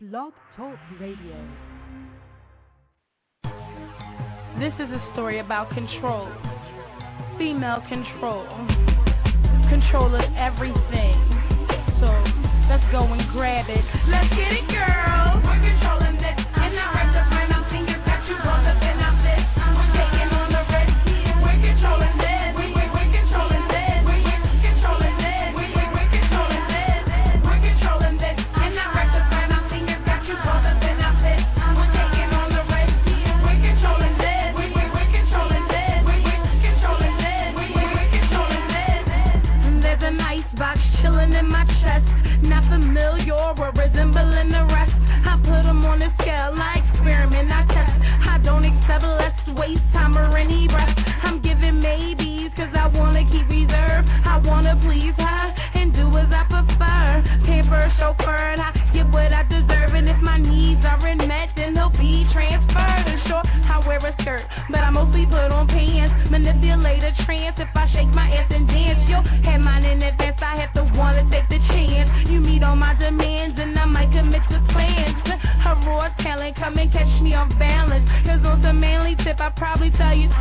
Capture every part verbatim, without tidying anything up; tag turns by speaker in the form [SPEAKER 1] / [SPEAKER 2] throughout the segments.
[SPEAKER 1] Blog Talk Radio.
[SPEAKER 2] This is a story about control. Female control. Control of everything. So let's go and grab it. Let's get it, girl. We're controlling this. And I heard the friend I'm singing that you all up in our list. We're taking on the red. We're controlling this. We, we, we're controlling this. We, we're controlling this. We, we, we're controlling this. We're controlling this. And I heard the friend I'm singing that you all up in our list. We're taking on the red. We're controlling this. We, we, we're controlling this. We, we're controlling this. We, we, we're controlling this. There's an icebox chilling in my chest. Not familiar or resembling the rest. I put them on a scale, I experiment, I test. I don't accept less waste time or any rest. I'm giving maybes cause I wanna keep reserve. I wanna please her and do as I prefer. Pamper, chauffeured, I get what I deserve. And if my needs aren't met, then they'll be transferred. And sure, I wear a skirt, but I mostly put on pants. Manipulate a trance if I shake my ass and dance. You'll have mine in advance, I have to wanna take the chance. You meet all my demands and I might commit to plans. A raw talent, come and catch me off balance. Cause on some manly tip, I probably tell you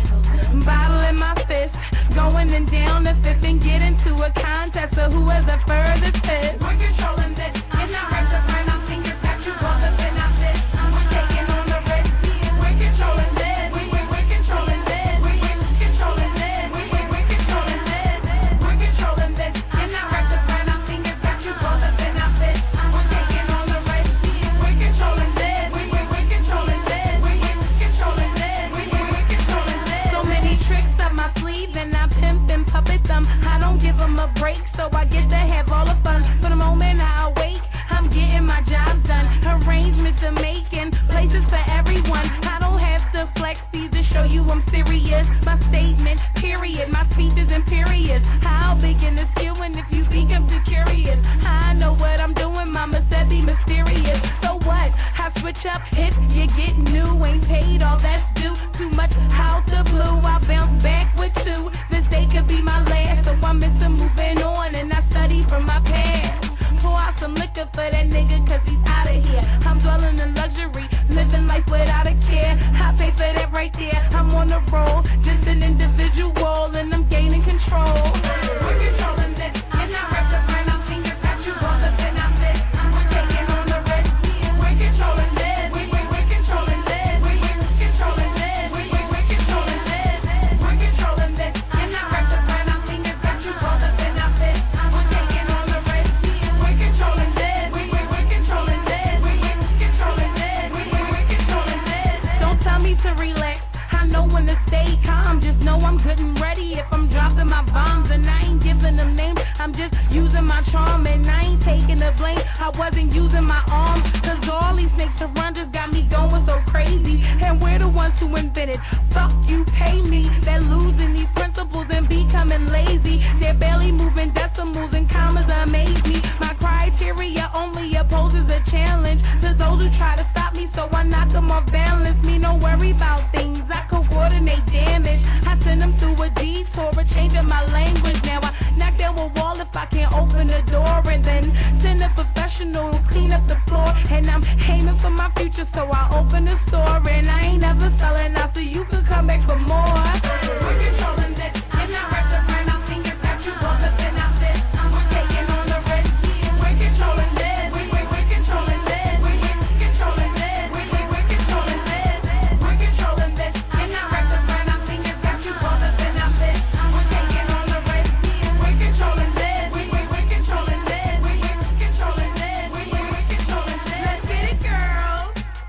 [SPEAKER 2] bottle in my fist, going and down the fifth and get into a contest of who has the furthest hit. We're controlling this, and I heard the friend I'm singing that you all up in our list. We're taking on the red. We're controlling this. We, we, we're controlling this. We, we're controlling this. We, we, we're controlling this. We're controlling this, and I heard the friend I'm singing that you all up in our list. We're taking on the red. We're controlling this. We, we, we're controlling this. We, we're controlling this. We, we, we're controlling this. So many tricks up my sleeve, and I pimp and puppet them. I don't give them a break, so I get to have all the fun. For the moment I awake, I'm getting my job done. Arrangements are making places for everyone. I don't have to flex these to show you I'm serious. My statement, period. My speech is imperious. How big in the skill, and if you think I'm too curious, I know what I'm doing. Mama said be mysterious. So what? I switch up if you get new. Ain't paid all that's due. Too much house of blue. I bounce back with two. This day could be my last, so I'm missing moving on, and I study from my past. Pour out some liquor for that nigga cause he's out of here. I'm dwelling in luxury, living life without a care. I pay for that right there. I'm on the roll, just an individual, and I'm gaining control. We're controlling this, and I rep the friend I'm singing that you all up in our list. We're taking on the red. We're controlling this. We, we, we're controlling this. We, we're controlling this. We, we, we're controlling this. We're controlling this, and I rep the friend I'm singing that you all up in our list. We're taking on the red. We're controlling this. We, we, we're controlling this. We, we're controlling this. We, we, we're controlling this. Don't tell me to relax. I know when to stay calm. Just know I'm good and ready if I'm dropping my bombs. And I ain't giving them names. I'm just using my charm. And I ain't taking the blame. I wasn't using my arms. Cause all these snakes around just got me going so crazy. And we're the ones who invented. Fuck you, pay me. They're losing these principles and becoming lazy. They're barely moving decimals and commas amaze me. My criteria only opposes a challenge to those who try to stop me, so I knock them off balance. Me no worry about things, I coordinate damage. I send them through a detour, a change in my language. Now I knock down a wall if I can't open the door, and then send a professional to clean up the floor. And I'm aiming for my future, so I open the store, and I ain't never selling out, so you can come back for more. We're controlling this, and I rep the friend I'm singing that you all up in our list. We're taking on the red. We're controlling this. We, we, we're controlling this. We, we're controlling this. We, we, we're controlling this. We're controlling this, and I rep the friend I'm singing that you all up in our list. We're taking on the red. We're controlling this. We, we, we're controlling this. We, we're controlling this. We, we, we're controlling this. Let's get it, girl.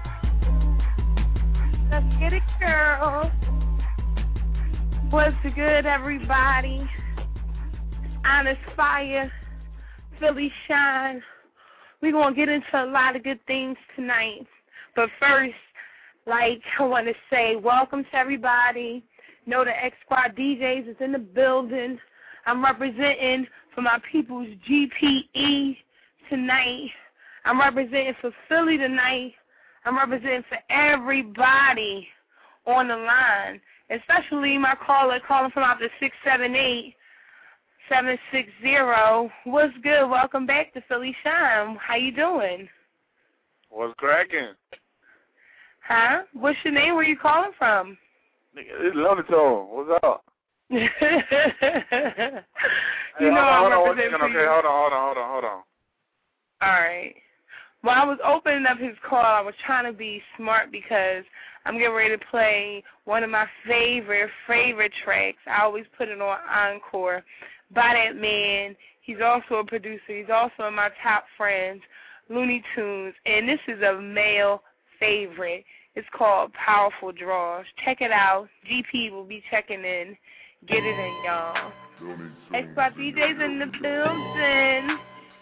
[SPEAKER 2] Let's get it, girl. What's good, everybody? Honest Fire, Philly Shine. We're going to get into a lot of good things tonight. But first, like, I want to say welcome to everybody. Know the X Squad D Js is in the building. I'm representing for my people's G P E tonight. I'm representing for Philly tonight. I'm representing for everybody on the line, especially my caller calling from out the six seven eight, seven six zero. What's good? Welcome back to Philly Shine. How you doing?
[SPEAKER 3] What's cracking?
[SPEAKER 2] Huh? What's your name? Where you calling from?
[SPEAKER 3] Nigga, it's Lonely Tone. What's up?
[SPEAKER 2] you
[SPEAKER 3] hey,
[SPEAKER 2] know
[SPEAKER 3] hold on,
[SPEAKER 2] I'm
[SPEAKER 3] hold on,
[SPEAKER 2] representing
[SPEAKER 3] okay, okay, hold on, hold on, hold on, hold on.
[SPEAKER 2] All right. Well, I was opening up his call. I was trying to be smart because I'm getting ready to play one of my favorite, favorite tracks. I always put it on Encore by that man. He's also a producer. He's also in my top friends, Looney Tunes. And this is a male favorite. It's called Powerful Draws. Check it out. G P will be checking in. Get it in, y'all. X-Spot D Js in the building.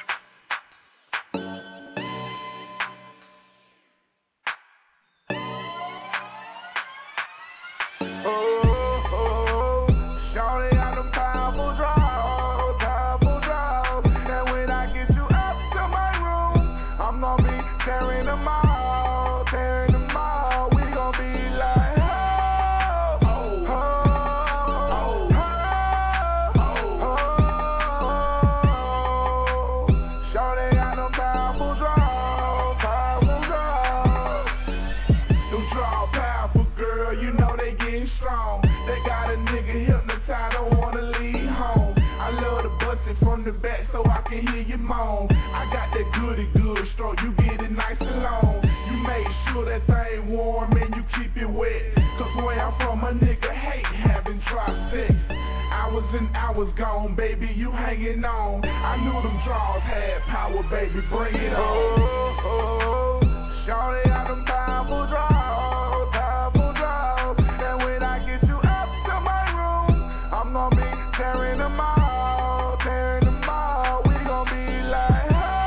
[SPEAKER 4] I got that goody good stroke, you get it nice and long. You make sure that thing warm and you keep it wet. Cause where I'm from, a nigga hate having dry sex. Hours and hours gone, baby, you hanging on. I knew them draws had power, baby, bring it on. Oh, oh, oh. Shorty got them powerful draws, powerful draws. And when I get you up to my room, I'm gonna be tearing them all, tearing them all. We gonna be like,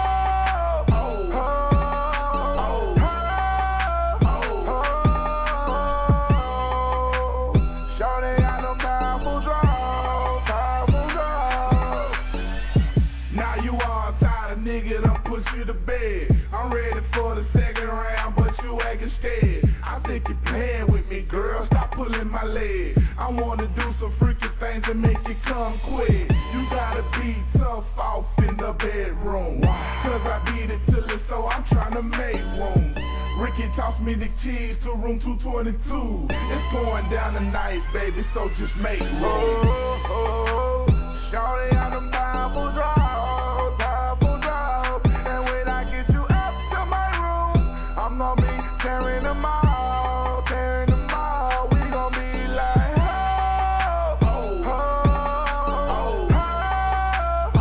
[SPEAKER 4] you to bed. I'm ready for the second round, but you acting scared. I think you're playing with me, girl. Stop pulling my leg. I wanna do some freaky things that make you come quick. You gotta be tough off in the bedroom. Cause I beat it till it's so I'm trying to make room. Ricky tossed me the keys to room two twenty-two. It's going down tonight, baby, so just make room. Oh, oh, oh. Shorty on them powerful draws, powerful draws. And when I get you up to my room, I'm gonna be tearing them all, tearing them all. We gonna be like, oh, oh, oh, oh,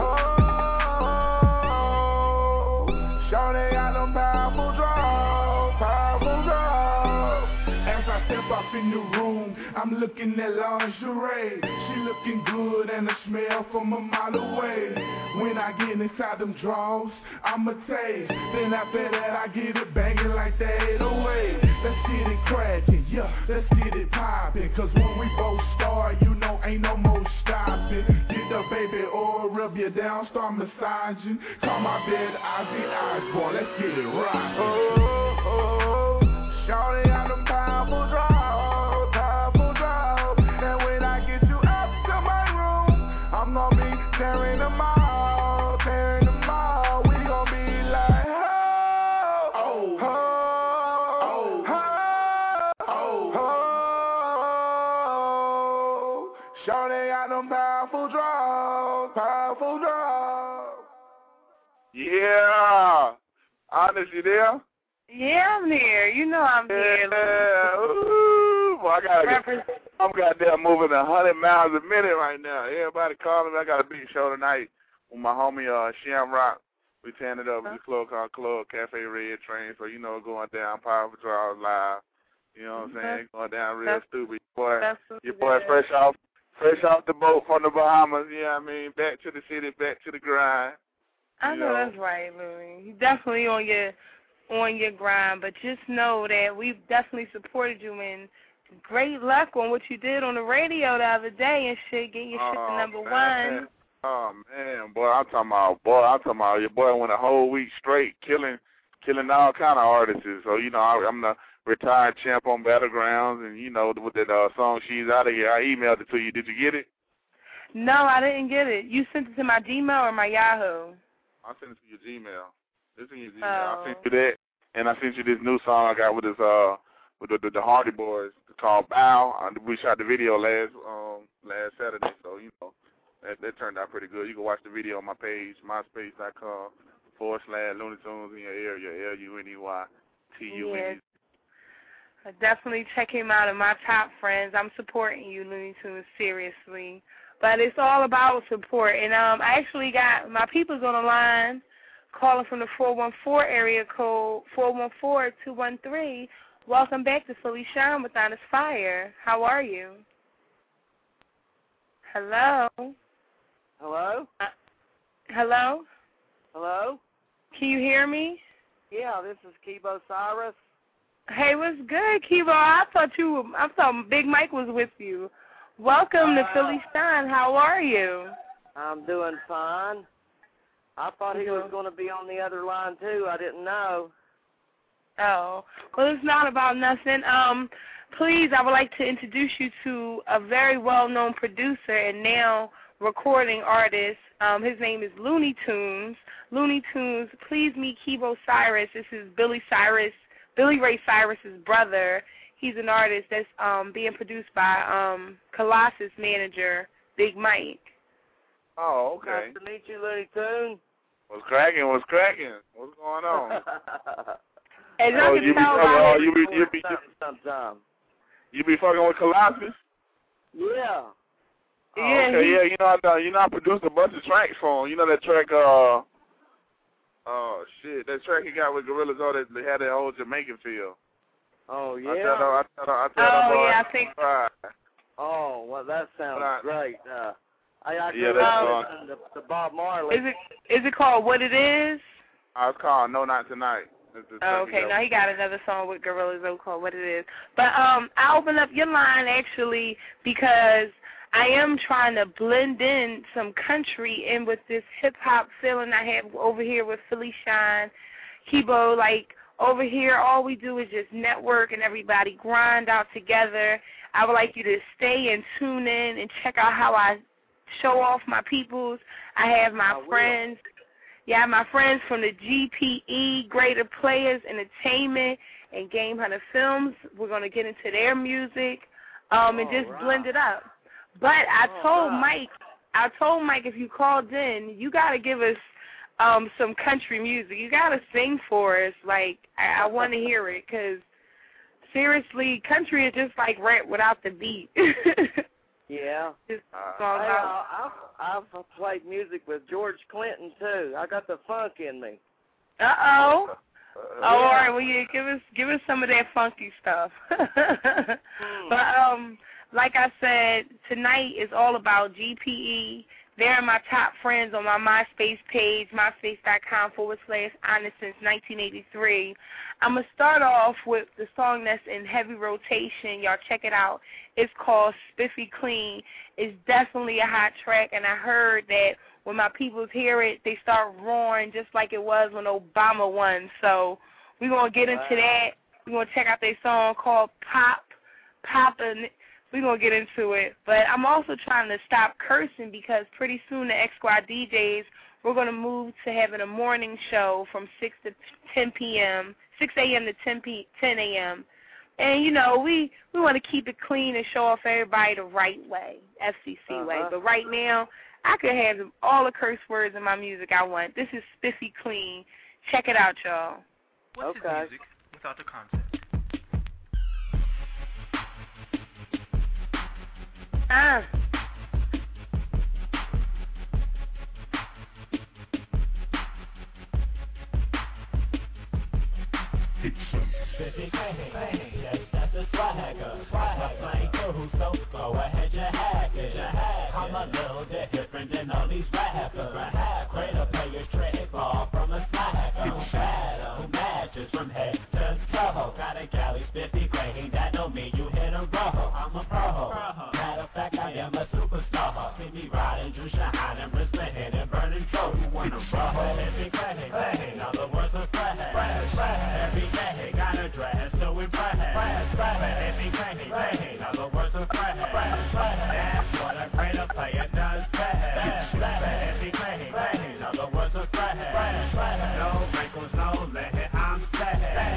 [SPEAKER 4] oh, oh. Shorty got them powerful draws, powerful draws. As I step up in the room, I'm looking at lingerie. She looking good and the smell from a mile away. When I get inside them drawers, I'ma taste. Then after that I get it banging like that eight oh eight. Let's get it cracking, yeah, let's get it popping. Cause when we both start, you know ain't no more stopping. Get the baby oil, rub you down, start massaging. Call my bed Ozzy Osbourne, let's get it right. Oh, oh, oh. Shorty got them powerful draws, powerful draws. And when I get you up to my room, I'm gonna be tearing them all, tearing them all. We gonna be like, oh, oh, oh, oh, oh, oh. Shorty got them powerful draws, powerful draws.
[SPEAKER 3] Yeah. Honest, you there?
[SPEAKER 2] Yeah, I'm here. You know I'm here.
[SPEAKER 3] Yeah. Ooh, boy, I gotta get, I'm goddamn moving a hundred miles a minute right now. Everybody calling me. I got a big show tonight with my homie uh Shamrock. We tearing it up at the club called Club Cafe Red Train. So you know going down Powerful Draws live. You know what I'm saying? Going down real
[SPEAKER 2] that's,
[SPEAKER 3] stupid. Boy,
[SPEAKER 2] so
[SPEAKER 3] your boy
[SPEAKER 2] good.
[SPEAKER 3] fresh off fresh off the boat from the Bahamas, you know what I mean? Back to the city, back to the grind.
[SPEAKER 2] I know, know that's right, Louie. You definitely on your on your grind, but just know that we've definitely supported you, and great luck on what you did on the radio the other day and shit, getting your shit
[SPEAKER 3] oh,
[SPEAKER 2] to number
[SPEAKER 3] man.
[SPEAKER 2] one.
[SPEAKER 3] Oh man, boy, I'm talking about boy, I'm talking about your boy went a whole week straight killing killing all kind of artists. So, you know, I, I'm the retired champ on Battlegrounds, and you know, with that uh, song She's Out of Here, I emailed it to you. Did you get it?
[SPEAKER 2] No, I didn't get it. You sent it to my Gmail or my Yahoo?
[SPEAKER 3] I sent it to your Gmail. This is your Gmail.
[SPEAKER 2] Oh.
[SPEAKER 3] I sent you that. And I sent you this new song I got with this uh with the, the, the Hardy Boys called Bow. Uh, we shot the video last um last Saturday, so you know that, that turned out pretty good. You can watch the video on my page, myspace.com forward slash Looney Tunes in your area, L U N E Y T U N E.
[SPEAKER 2] Yes. Definitely check him out in my top friends. I'm supporting you, Looney Tunes, seriously. But it's all about support. And um, I actually got my peoples on the line calling from the four one four area code, four one four, two one three. Welcome back to Philly Shine with Honest Fire. How are you? Hello?
[SPEAKER 5] Hello?
[SPEAKER 2] Uh, hello?
[SPEAKER 5] Hello?
[SPEAKER 2] Can you hear me?
[SPEAKER 5] Yeah, this is Kibo Cyrus.
[SPEAKER 2] Hey, what's good, Kibo? I thought you, I thought Big Mike was with you. Welcome uh, to Philly Shine. How are you?
[SPEAKER 5] I'm doing fine. I thought he was going to be on the other line, too. I didn't know.
[SPEAKER 2] Oh, well, it's not about nothing. Um, please, I would like to introduce you to a very well-known producer and now recording artist. Um, his name is Looney Tunes. Looney Tunes, please meet Kibo Cyrus. This is Billy Cyrus, Billy Ray Cyrus's brother. He's an artist that's um, being produced by um, Colossus manager Big Mike.
[SPEAKER 3] Oh, okay.
[SPEAKER 5] Nice to meet you, Looney Tunes.
[SPEAKER 3] What's cracking? What's cracking? What's going on?
[SPEAKER 2] And
[SPEAKER 3] oh, you be, oh, you be, you be,
[SPEAKER 5] sometime.
[SPEAKER 3] You be fucking with Colossus?
[SPEAKER 5] Yeah.
[SPEAKER 3] Oh, yeah, okay, he, yeah, you know, I, you know, I produced a bunch of tracks for him. You know that track, uh, oh, shit, that track he got with Gorillaz, oh, that they had that old Jamaican feel.
[SPEAKER 5] Oh, yeah?
[SPEAKER 3] I tell them, I tell them, I tell
[SPEAKER 2] oh,
[SPEAKER 3] them,
[SPEAKER 2] yeah, I think.
[SPEAKER 3] Right.
[SPEAKER 5] Oh, well, that sounds
[SPEAKER 3] I,
[SPEAKER 5] great. Uh, I, I
[SPEAKER 3] yeah,
[SPEAKER 5] grew up
[SPEAKER 3] uh,
[SPEAKER 5] listening to, to Bob Marley.
[SPEAKER 2] Is it, is it called What It Is?
[SPEAKER 3] I was called No Not Tonight.
[SPEAKER 2] Oh, okay, now he got another song with Gorillaz called What It Is. But um, I opened up your line, actually, because I am trying to blend in some country in with this hip-hop feeling I have over here with Philly Shine. Kibo, like, over here, all we do is just network and everybody grind out together. I would like you to stay and tune in and check out how I show off my peoples. I have my
[SPEAKER 5] I
[SPEAKER 2] friends. Yeah, I have my friends from the G P E, Greater Players Entertainment, and Game Hunter Films. We're going to get into their music um, and just
[SPEAKER 5] right.
[SPEAKER 2] blend it up. But I
[SPEAKER 5] oh,
[SPEAKER 2] told
[SPEAKER 5] right.
[SPEAKER 2] Mike, I told Mike if you called in, you got to give us um, some country music. You got to sing for us. Like, I, I want to hear it because, seriously, country is just like rap without the beat.
[SPEAKER 5] Yeah.
[SPEAKER 2] Just,
[SPEAKER 5] uh, I, I've, I've played music with George Clinton, too. I got the funk in me.
[SPEAKER 2] Uh-oh.
[SPEAKER 3] Uh,
[SPEAKER 2] oh, yeah. All right. Well, yeah, give us give us some of that funky stuff.
[SPEAKER 5] hmm.
[SPEAKER 2] But um, like I said, tonight is all about G P E. They're my top friends on my MySpace page, myspace.com forward slash honest since nineteen eighty-three. I'm going to start off with the song that's in heavy rotation. Y'all check it out. It's called Spiffy Clean. It's definitely a hot track, and I heard that when my peoples hear it, they start roaring just like it was when Obama won. So we're going to get into that. We're going to check out their song called Pop, Pop, and we're going to get into it. But I'm also trying to stop cursing because pretty soon the X Squad D Js, we're going to move to having a morning show from six to ten p.m., six a.m. to ten a.m., And, you know, we, we want to keep it clean and show off everybody the right way, F C C
[SPEAKER 5] uh-huh.
[SPEAKER 2] way. But right now, I could have all the curse words in my music I want. This is Spiffy Clean. Check it out, y'all.
[SPEAKER 6] What's
[SPEAKER 5] okay.
[SPEAKER 6] his music without the concept?
[SPEAKER 2] Ah.
[SPEAKER 7] Spiffy Clean, yes, that's the swagger. Swagger playing cool, so go ahead, you hack it. I'm a little bit different than all these rappers. Greater players trade ball from a slacker. Shadow matches from head to toe. Got a galley, Spiffy Clean, that don't mean you hit a row. I'm a pro. Matter of fact, I am a superstar. See me riding, Drew Shine, and bristling and burning throat. You wanna roll? Spiffy Clean, in other words, a fresh. Every day, got a dress so impressed. Every clean, in other words, a fresh. That's what a greater player does best. Every clean, in other words, a fresh. No wrinkles, no lead, I'm set.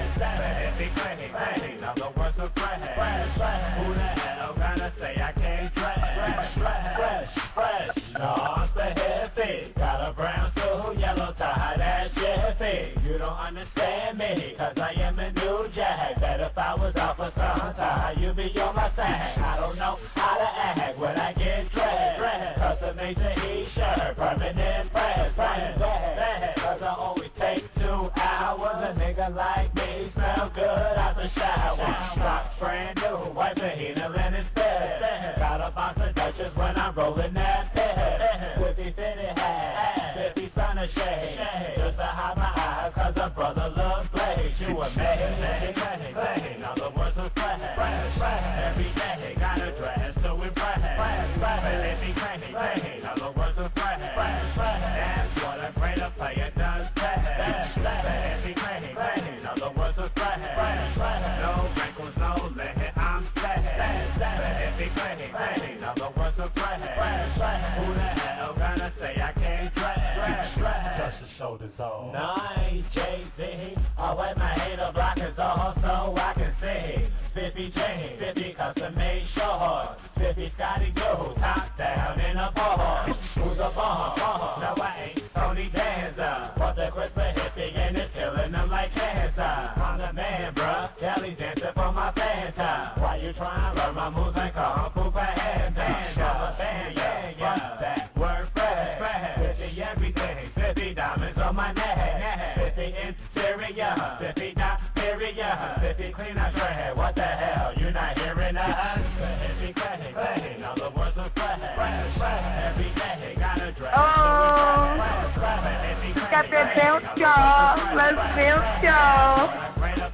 [SPEAKER 7] don't understand me, cause I am a new jack. Bet if I was out for some time, you'd be on my side. I don't know how to act when I get dressed. Custom made to e-shirt, permanent press, press, press. Cause I always take two hours. A nigga like me smell good out the shower. Socks brand new, wipe the heat and let it spit. Got a box of Dutchess when I'm rolling that pit. fifty fitted hat, fifty sun of shade. Just to hide my eyes, cause a brother loves blade. You amazing, in other words, a fresh. Every day, got a dress to impress. But it be crazy, in other words, a fresh. That's what a greater player does best. It be crazy, in other words, a fresh. No wrinkles, no lead, I'm flat. It be crazy, in other words, a fresh. Who the hell gonna say I can't dress? Touch the shoulders off. Nice, Jay-Z. I'll wipe my hater blockers off so I can see. fifty J, fifty custom made short. fifty Scotty Blue, top down in a ball. Who's a ball? No, I ain't Tony Danza. But the crisper hippie and it's killing them like cancer. I'm the man, bruh. Kelly dancing for my Fanta. Why you trying to learn my moves like Kung Fu for hands? Band, band, yeah, yeah. Backward fresh. fifty everything. fifty diamonds on my neck. fifty interior. fifty diphtheria. fifty clean out your head. What the hell? You not hearing us? fifty clean, clean. In other words, a fresh. Every day, got a dress.
[SPEAKER 2] Oh, got that bounce, y'all. Let's bounce, y'all.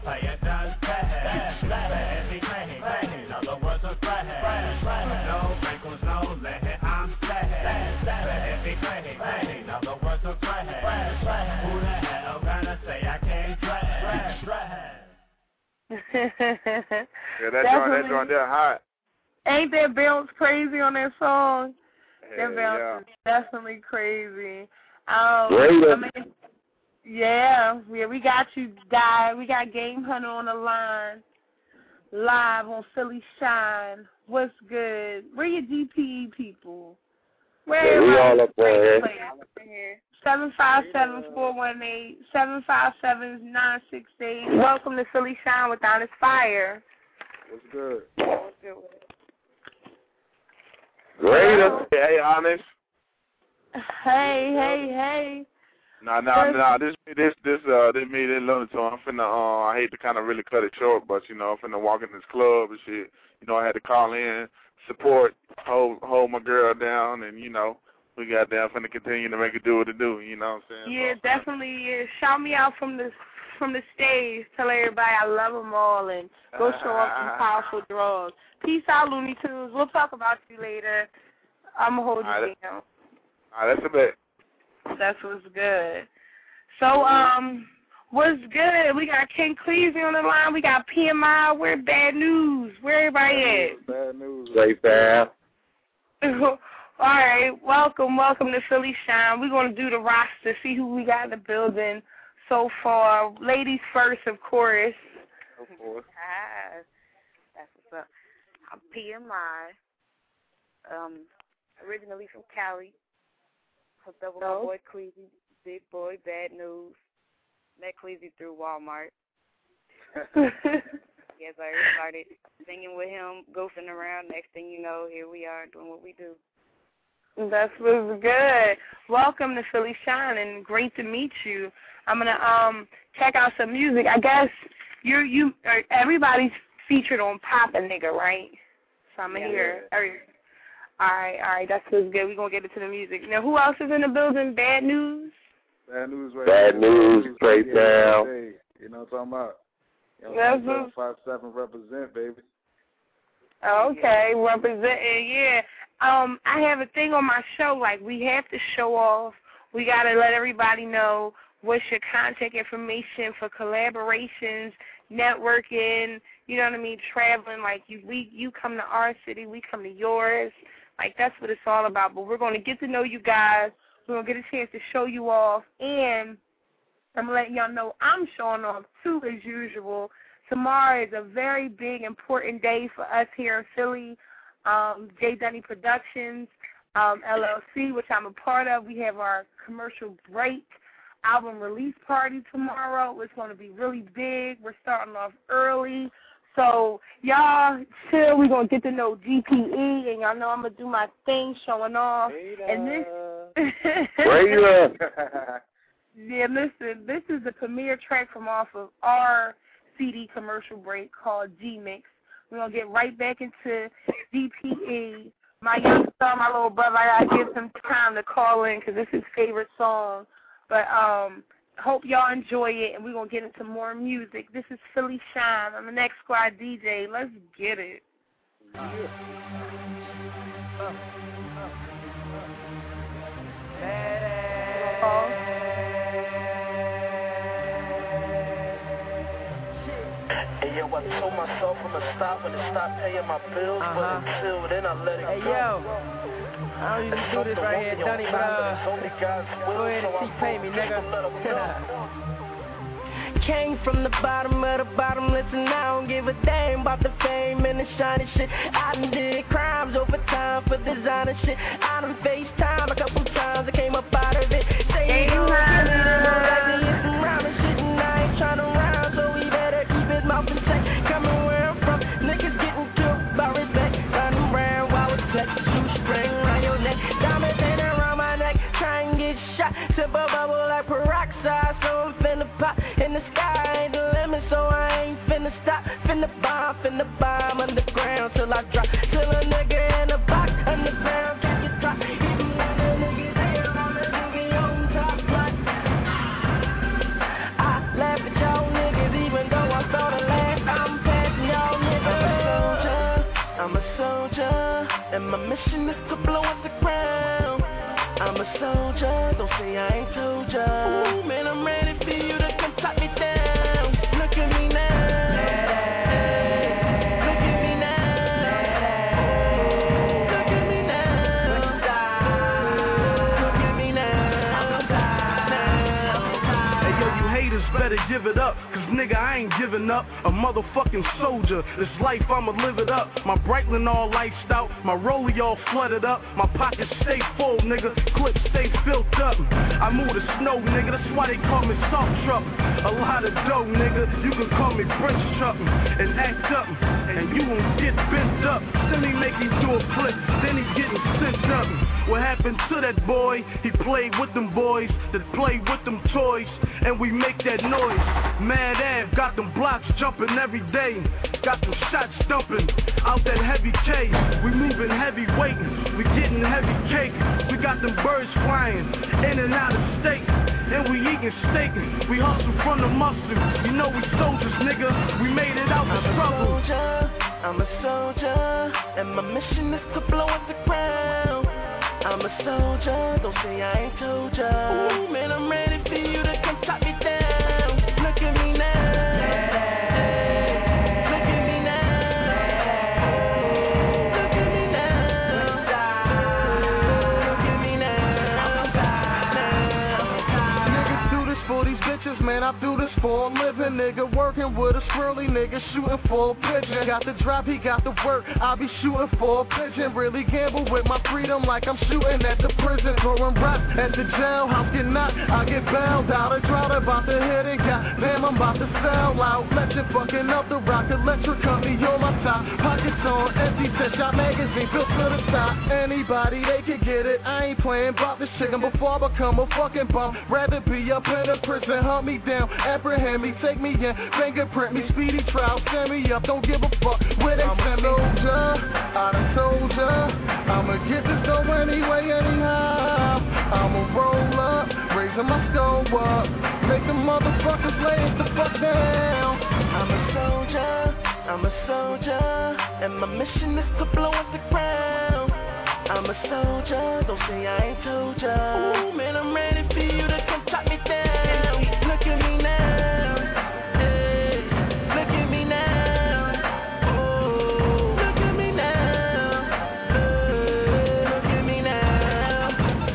[SPEAKER 7] No wrinkles, no lead, I'm flat. Every crazy, crazy. In other words, a fresh. Who the hell gonna say I can't dress?
[SPEAKER 3] Yeah, that joint, that joint there hot.
[SPEAKER 2] Ain't that bounce crazy on that song?
[SPEAKER 3] Hell
[SPEAKER 2] That bounce
[SPEAKER 3] yeah.
[SPEAKER 2] is definitely crazy. Um,
[SPEAKER 8] Great.
[SPEAKER 2] I mean, yeah, yeah, we got you, guy. We got Game Hunter on the line, live on Philly Shine. What's good? Where your D P E people? Where
[SPEAKER 8] Yeah, we all up there.
[SPEAKER 2] seven five seven, four one eight, seven five seven, nine six eight. Welcome to Philly Shine with Honest Fire.
[SPEAKER 3] What's good?
[SPEAKER 2] What's good with it?
[SPEAKER 8] Greater.
[SPEAKER 3] Hey, Honest.
[SPEAKER 2] Hey, hey, hey.
[SPEAKER 3] Nah, nah, nah. This, this, this, uh, this me, this Looney Tunes. I'm finna, uh, I hate to kind of really cut it short, but you know, I'm finna walk in this club and shit. You know, I had to call in, support, hold, hold my girl down, and you know, we got down finna continue to make it do what it do. You know what I'm saying?
[SPEAKER 2] Yeah,
[SPEAKER 3] so,
[SPEAKER 2] definitely. Yeah. Shout me out from the from the stage. Tell everybody I love them all, and go show off some powerful draws. Peace out, Looney Tunes. We'll talk about you later. I'm gonna hold you
[SPEAKER 3] right,
[SPEAKER 2] down.
[SPEAKER 3] All right, that's a bet.
[SPEAKER 2] That's what's good. So, um, what's good? We got King Cleasy on the line. We got P M I. We're Bad News. Where everybody at?
[SPEAKER 3] Bad news.
[SPEAKER 8] Great, fam.
[SPEAKER 2] All right. Welcome, welcome to Philly Shine. We're going to do the roster, see who we got in the building so far. Ladies first, of course.
[SPEAKER 3] Of course.
[SPEAKER 9] Hi. That's what's up. I'm P M I. Um, originally from Cali. Hooked up with my boy Cleasy, big boy, Bad News. Met Cleasy through Walmart. Yes, I started singing with him, goofing around. Next thing you know, here we are doing what we do.
[SPEAKER 2] That's what's good. Welcome to Philly Shine, and great to meet you. I'm gonna um check out some music. I guess you you er, everybody's featured on Pop a Nigga, right? So I'm gonna
[SPEAKER 9] Yeah.
[SPEAKER 2] hear. Every, all right, all right, that's what's good. We're gonna get into the music. Now, who else is in the building? Bad News.
[SPEAKER 3] Bad news, right?
[SPEAKER 8] Bad news, straight down.
[SPEAKER 3] Hey, you know what I'm talking about? You
[SPEAKER 2] That's
[SPEAKER 3] know,
[SPEAKER 2] what-
[SPEAKER 3] five seven represent, baby.
[SPEAKER 2] Okay, representing, yeah. Um, I have a thing on my show, like we have to show off. We got to let everybody know what's your contact information for collaborations, networking, you know what I mean, traveling. Like you, we, you come to our city, we come to yours. Like that's what it's all about. But we're going to get to know you guys. We're going to get a chance to show you off. And I'm letting y'all know I'm showing off, too, as usual. Tomorrow is a very big, important day for us here in Philly. Um, J. Dunny Productions, um, L L C, which I'm a part of. We have our commercial break. album release party tomorrow. It's going to be really big. We're starting off early. So, y'all, chill. We're going to get to know G P E, and y'all know I'm going to do my thing showing off. And this...
[SPEAKER 8] Where you at?
[SPEAKER 2] Yeah, listen, this is the premiere track from off of our C D commercial break called G-Mix. We're going to get right back into G P E. My young son, my little brother, I got to give him time to call in because this is his favorite song. But um, hope y'all enjoy it, and we're going to get into more music. This is Philly Shine. I'm the Next Squad D J. Let's get it. Yeah. Uh, uh, uh.
[SPEAKER 10] Hey, yo, I told myself I'm gonna stop when it stopped paying my bills, uh-huh. but until then I let it
[SPEAKER 11] hey,
[SPEAKER 10] go.
[SPEAKER 11] Hey, yo, I don't even do this right here, Dunny, but uh, go ahead and T-pay me, nigga.
[SPEAKER 12] Came from the bottom of the bottom, listen, I don't give a damn about the fame and the shiny shit. I done did crimes over time for designer shit. I done faced time a couple times, I came up out of it. Say you don't give me the more like to get some rhyming shit, and I ain't tryna rhyme, so we better keep his mouth in check. Coming where I'm from, niggas getting killed by respect. Running around while it's flex, shoestring around your neck. Diamonds in around my neck, try and get shot. Simple bubble like peroxide, so I'm finna pop. In the sky ain't the limit, so I ain't finna stop. Finna bomb, finna bomb underground till I drop. Till a nigga in the box, underground can't get dropped. Even when the niggas there, I'm a nigga on top like. I laugh at y'all niggas even though I saw the last. I'm passing y'all niggas. I'm a soldier, I'm a soldier, and my mission is to blow up the ground. I'm a soldier, don't say I ain't told ya. Ooh, man, I'm ready for you to come top me down. Look at me now. Look at me now. Look at me now. Look at me now.
[SPEAKER 13] Hey, yo, you haters better give it up, cause nigga, I ain't giving up. A motherfucking soldier, this life I'ma live it up. My Breitling all iced out, my rollie all flooded up. My pockets stay full, nigga, clips stay filled up. I move the snow, nigga, that's why they call me salt truck. A lot of dough, nigga, you can call me Prince Truck. And act up, and you won't get bent up. Then he make you do a flip, then he getting sent up. What happened to that boy? He played with them boys that played with them toys, and we make that noise. Mad Ave got them blocks jumping every day. Got them shots dumping out that heavy K. We moving heavy weight, we getting heavy cake. We got them birds flying in and out of state, and we eating steak. We hustle from the muscle, you know we soldiers, nigga. We made it out the struggle.
[SPEAKER 12] I'm a soldier, I'm a soldier, and my mission is to blow up the ground. I'm a soldier, don't say I ain't told ya. Ooh, man, I'm ready for you to come top me down. Look at me now. Look at me now. Look at me now. Look at me now.
[SPEAKER 14] Niggas do this for these bitches, man, I do this for a living. Nigga working with a swirly nigga, shooting for a pigeon. Got the drop, he got the work, I be shooting for a pigeon. Really gamble with my freedom like I'm shooting at the prison. Throwing rocks at the jailhouse, get knocked, I get bailed out. A drought about to hit it, goddamn, I'm about to sell out. Legend fucking up the rock, electric company on my top. Pockets on empty, set shot magazine built to the top. Anybody, they can get it, I ain't playing about this chicken before I become a fucking bum. Rather be up in a prison, hunt me down, apprehend me, take me in, fingerprint me, speedy trial, send me up, don't give a fuck where they send me. I'm a soldier, I done told ya, I'ma get this dough anyway, anyhow. I'ma roll up, raising my skull up, make the motherfuckers lay it the fuck down.
[SPEAKER 12] I'm a soldier, I'm a soldier, and my mission is to blow up the ground. I'm a soldier, don't say I ain't told ya. Ooh, man, I'm ready for you to come top me down. Look at me now. Hey, look at me now. Oh, look at me now. Oh, look at me now.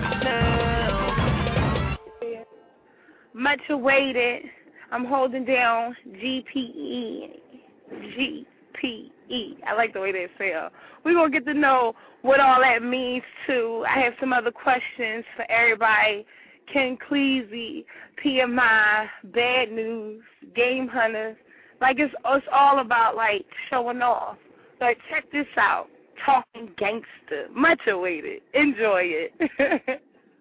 [SPEAKER 12] Now.
[SPEAKER 2] Much awaited. I'm holding down G P E. G P E. I like the way they say it. We're going to get to know what all that means, too. I have some other questions for everybody, Ken Cleasy, P M I, Bad News, Game Hunters. Like, it's, it's all about, like, showing off. So check this out. Talking Gangster. Much awaited. Enjoy it.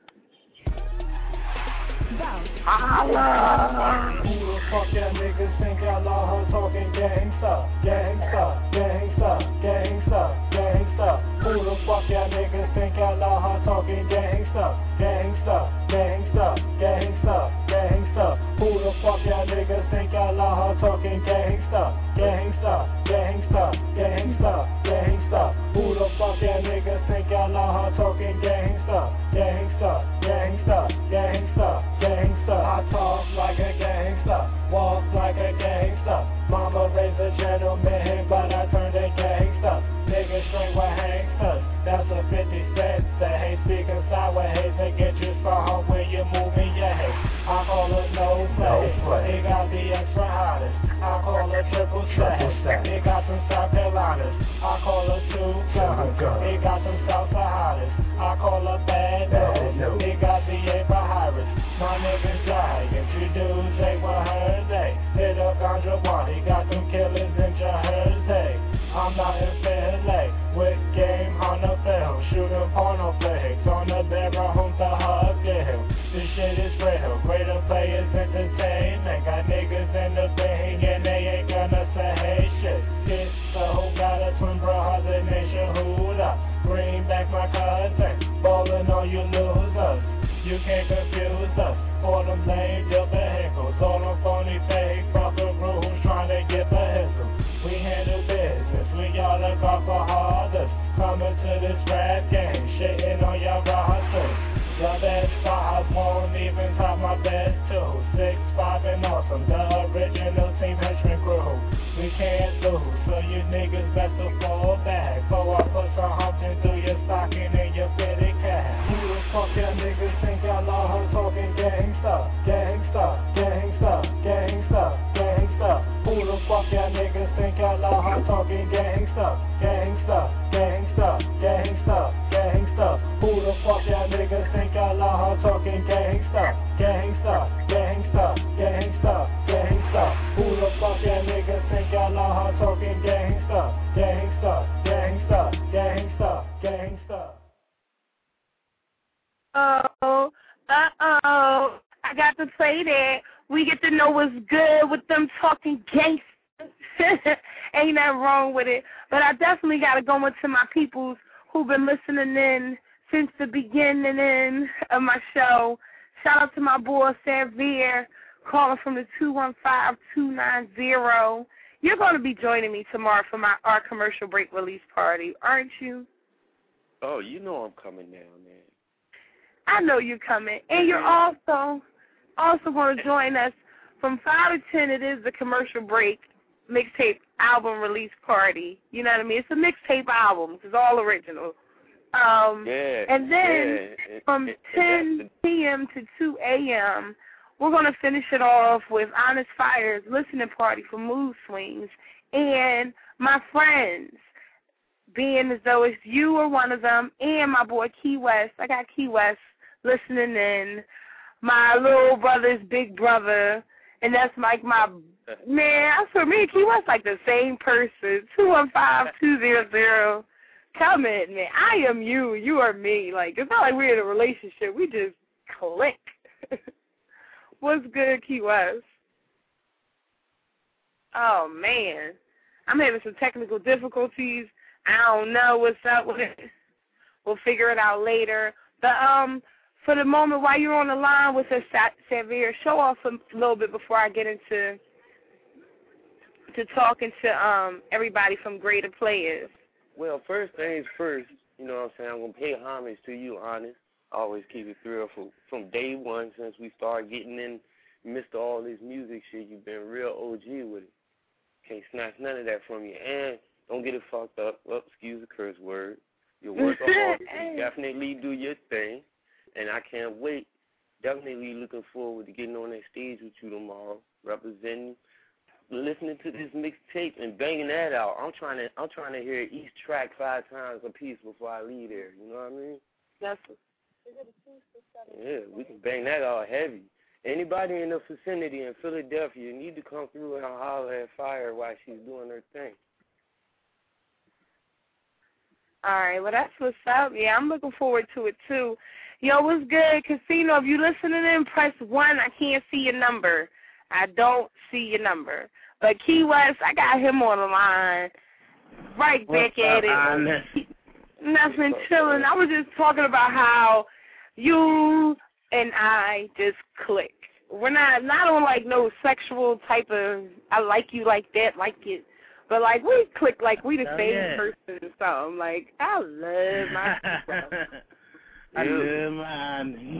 [SPEAKER 15] Holla. Who the fuck y'all niggas think y'all are talking gangsta, gangsta, gangsta, gangsta, gangsta? Who the fuck y'all niggas think y'all are talking gangsta, gangsta, gangsta, gangsta, gangsta? Who the fuck y'all niggas think y'all are talking gangsta, gangsta, gangsta, gangsta, gangsta? Who the fuck y'all niggas think y'all are talking gangsta, gangsta, gangsta, gangsta, gangsta? I talk like a gangsta, walk like a gangsta. Mama raised a gentleman, but I turned a gangsta. Niggas straight with hangsters, that's a fifty cents. They hate speaking sideways, they get you strong when you moving your head. I call it no play, they got the extra hottest. I call it triple stack, they got some South Carolinas. I call it two guns, they got some South Saharas. I call it bad news, they got the A for Harris. My niggas die, if you dudes ain't what her day. Hit a ganja body, got them killers in Jersey. I'm not in Philly, with game on the film, shooting porno flicks on the barrel home to hug him. This shit is real, greater players entertainment. Got niggas in the thing and they ain't gonna say shit. Get so got a twin brother nation hooter. Bring back my cousin, ballin' on you losers. You can't confuse us, for them lame deal vehicles. All them phony fake fucker rules trying to get the hizzle. We handle business, we all look off for hardest. Coming to this rap game, shitting on your rosters. Your best five won't even top my best two. Six, five, and awesome, the original Team Henchman crew. We can't lose, so you niggas best to fall back. Before I put some hunting through your stocking and your fitted cap. Who the fuck y'all niggas think y'all are talking gangsta, gangsta, gangsta, gangsta, gangsta? Who the fuck y'all niggas think y'all are talking gangsta, gangsta, gangsta, gangsta, gangsta? Who the fuck y'all niggas think y'all are talking gangsta, gangsta, gangsta, gangsta, gangsta? Who the fuck y'all niggas think y'all are talking gangsta, gangsta, gangsta, gangsta, gangsta?
[SPEAKER 2] Oh, uh-oh. I got to play that. We get to know what's good with them talking gangsters. Ain't nothing wrong with it. But I definitely got to go into my peoples who've been listening in since the beginning of my show. Shout out to my boy, Xavier, calling from the two one five, two nine zero. You're going to be joining me tomorrow for my our commercial break release party, aren't you?
[SPEAKER 16] Oh, you know I'm coming down, man.
[SPEAKER 2] I know you're coming. And you're also also going to join us from five to ten. It is the commercial break mixtape album release party. You know what I mean? It's a mixtape album. It's all original. Um,
[SPEAKER 16] yeah,
[SPEAKER 2] and then
[SPEAKER 16] yeah.
[SPEAKER 2] from
[SPEAKER 16] it, it,
[SPEAKER 2] ten p.m. to two a.m., we're going to finish it off with Honest Fire's listening party for Mood Swings. And my friends, being as though it's you or one of them, and my boy Key West. I got Key West listening in. My little brother's big brother, and that's like my, man, I swear, me and Key West like the same person. two one five, two zero zero. Come in, man. I am you. You are me. Like, it's not like we're in a relationship. We just click. What's good, Key West? Oh, man. I'm having some technical difficulties. I don't know what's up with it. We'll figure it out later. But um, for the moment, while you're on the line with us, Xavier, show off a little bit before I get into to talking to um everybody from Greater Players.
[SPEAKER 16] Well, first things first, you know what I'm saying, I'm going to pay homage to you, Honest. I always keep it real for, from day one since we started getting in, missed all this music shit. You've been real O G with it. Can't snatch none of that from you. And don't get it fucked up. Well, excuse the curse word. You're workaholic. You definitely do your thing. And I can't wait. Definitely looking forward to getting on that stage with you tomorrow, representing, listening to this mixtape and banging that out. I'm trying to I'm trying to hear each track five times a piece before I leave there. You know what I mean?
[SPEAKER 2] That's
[SPEAKER 16] Yeah, we can bang that all heavy. Anybody in the vicinity in Philadelphia need to come through and holler at Fire while she's doing her thing.
[SPEAKER 17] All right, well, that's what's up. Yeah, I'm looking forward to it, too. Yo, what's good? Casino, if you listening in, press one. I can't see your number. I don't see your number. But Key West, I got him on the line. Right back at it. Nothing, chilling. I was just talking about how you and I just click. We're not, not on, like, no sexual type of, I like you like that, like it. But, like, we click like we the
[SPEAKER 11] oh,
[SPEAKER 17] same
[SPEAKER 11] yeah.
[SPEAKER 17] person or something. Like, I love my
[SPEAKER 11] I love mine.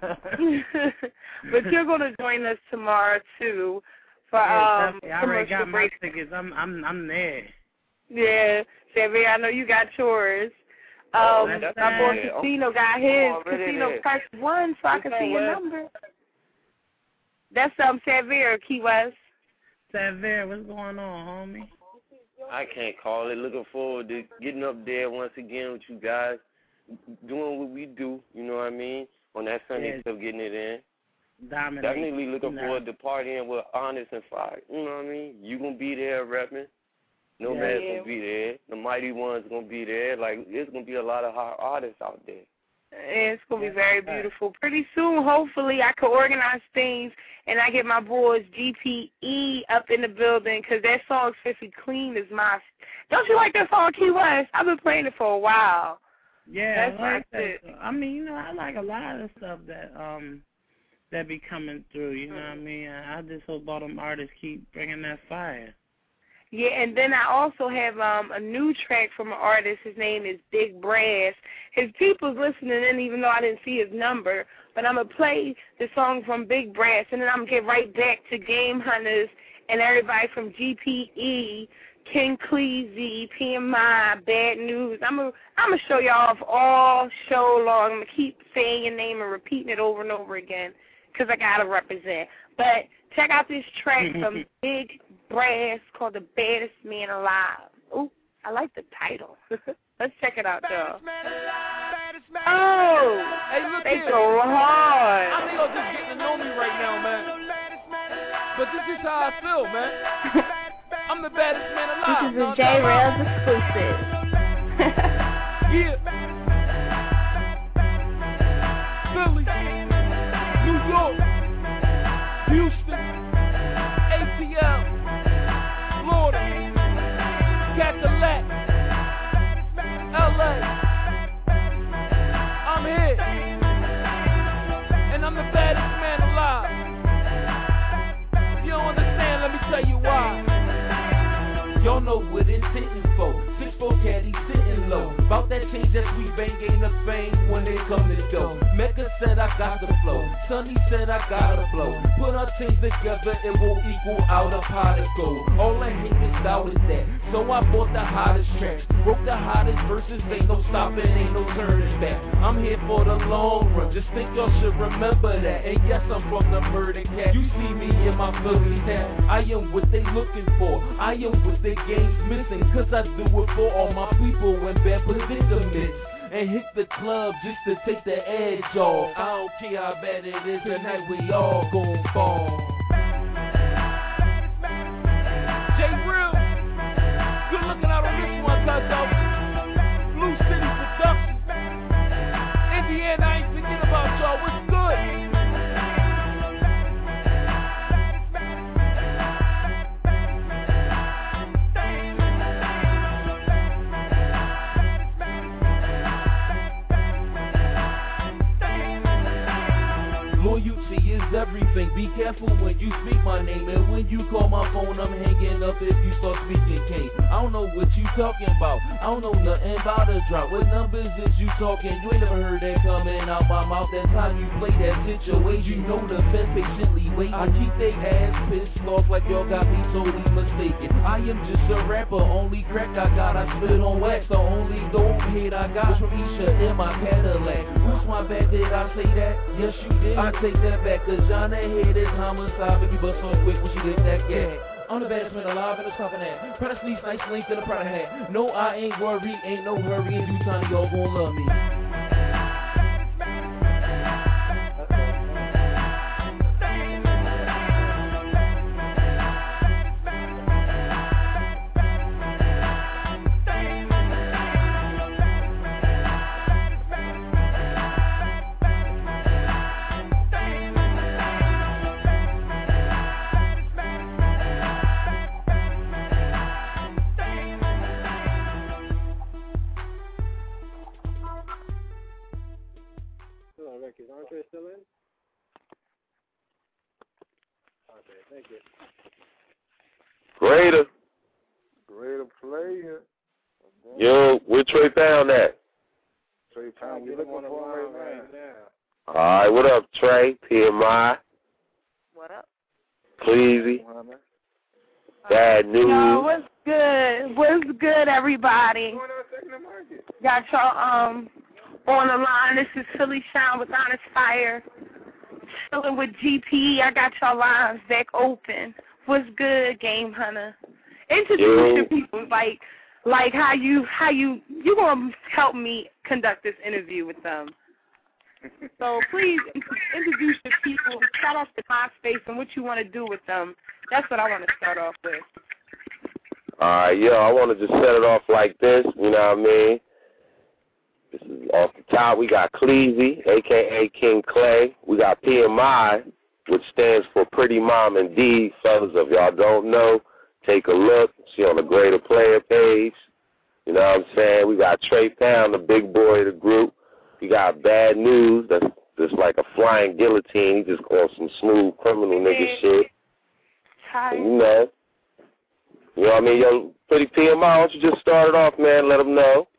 [SPEAKER 17] But you're going to join us tomorrow, too. For,
[SPEAKER 11] yeah,
[SPEAKER 17] um,
[SPEAKER 11] I already got my
[SPEAKER 17] break.
[SPEAKER 11] tickets. I'm, I'm, I'm there.
[SPEAKER 17] Yeah, Chevy, I know you got yours. Um,
[SPEAKER 11] Oh,
[SPEAKER 17] my boy
[SPEAKER 11] that's
[SPEAKER 17] Casino got his.
[SPEAKER 16] Oh,
[SPEAKER 17] Casino
[SPEAKER 16] there.
[SPEAKER 17] press one so I can see your number. That's um Xavier, Key West.
[SPEAKER 11] Xavier, what's going on, homie?
[SPEAKER 16] I can't call it. Looking forward to getting up there once again with you guys, doing what we do, you know what I mean, on that Sunday
[SPEAKER 11] Yeah.
[SPEAKER 16] stuff, getting it in.
[SPEAKER 11] Dominate.
[SPEAKER 16] Definitely looking
[SPEAKER 11] No.
[SPEAKER 16] forward to partying with Honest and Fire. You know what I mean? You going to be there repping. No
[SPEAKER 11] Yeah.
[SPEAKER 16] man's going to be there. The Mighty One's going to be there. Like, there's going to be a lot of hot artists out there.
[SPEAKER 17] It's going to be very beautiful. Pretty soon, hopefully, I can organize things and I get my boys G P E up in the building because that song, Fifty Clean, is my... Don't you like that song, Key West? I've been playing it for a while.
[SPEAKER 11] Yeah,
[SPEAKER 17] That's
[SPEAKER 11] I like
[SPEAKER 17] my
[SPEAKER 11] that.
[SPEAKER 17] shit.
[SPEAKER 11] I mean, you know, I like a lot of stuff that um that be coming through. You know what I mean? I just hope all them artists keep bringing that fire.
[SPEAKER 17] Yeah, and then I also have um, a new track from an artist. His name is Big Brass. His people's listening in, even though I didn't see his number. But I'm going to play the song from Big Brass, and then I'm going to get right back to Game Hunters and everybody from G P E, King Cleasy, P M I, Bad News. I'm going I'm to show y'all off all show long. I'm going to keep saying your name and repeating it over and over again because I got to represent. But check out this track from Big Brass called The Baddest Man Alive. Ooh, I like the title. Let's check it out, y'all. Oh,
[SPEAKER 18] hey, look
[SPEAKER 17] they
[SPEAKER 18] here.
[SPEAKER 17] go hard.
[SPEAKER 18] I think y'all just getting to know me right now, man. But this is how I feel, man. I'm the baddest man alive.
[SPEAKER 17] This is a J-Rails exclusive.
[SPEAKER 18] Yeah. Philly, New York, Houston, A T L, Florida, Cadillac, L A. I'm here, and I'm the baddest man alive. If you don't understand, let me tell you why. Y'all know what it's hitting for. Six four caddy sitting low. About that change that sweet bang ain't a thing when they come and go. Mecca said I got the flow. Sonny said I gotta flow. Put our things together, it will equal out a pot of gold. All I hate is doubt is that. So I bought the hottest tracks. Broke the hottest verses, ain't no stopping, ain't no turning back. I'm here for the long run. Just think y'all should remember that. And yes, I'm from the murder cat. You see me in my Philly hat. I am what they looking for. I am what they game's missing. Cause I do it for all my people in bad predicaments. And hit the club just to take the edge off. I don't care how bad it is, tonight we all gon' fall. J Real, good looking out on this one, cuz out. Blue City Productions. Indiana, I ain't forget about y'all. What's good? Loyalty is everything. Be careful when you speak my name. And when you call my phone, I'm hanging up if you start speaking K. I don't know what you talking about. I don't know nothing about a drop. What numbers is you talking? You ain't never heard that coming out my mouth. That time you play that situation, you know the fence patiently wait. I keep they ass pissed off like y'all got me totally mistaken. I am just a rapper. Only crack I got, I spit on wax. The only dope hit I got was from Isha in my Cadillac. Who's my bad? Did I say that? Yes, you did. I take that back, cause John head is homicide. Make you bust so quick when she did that gag. I'm the baddest man alive and the top of that. Prada sneeze, nice length and a Prada hat. No, I ain't worried, ain't no hurry. In due time, y'all gon' love me.
[SPEAKER 8] Greater.
[SPEAKER 19] Greater player.
[SPEAKER 8] Yo, where Trey Pound at?
[SPEAKER 19] Trey Pound, we looking for him right now.
[SPEAKER 8] All right, what up, Trey? P M I.
[SPEAKER 9] What up?
[SPEAKER 8] Cleasy. Bad news.
[SPEAKER 17] Yo, what's good? What's good, everybody? Got y'all um on the line. This is Philly Shine with Honest Fire. Chilling with G P. I got y'all lines back open. What's good, Game Hunter? Introduce
[SPEAKER 8] Yo.
[SPEAKER 17] your people, like like how you how you you gonna help me conduct this interview with them. So please introduce your people. Shout out to MySpace and what you want to do with them. That's what I want to start off with.
[SPEAKER 8] All right, yo, I want to just set it off like this, you know what I mean? This is off the top. We got Cleasy, a k a. King Clay. We got P M I, which stands for Pretty Mom Indeed. Fellas, if y'all don't know, take a look. See on the Greater Player page. You know what I'm saying? We got Trey Pound, the big boy of the group. We got Bad News. That's just like a flying guillotine. He just called some smooth criminal nigga shit.
[SPEAKER 17] Hi.
[SPEAKER 8] You know. You know what I mean? Yo, Pretty P M I, why don't you just start it off, man? Let them know.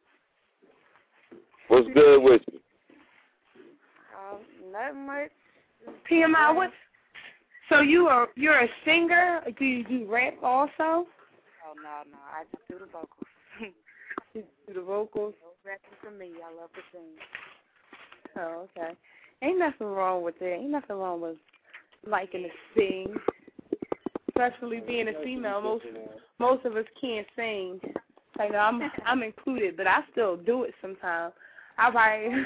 [SPEAKER 8] What's good with you?
[SPEAKER 9] Um, not much.
[SPEAKER 17] P M I, what? So you are you're a singer? Do you do rap also?
[SPEAKER 9] Oh no, no, I just do the vocals.
[SPEAKER 17] You do the vocals?
[SPEAKER 9] No rapping for me. I love to sing.
[SPEAKER 17] Oh, okay. Ain't nothing wrong with it. Ain't nothing wrong with liking to sing. Especially being a female, most most of us can't sing. Like I'm I'm included, but I still do it sometimes. I write.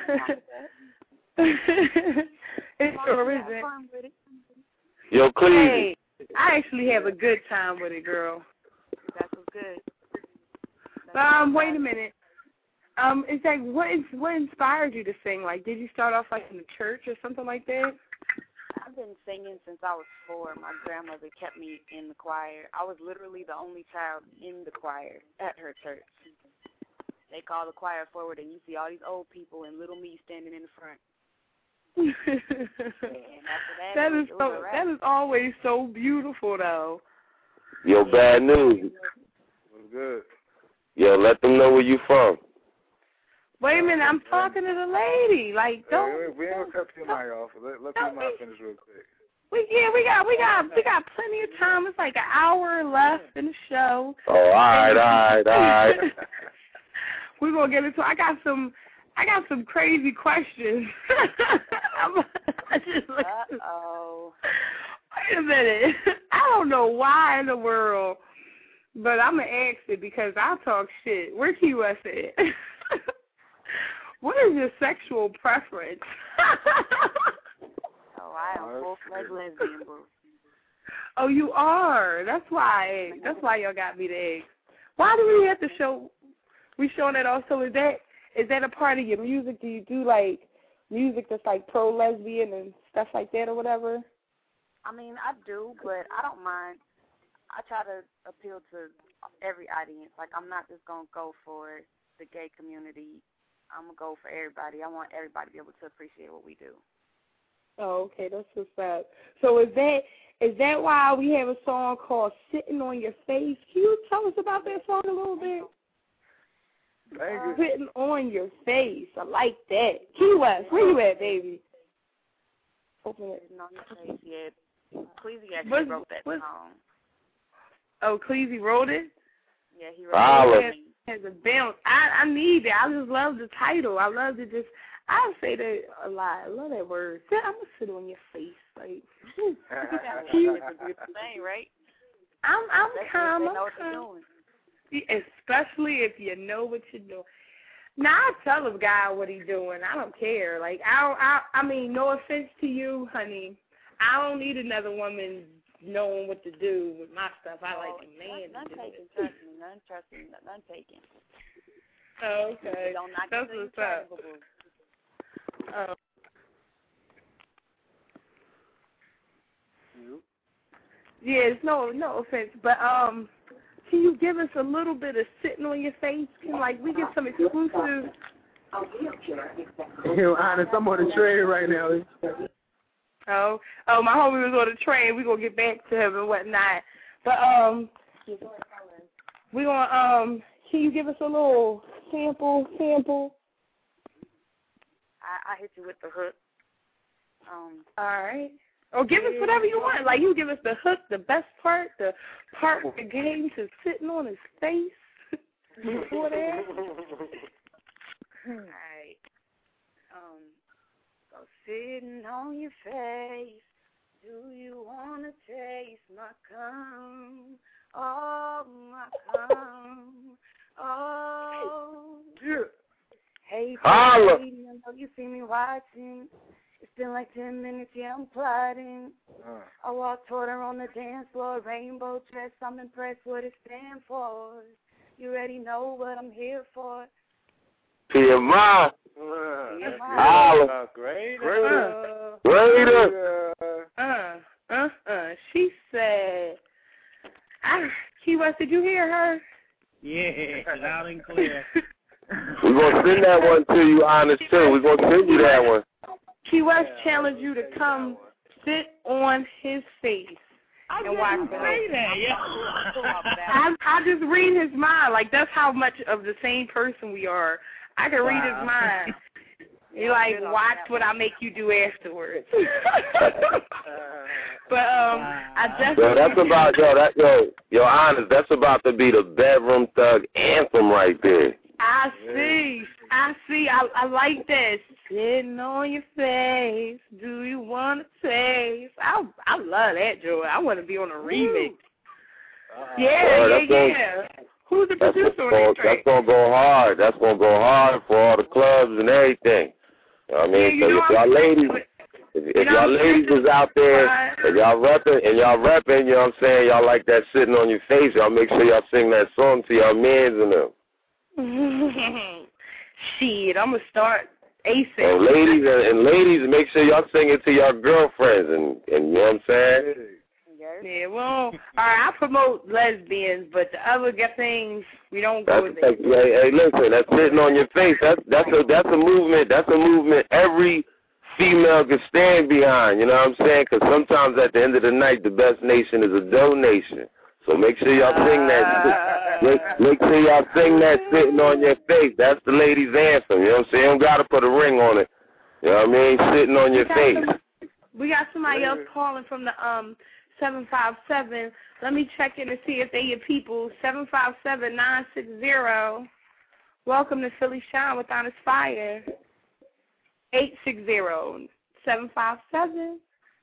[SPEAKER 17] It's for a reason.
[SPEAKER 8] Yo, Cleveland.
[SPEAKER 17] Hey, I actually have a good time with it, girl.
[SPEAKER 9] That's what's good.
[SPEAKER 17] Um, wait a minute. Um, is that what is what inspired you to sing? Like, did you start off like in the church or something like that?
[SPEAKER 9] I've been singing since I was four. My grandmother kept me in the choir. I was literally the only child in the choir at her church. They call the choir forward, and you see all these old people and little me standing in the front. And after that,
[SPEAKER 17] that
[SPEAKER 9] it was,
[SPEAKER 17] is
[SPEAKER 9] it was
[SPEAKER 17] so.
[SPEAKER 9] a wrap.
[SPEAKER 17] That is always so beautiful, though.
[SPEAKER 8] Yo, Bad News.
[SPEAKER 19] What's good?
[SPEAKER 8] Yo, let them know where you from.
[SPEAKER 17] Wait a minute, I'm talking to the lady. Like, don't.
[SPEAKER 19] Hey, we ain't gonna cut P M I off. Let, let P M I finish real quick.
[SPEAKER 17] We yeah, we got we got we got plenty of time. It's like an hour left in the show.
[SPEAKER 8] Oh, all right, all right, all right.
[SPEAKER 17] We're gonna get into. I got some. I got some crazy questions. I'm, I just looked.
[SPEAKER 9] Uh-oh.
[SPEAKER 17] Wait a minute. I don't know why in the world, but I'm going to ask it because I talk shit. Where Key West at? What is your sexual preference?
[SPEAKER 9] Oh, I am full-fledged lesbian, boo.
[SPEAKER 17] Oh, you are. That's why. That's why y'all got me to ask. Why do we have to show? We showing that also. Is that is that a part of your music? Do you do like music that's like pro lesbian and stuff like that or whatever?
[SPEAKER 9] I mean, I do, but I don't mind. I try to appeal to every audience. Like, I'm not just gonna go for the gay community. I'm gonna go for everybody. I want everybody to be able to appreciate what we do.
[SPEAKER 17] Oh, okay, that's what's up. So is that is that why we have a song called "Sitting on Your Face"? Can you tell us about that song a little bit?
[SPEAKER 19] Thank you.
[SPEAKER 17] Sitting on your face. I like that. Key West, where you at, baby? Open it.
[SPEAKER 9] Sitting on your face, yeah. Cleasy actually
[SPEAKER 17] What's,
[SPEAKER 9] wrote that
[SPEAKER 17] what's,
[SPEAKER 9] song.
[SPEAKER 17] Oh, Cleasy wrote it?
[SPEAKER 9] Yeah, he wrote it.
[SPEAKER 17] It has a bounce. I, I need it. I just love the title. I love to just, I say that a lot. I love that word. I'm going to sit on your face. Like,
[SPEAKER 9] That's a good thing, right?
[SPEAKER 17] I'm, I'm
[SPEAKER 9] Especially
[SPEAKER 17] calm.
[SPEAKER 9] if they
[SPEAKER 17] I'm
[SPEAKER 9] know what
[SPEAKER 17] calm.
[SPEAKER 9] they're doing.
[SPEAKER 17] Especially if you know what you're doing. Now, I tell a guy what he's doing. I don't care. Like, I, don't, I, I mean, no offense to you, honey. I don't need another woman knowing what to do with my stuff. I like a man
[SPEAKER 9] None
[SPEAKER 17] to do
[SPEAKER 9] taken,
[SPEAKER 17] it.
[SPEAKER 9] trust me. None trust me. None taken.
[SPEAKER 17] Oh, okay.
[SPEAKER 9] Don't knock
[SPEAKER 17] That's
[SPEAKER 9] it
[SPEAKER 17] what's up. Oh. Yes, no, no offense, but um, can you give us a little bit of sitting on your face? Can like we get some exclusive?
[SPEAKER 19] Yo, honest, I'm on the train right now.
[SPEAKER 17] Oh, oh, my homie was on the train. We're going to get back to him and whatnot. But um, we gonna um, can you give us a little sample? Sample.
[SPEAKER 9] I, I hit you with the hook. Um.
[SPEAKER 17] All right. Or give us whatever you want. Like you give us the hook, the best part, the part where the Games is sitting on his face before that.
[SPEAKER 9] All right. Um. So sitting on your face. Do you wanna taste my cum? Oh, my cum. Oh.
[SPEAKER 3] Yeah.
[SPEAKER 9] Hey,
[SPEAKER 8] Holla.
[SPEAKER 9] baby, I know you see me watching. It's been like ten minutes, yeah, I'm plotting.
[SPEAKER 3] Uh.
[SPEAKER 9] I walked toward her on the dance floor, rainbow dress. I'm impressed what it stands for. You already know what I'm here for.
[SPEAKER 8] P M I.
[SPEAKER 9] Uh,
[SPEAKER 8] Holla.
[SPEAKER 3] Great.
[SPEAKER 17] Uh,
[SPEAKER 8] Greater.
[SPEAKER 17] uh, uh, uh. She said, I, Key West, did you hear her?
[SPEAKER 11] Yeah, loud and clear.
[SPEAKER 8] We're going to send that one to you, Honest, too. We're going to send you that one.
[SPEAKER 17] Key West challenged you to come sit on his face
[SPEAKER 11] I
[SPEAKER 17] and watch
[SPEAKER 11] didn't
[SPEAKER 17] him.
[SPEAKER 11] say that, yeah.
[SPEAKER 17] I, I just read his mind. Like, that's how much of the same person we are. I can read
[SPEAKER 11] Wow.
[SPEAKER 17] his mind. He like, watch what I make you do afterwards. But um, I definitely.
[SPEAKER 8] Yo, that's about yo, that yo, yo, Honest. That's about to be the bedroom thug anthem right there.
[SPEAKER 17] I see. I see. I I like that. Sitting on your face. Do you want to taste? I I love that, Joey. I want to be on a remix.
[SPEAKER 8] Uh,
[SPEAKER 17] Yeah,
[SPEAKER 8] that's
[SPEAKER 17] yeah,
[SPEAKER 8] gonna,
[SPEAKER 17] yeah. Who's the
[SPEAKER 8] that's
[SPEAKER 17] producer on
[SPEAKER 8] gonna,
[SPEAKER 17] that track?
[SPEAKER 8] that's gonna go hard. That's gonna go hard for all the clubs and everything. You know what I mean,
[SPEAKER 17] Yeah, you
[SPEAKER 8] so
[SPEAKER 17] know
[SPEAKER 8] if
[SPEAKER 17] I'm
[SPEAKER 8] y'all ladies, if, if
[SPEAKER 17] know
[SPEAKER 8] y'all
[SPEAKER 17] I'm
[SPEAKER 8] ladies is out there, if y'all repping and y'all repping, you know what I'm saying, y'all like that sitting on your face, y'all make sure y'all sing that song to y'all mans and them.
[SPEAKER 17] Shit, I'm gonna start ASAP.
[SPEAKER 8] So ladies and, and ladies, make sure y'all sing it to your girlfriends and, and you know what I'm saying?
[SPEAKER 17] Yeah, well, all right, I promote lesbians, but the other things, we don't go
[SPEAKER 8] That's,
[SPEAKER 17] there.
[SPEAKER 8] that's, hey, hey, listen, that's sitting on your face. That's that's a that's a movement. That's a movement every female can stand behind. You know what I'm saying? Because sometimes at the end of the night, the best nation is a donation. So make sure y'all sing that. Make, make sure y'all sing that sitting on your face. That's the ladies' anthem. You know what I'm saying? You don't gotta put a ring on it. You know what I mean? Sitting on your
[SPEAKER 17] We got
[SPEAKER 8] face.
[SPEAKER 17] some- we got somebody else calling from the um seven five seven. Let me check in to see if they your people. seven five seven nine six zero. Welcome to Philly Shine with Honest Fire. eight six zero seven five seven.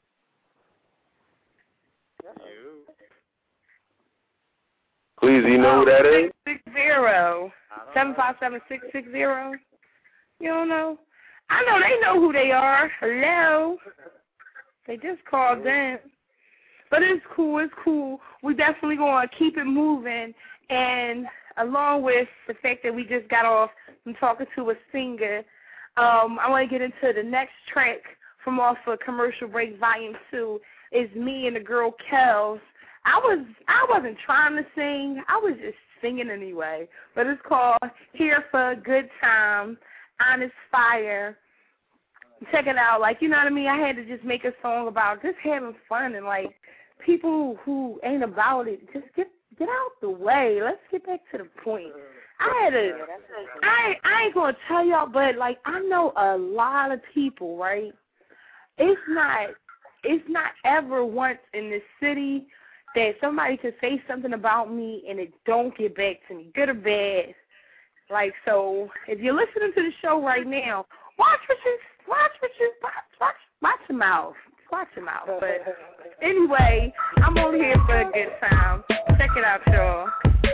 [SPEAKER 8] Please, you know who that is?
[SPEAKER 17] six zero seven five seven six six zero. You don't know? I know they know who they are. Hello. They just called in. But it's cool, it's cool. We definitely going to keep it moving. And along with the fact that we just got off from talking to a singer, um, I want to get into the next track from off of Commercial Break Volume two. It's me and the girl Kels. I was I wasn't trying to sing. I was just singing anyway. But it's called Here for a Good Time, Honest Fire. Check it out. Like, you know what I mean? I had to just make a song about just having fun and, like, people who ain't about it, just get get out the way. Let's get back to the point. I had a, I, I ain't going to tell y'all, but, like, I know a lot of people, right? It's not, it's not ever once in this city that somebody could say something about me and it don't get back to me, good or bad. Like, so if you're listening to the show right now, watch what you, watch what you, watch, watch, watch your mouth. Watch your mouth. But anyway, I'm only here for a good time. Check it out, y'all.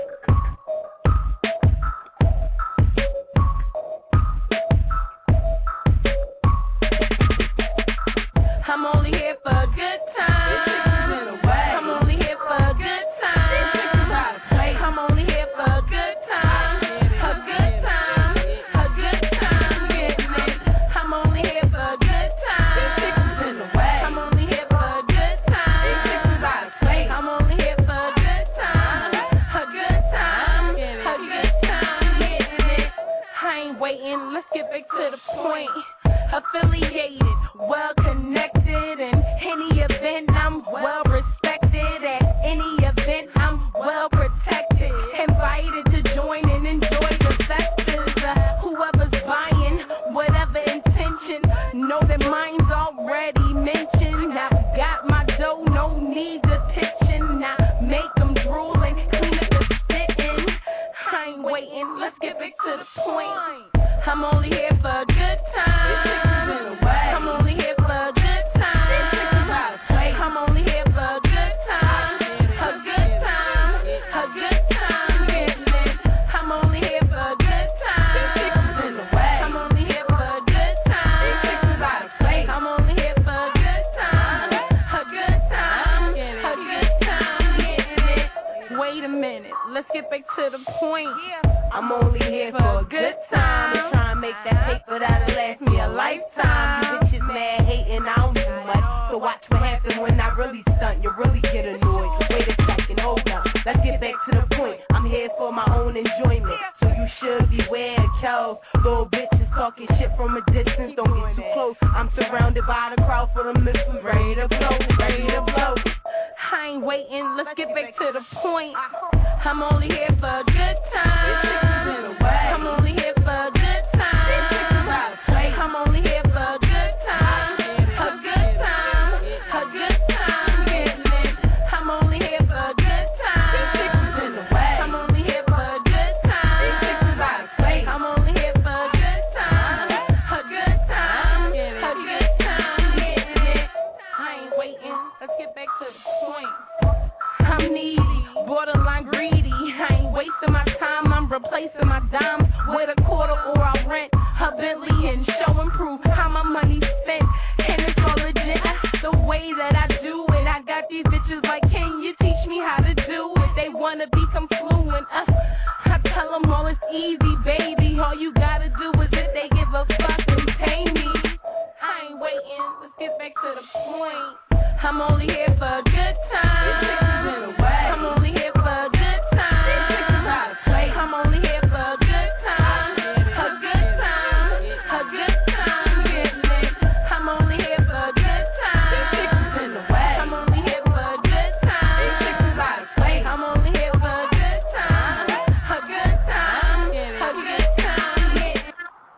[SPEAKER 17] I'm only here for a good time. I'm only here for a good time. I'm only here for a good time. A good time. A good time. Getting it. I'm only here for a good time. I'm only here for a good time. I'm only here for a good time. A good time. A good time. Getting it. I ain't waiting. Let's get back to the point. Affiliated, well connected, in any event I'm well respected. At any event
[SPEAKER 2] wait a minute, let's get back to the point.
[SPEAKER 12] I'm only here for a good time. To try and make that paper that'll last me a lifetime. You bitches mad hating, I don't do much. So watch what happens when I really stunt. You really get annoyed. Wait a second, hold up. Let's get back to the point. I'm here for my own enjoyment. So you should beware, Charles. Little bitches talking shit from a distance. Don't get too close. I'm surrounded by the crowd for the missiles. Ready to blow, ready to blow.
[SPEAKER 2] I ain't waiting, let's get back to the point. I'm only here for a good time. I'm only here for a good time. I'm only here for a good time. A good time, a good time, getting it. I'm only here for a good time. I'm only here for a good time. I'm only here for a good time. A good time, a good time, getting it. I ain't waiting, let's get back to the point. I'm needy, borderline greedy. I ain't wasting my time, I'm replacing my dimes with a quarter or I rent a Bentley and show and prove how my money's spent. And it's all legit, the way that I do it. I got these bitches like, can you teach me how to do it? They wanna become fluent. Uh, I tell them all it's easy, baby. All you gotta do is if they give a fuck and pay me. I ain't waiting, let's get back to the point. I'm only here for a good time. I'm only here for a good time. I'm only here for a good time. A good time. A good time. Getting it. I'm only here for a good time. I'm only here for a good time. I'm only here for a good time. A good time. A good time.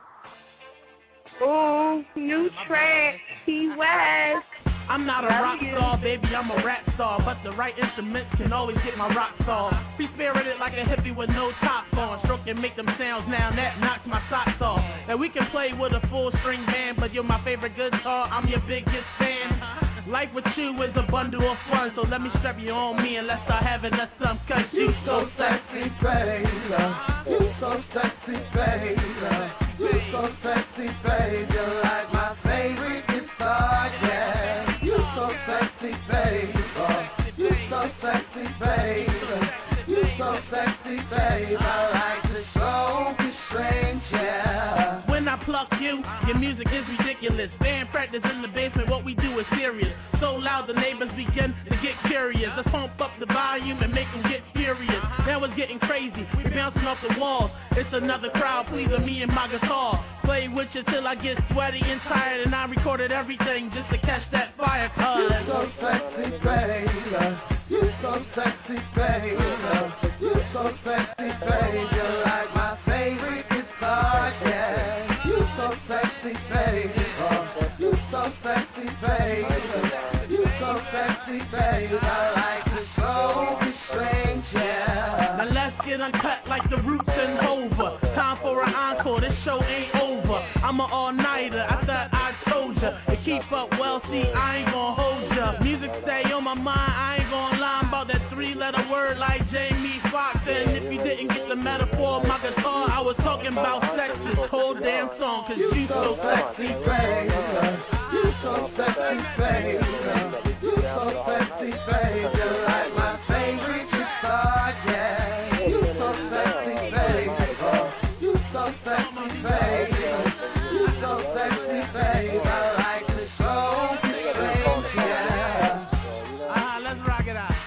[SPEAKER 17] Ooh, new track, Key West.
[SPEAKER 13] I'm not a rock star, baby, I'm a rap star. But the right instruments can always get my rocks off. Be spirited like a hippie with no top on. Stroke and make them sounds now, that knocks my socks off. And we can play with a full string band, but you're my favorite guitar, I'm your biggest fan. Life with you is a bundle of fun, so let me strap you on me and let's start having us some. Cause you so sexy, baby. You so sexy, baby. You so sexy, baby. You're like my favorite guitar, yeah. You so sexy, baby. You so sexy, baby. You so sexy, baby. I like to show you strange, yeah. When I pluck you, your music is ridiculous. Band practice in the basement, what we do is serious. So loud the neighbors begin to get curious. Let's pump up the volume and make them get furious. Now it's getting crazy, we're bouncing off the walls. It's another crowd pleasing me and my guitar. Play with you till I get sweaty and tired, and I recorded everything just to catch that fire. Cause you so sexy, baby. You so sexy, baby. You so sexy, baby. You're like my favorite guitar, yeah. You so sexy, baby. You so sexy, baby. You so sexy, baby. I like to show you strange, yeah. Now let's get uncut like the Roots and Hova. Time for an encore, this show ain't over. I'm an all-nighter, I thought I told ya. To keep up well, see, I ain't gon' hold ya. Music stay on my mind, I ain't gon' lie about that three-letter word like Jamie Foxx. And if you didn't get the metaphor of my guitar, I was talking about sex this whole damn song. Cause you so sexy, baby. You so sexy, baby. You so sexy, baby. You're like my favorite guitar, yeah. You so sexy, baby. You so sexy, baby. You so sexy, baby. I like to show you strange, yeah. Ah, let's rock it out.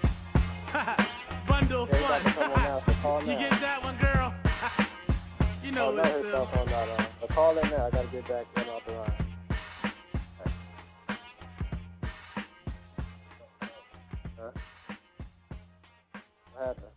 [SPEAKER 13] Bundle of fun. You get that one, girl? You know what it is.
[SPEAKER 19] But call in now. I gotta get back in off the line. Huh? What happened?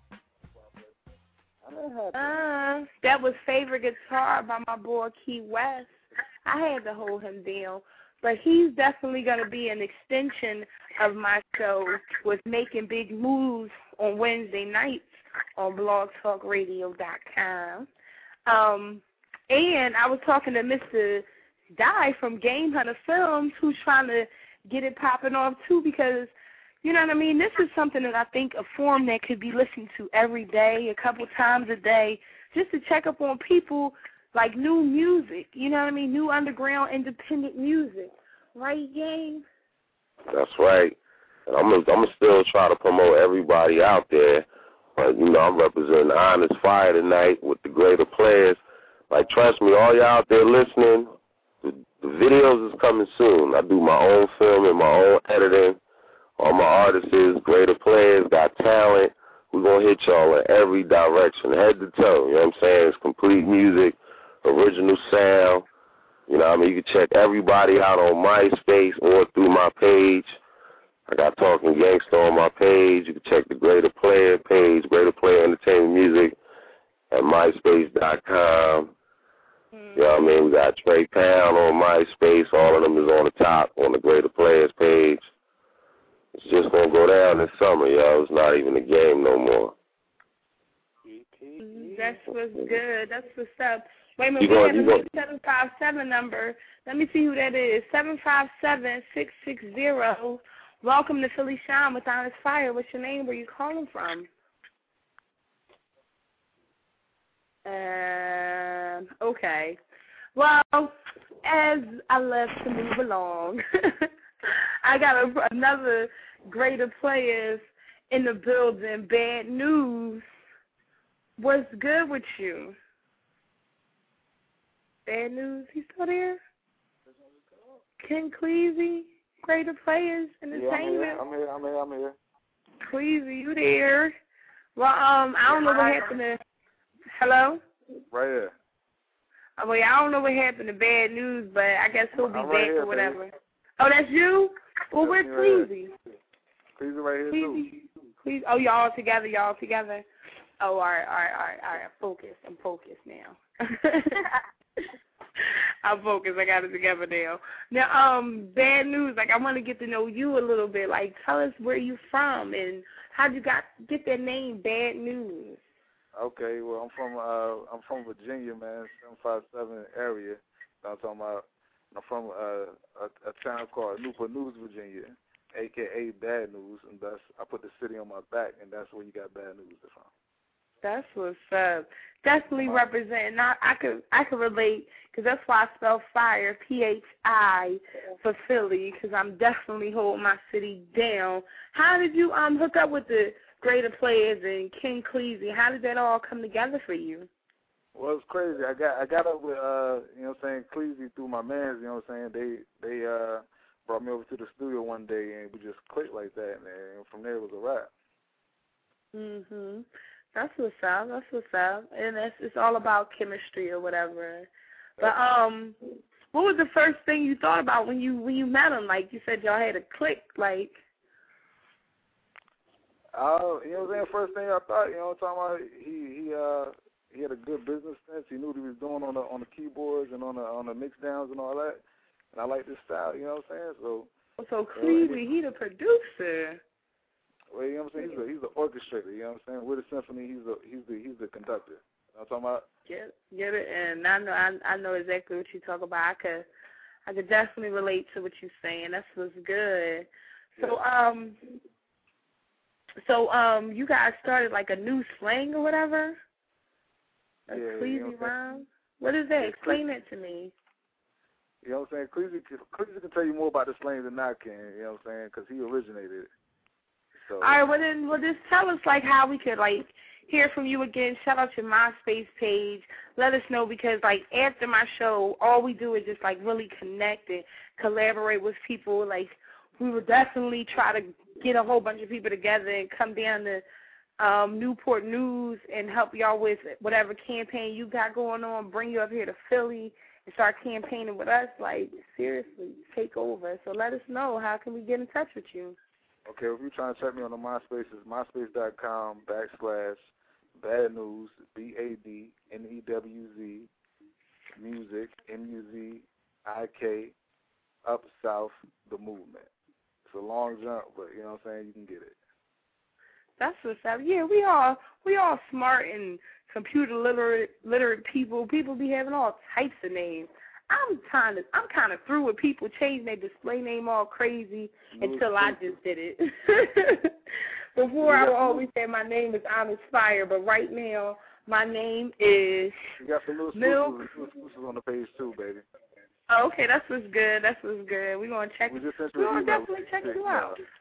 [SPEAKER 17] Uh, that was Favorite Guitar by my boy Key West. I had to hold him down. But he's definitely going to be an extension of my show with Making Big Moves on Wednesday nights on blog talk radio dot com. Um, and I was talking to Mister Dye from Game Hunter Films, who's trying to get it popping off, too, because, you know what I mean, this is something that I think a forum that could be listened to every day, a couple times a day, just to check up on people like new music, you know what I mean, new underground independent music. Right, Game?
[SPEAKER 8] That's right. And I'm gonna, I'm gonna still try to promote everybody out there. But, you know, I'm representing Honest Fire tonight with the greater players. Like, trust me, all y'all out there listening, the, the videos is coming soon. I do my own film and my own editing. All my artists is greater players, got talent. We're going to hit y'all in every direction, head to toe. You know what I'm saying? It's complete music, original sound. You know what I mean? You can check everybody out on MySpace or through my page. I got Talking Gangsta on my page. You can check the Greater Player page, Greater Player Entertainment Music at myspace dot com. Mm. You know what I mean? We got Trey Pound on MySpace. All of them is on the top on the Greater Players page. It's just going to go down this summer, yo. It's not even a game no more.
[SPEAKER 17] That's what's good. That's what's up. Wait a minute, we have a seven five seven number. Let me see who that is. seven five seven, six six zero. Welcome to Philly Shine with Honest Fire. What's your name? Where you calling from? Um, okay. Well, as I left to move along, I got a, another greater players in the building. Bad news. What's good with you? Bad news. He's still there? Ken Cleasy, greater players entertainment.
[SPEAKER 19] Yeah, I'm here. I'm here. I'm here. I'm here.
[SPEAKER 17] Cleasy, you there? Well, um, I don't know what happened to. Hello.
[SPEAKER 19] Right here.
[SPEAKER 17] Oh, well, I don't know what happened to Bad News, but I guess he'll be
[SPEAKER 19] I'm
[SPEAKER 17] back
[SPEAKER 19] right here,
[SPEAKER 17] or whatever.
[SPEAKER 19] baby.
[SPEAKER 17] Oh, that's you? Well, where's
[SPEAKER 19] Right
[SPEAKER 17] Cleasy?
[SPEAKER 19] Cleasy right here,
[SPEAKER 17] Cleasy.
[SPEAKER 19] too.
[SPEAKER 17] Cleasy. Oh, y'all together, y'all together. Oh, all right, all right, all right, all right. Focus. I'm focused now. I'm focused. I got it together now. Now, um, Bad News. Like, I want to get to know you a little bit. Like, tell us where you from and how'd you got get that name, Bad News.
[SPEAKER 19] Okay, well, I'm from uh, I'm from Virginia, man, seven five seven area. I'm talking about. I'm from uh, a, a town called Newport News, Virginia, a k a. Bad News, and that's I put the city on my back, and that's where you got Bad News from.
[SPEAKER 17] That's what's up. Definitely representing. I, I could I could relate because that's why I spell fire, P H I, for Philly, because I'm definitely holding my city down. How did you um hook up with the greater players and Ken Cleasy? How did that all come together for you?
[SPEAKER 19] Well, it's crazy. I got I got up with uh you know what I'm saying, Cleasy through my mans. You know what I'm saying? They they uh brought me over to the studio one day and we just clicked like that, and from there it was a wrap.
[SPEAKER 17] Mhm. That's what's up. That's what's up. And it's it's all about chemistry or whatever. But um, what was the first thing you thought about when you when you met him? Like you said, y'all had a click. Like,
[SPEAKER 19] uh, you know what I'm saying? First thing I thought, you know what I'm talking about? He he uh he had a good business sense. He knew what he was doing on the on the keyboards and on the on the mix downs and all that. And I like his style. You know what I'm saying? So
[SPEAKER 17] so Cleasy, he the producer.
[SPEAKER 19] Well, you know what I'm saying? He's a he's the orchestrator. You know what I'm saying? With a symphony, he's the he's the he's the conductor. You know what I'm talking about?
[SPEAKER 17] Get get it, and I know I I know exactly what you talk about. I could I could definitely relate to what you're saying. That's what's good. So um, so um, you guys started like a new slang or whatever. A
[SPEAKER 19] yeah,
[SPEAKER 17] Cleasy
[SPEAKER 19] you know what
[SPEAKER 17] rhyme. What is that?
[SPEAKER 19] Yeah,
[SPEAKER 17] Explain that to me.
[SPEAKER 19] You know what I'm saying? Cleasy Cleasy can tell you more about the slang than I can. You know what I'm saying? Because he originated it. So,
[SPEAKER 17] all right, well then, well just tell us like how we could like hear from you again. Shout out your MySpace page. Let us know because like after my show, all we do is just like really connect and collaborate with people. Like we would definitely try to get a whole bunch of people together and come down to um, Newport News and help y'all with whatever campaign you got going on. Bring you up here to Philly and start campaigning with us. Like seriously, take over. So let us know. How can we get in touch with you?
[SPEAKER 19] Okay, if you're trying to check me on the MySpace, it's myspace.com backslash bad news, B A D N E W Z, music, M U Z I K, up south, the movement. It's a long jump, but you know what I'm saying, you can get it.
[SPEAKER 17] That's what's up. Yeah, we all we all smart and computer literate literate people. People be having all types of names. I'm kind of I'm kind of through with people changing their display name all crazy until I just did it. Before I would always say my name is Honest Fire, but right now my name is
[SPEAKER 19] You got some little
[SPEAKER 17] Milk.
[SPEAKER 19] exclusives on the page too, baby.
[SPEAKER 17] Oh, okay, that's what's good. That's what's good. We're gonna check.
[SPEAKER 19] We just sent
[SPEAKER 17] We're
[SPEAKER 19] you
[SPEAKER 17] gonna
[SPEAKER 19] an email.
[SPEAKER 17] definitely check you out.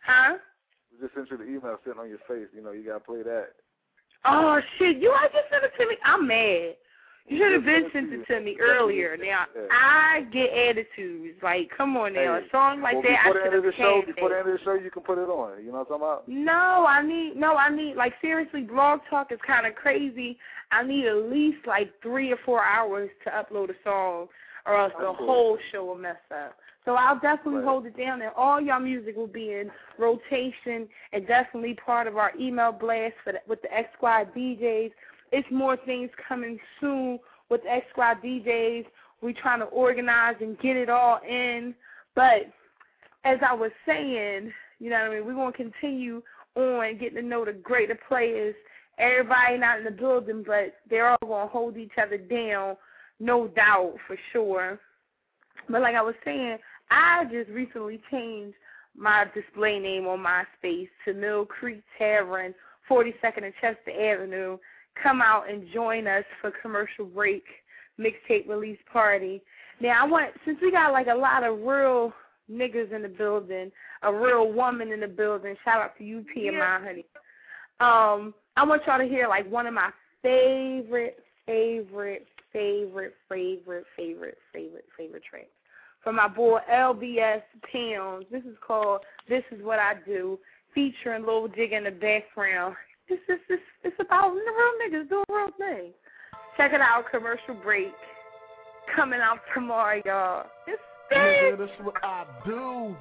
[SPEAKER 17] Huh?
[SPEAKER 19] We just sent you the email sitting on your face. You know, you got to play that.
[SPEAKER 17] Oh, shit. You I just sent it to me? I'm mad. You should have been sent it to me earlier. Now, yeah. I get attitudes. Like, come on now.
[SPEAKER 19] Hey,
[SPEAKER 17] a song like
[SPEAKER 19] well,
[SPEAKER 17] that, I
[SPEAKER 19] before the end of the show,
[SPEAKER 17] it.
[SPEAKER 19] Before the end of the show, you can put it on. You know what I'm talking about?
[SPEAKER 17] No, I need, no, I need, like, seriously, Blog Talk is kind of crazy. I need at least, like, three or four hours to upload a song, or else the whole show will mess up. So I'll definitely right. hold it down, and all y'all music will be in rotation and definitely part of our email blast for the, with the X Squad D Js. It's more things coming soon with the X Squad D Js. We're trying to organize and get it all in. But as I was saying, you know what I mean, we're going to continue on getting to know the greater players. Everybody not in the building, but they're all going to hold each other down, no doubt, for sure. But like I was saying, I just recently changed my display name on MySpace to Mill Creek Tavern, forty-second and Chester Avenue. Come out and join us for commercial break mixtape release party. Now, I want, since we got like a lot of real niggas in the building, a real woman in the building, shout out to you, P M I, honey. Um, I want y'all to hear like one of my favorite, favorite, favorite, favorite, favorite, favorite, favorite tracks from my boy L B S Pounds. This is called This Is What I Do, featuring Lil Jigga in the background. It's, it's, it's, it's about the real niggas doing real things. Check it out, commercial break. Coming out tomorrow, y'all. It's
[SPEAKER 14] nigga, this is what I do.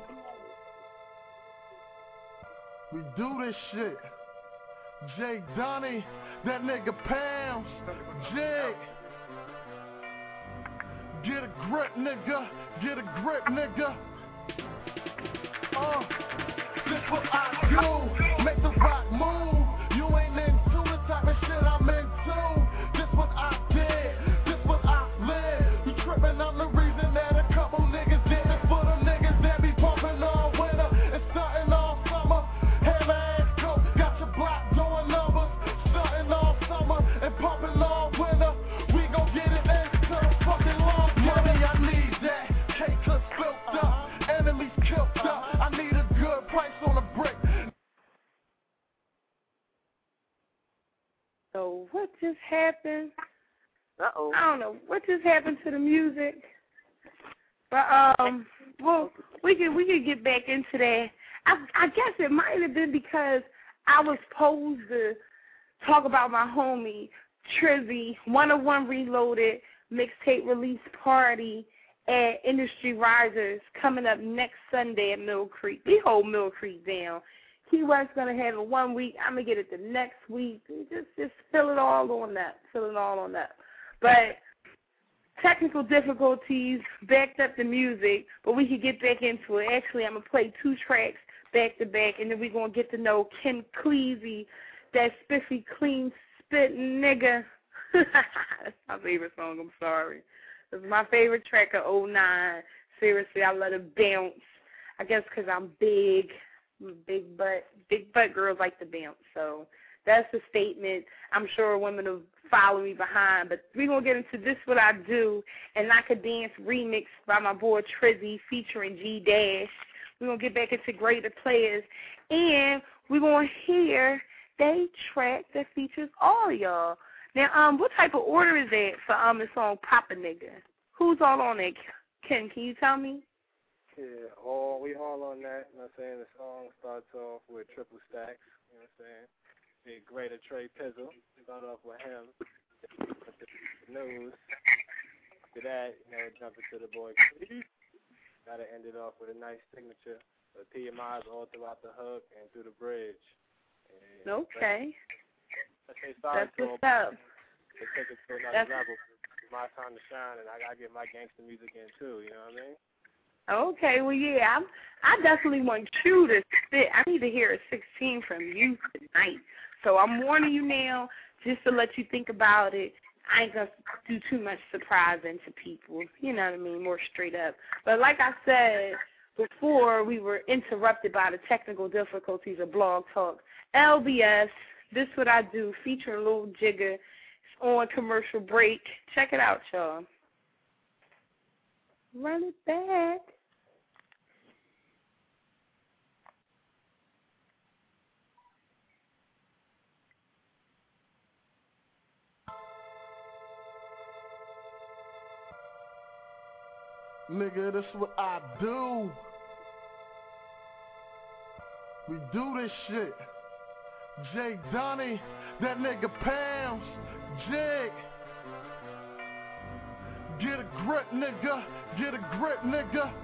[SPEAKER 14] We do this shit. Jay Donnie, that nigga Pounds, Jay. Get a grip, nigga. Get a grip, nigga. Uh, this what I do. Make the rock move. You ain't into the type of shit I'm into. This what I did. This what I live. You tripping, I'm the reason that a couple niggas did it. For the niggas that be pumping all winter and starting all summer. Have ass coat, got your block doing numbers. Starting all summer and pumping all winter. We gon' get it into the fucking long money. I need that. K-Clips built up. Enemies killed up. I need a good price on a brick.
[SPEAKER 17] So what just happened?
[SPEAKER 5] Uh-oh.
[SPEAKER 17] I don't know. What just happened to the music? But, um, well, we can, we can get back into that. I, I guess it might have been because I was posed to talk about my homie, Trizzy, one oh one Reloaded mixtape release party at Industry Risers coming up next Sunday at Mill Creek. We hold Mill Creek down. Key West's going to have it one week. I'm going to get it the next week. Just just fill it all on that. Fill it all on that. But technical difficulties backed up the music, but we could get back into it. Actually, I'm going to play two tracks back to back, and then we're going to get to know Ken Cleasy, that spiffy, clean spitting nigga. That's my favorite song. I'm sorry. This is my favorite track of oh nine. Seriously, I let it bounce. I guess because I'm big. Big butt, big butt girls like to bounce. So that's a statement. I'm sure women will follow me behind. But we're going to get into This What I Do, and Like a Dance remix by my boy Trizzy featuring G Dash. We're going to get back into greater players. And we're going to hear they track that features all y'all. Now, um, what type of order is that for um the song Papa Nigga? Who's all on it? Ken, can you tell me?
[SPEAKER 20] Yeah, all we all on that, you know what I'm saying? The song starts off with Triple Stacks, you know what I'm saying? The greater Trey Pizzle, start off with him. The news. After that, you know, jump into the boy Cleese. Gotta end it off with a nice signature. The P M Is all throughout the hook and through the bridge. And
[SPEAKER 17] okay.
[SPEAKER 20] They
[SPEAKER 17] That's what's up.
[SPEAKER 20] They take it to another level. It's my time to shine, and I gotta get my gangster music in too, you know what I mean?
[SPEAKER 17] Okay, well, yeah, I'm, I definitely want you to spit. I need to hear a sixteen from you tonight. So I'm warning you now just to let you think about it. I ain't going to do too much surprising to people, you know what I mean, more straight up. But like I said before, we were interrupted by the technical difficulties of Blog Talk. L B S, This What I Do, featuring Lil Jigga. It's on commercial break. Check it out, y'all. Run it back.
[SPEAKER 14] Nigga, this what I do. We do this shit. Jay Donnie, that nigga Pams, Jig. Get a grip, nigga. Get a grip, nigga.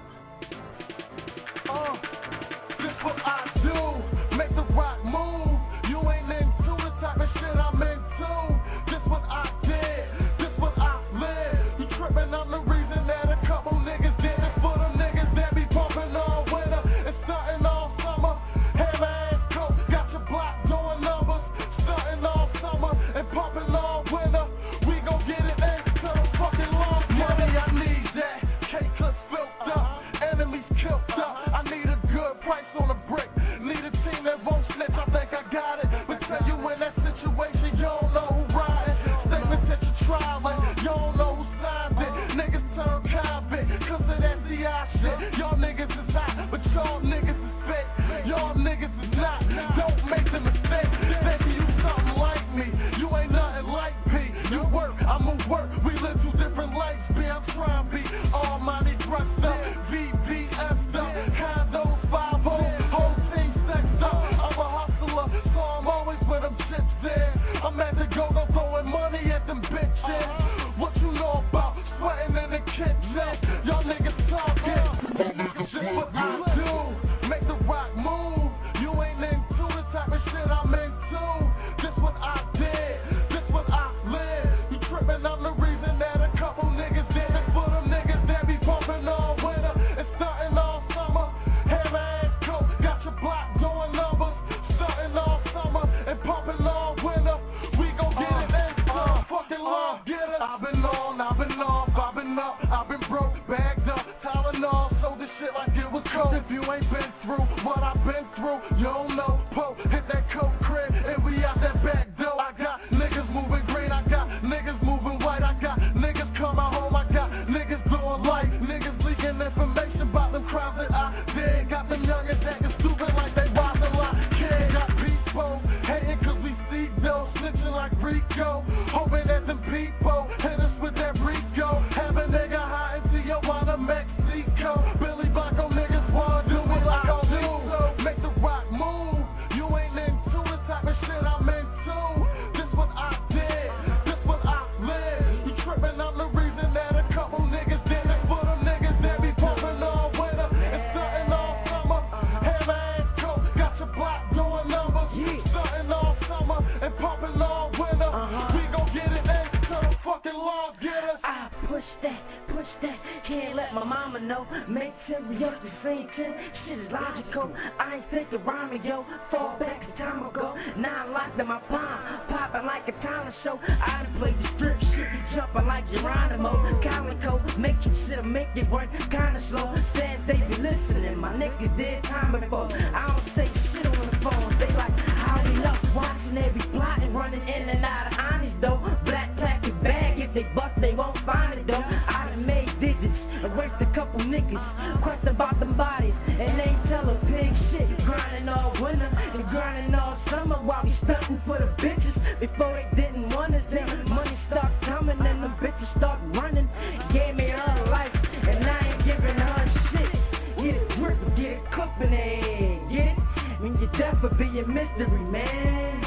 [SPEAKER 14] Uh, this what I do. Make the rock move. You ain't into the type of shit I'm into. This what I did. This what I live. You trippin', I'm the reason that a couple niggas did it. For them niggas that be pumping all winter and starting all summer. Have ass coat, got your block doing numbers. Starting all summer and pumping all winter. We gon' get it in till the fucking long money. I need that. K-Clips built up, enemies killed up. I need a good price on a brick. Need a team that won't snitch. I think I got it. But tell you in that situation, you don't know who riding. Statements that you trying, you don't know who signed it. Niggas turn convict, cause of that D I shit. Y'all niggas is hot, but y'all niggas is fake. Y'all niggas is not. Don't make the mistake. Baby, you something like me. You ain't nothing like P. You work, I'ma work. We live two different lives, B. I'm trying to be almighty dressed up. V V F'd up. Condos, five oh. Whole team sexed up. I'm a hustler, so I'm always with them shits there. I'm at the go-go throwing money at them bitches. What you know about sweating in the kitchen? Y'all niggas talking. Just what I do. Make the rock move. You ain't into the type of shit I'm into. This what I did. This what I live. You trippin', I'm the reason that a couple niggas did it. For them niggas that be pumping all winter and starting all summer. Have ass coat, got your block doing numbers. Starting all summer and pumping all winter. We gon' get uh, it in uh, fucking long. Get it. I've been on, I've been off, I've been up, I've been broke, bagged up, Tylenol, sold this shit like it was coke. If you ain't been through what I've been through, you don't know. Po, hit that coke crib, and we out that back door. I got niggas moving green, I got niggas moving white, I got niggas coming home, I got niggas doing life, niggas leaking information about them crimes that I did. Got them youngins acting stupid like they robbed a lot. Kid got people hating cause we see those snitching like Rico, hoping that them people hit us with that Rico. Have a nigga high into your wanna Mexico. Billy Blanco niggas wanna do what I do. Make the rock move. You ain't into the type of shit I'm into. This what I did. This what I live. You trippin', I'm the reason that a couple niggas did it. For them niggas that be pumping all winter and starting all summer. Have ass coat, got your block doing numbers. Starting all summer and pumping all winter. We gon' get it in till the fucking law get us.
[SPEAKER 12] I push that, push that, can't let my mama know. Make ten me up the same ten, shit is logical. I ain't thinking rhyming, yo, fall back a time ago. Now I'm locked in my palm, popping like a talent show. I done played the strip shit, jumping like Geronimo. Calico, make you shit, make it work kinda slow. Said they be listening, my niggas did time before. I don't say shit on the phone, they like, how we know? Watching every plot and running in and out of honest though. Black plastic bag, if they bust, they won't find it though. I done made digits, erased a couple niggas. Question about them bodies, and they tell a pig shit. Grinding all winter and grinding all summer while we stunting for the bitches. Before they didn't want us, then money start coming and them bitches start running. Gave me her life, and I ain't giving her shit. Get it grip, get it cupping, and get it. I mean, you deaf will be a mystery, man.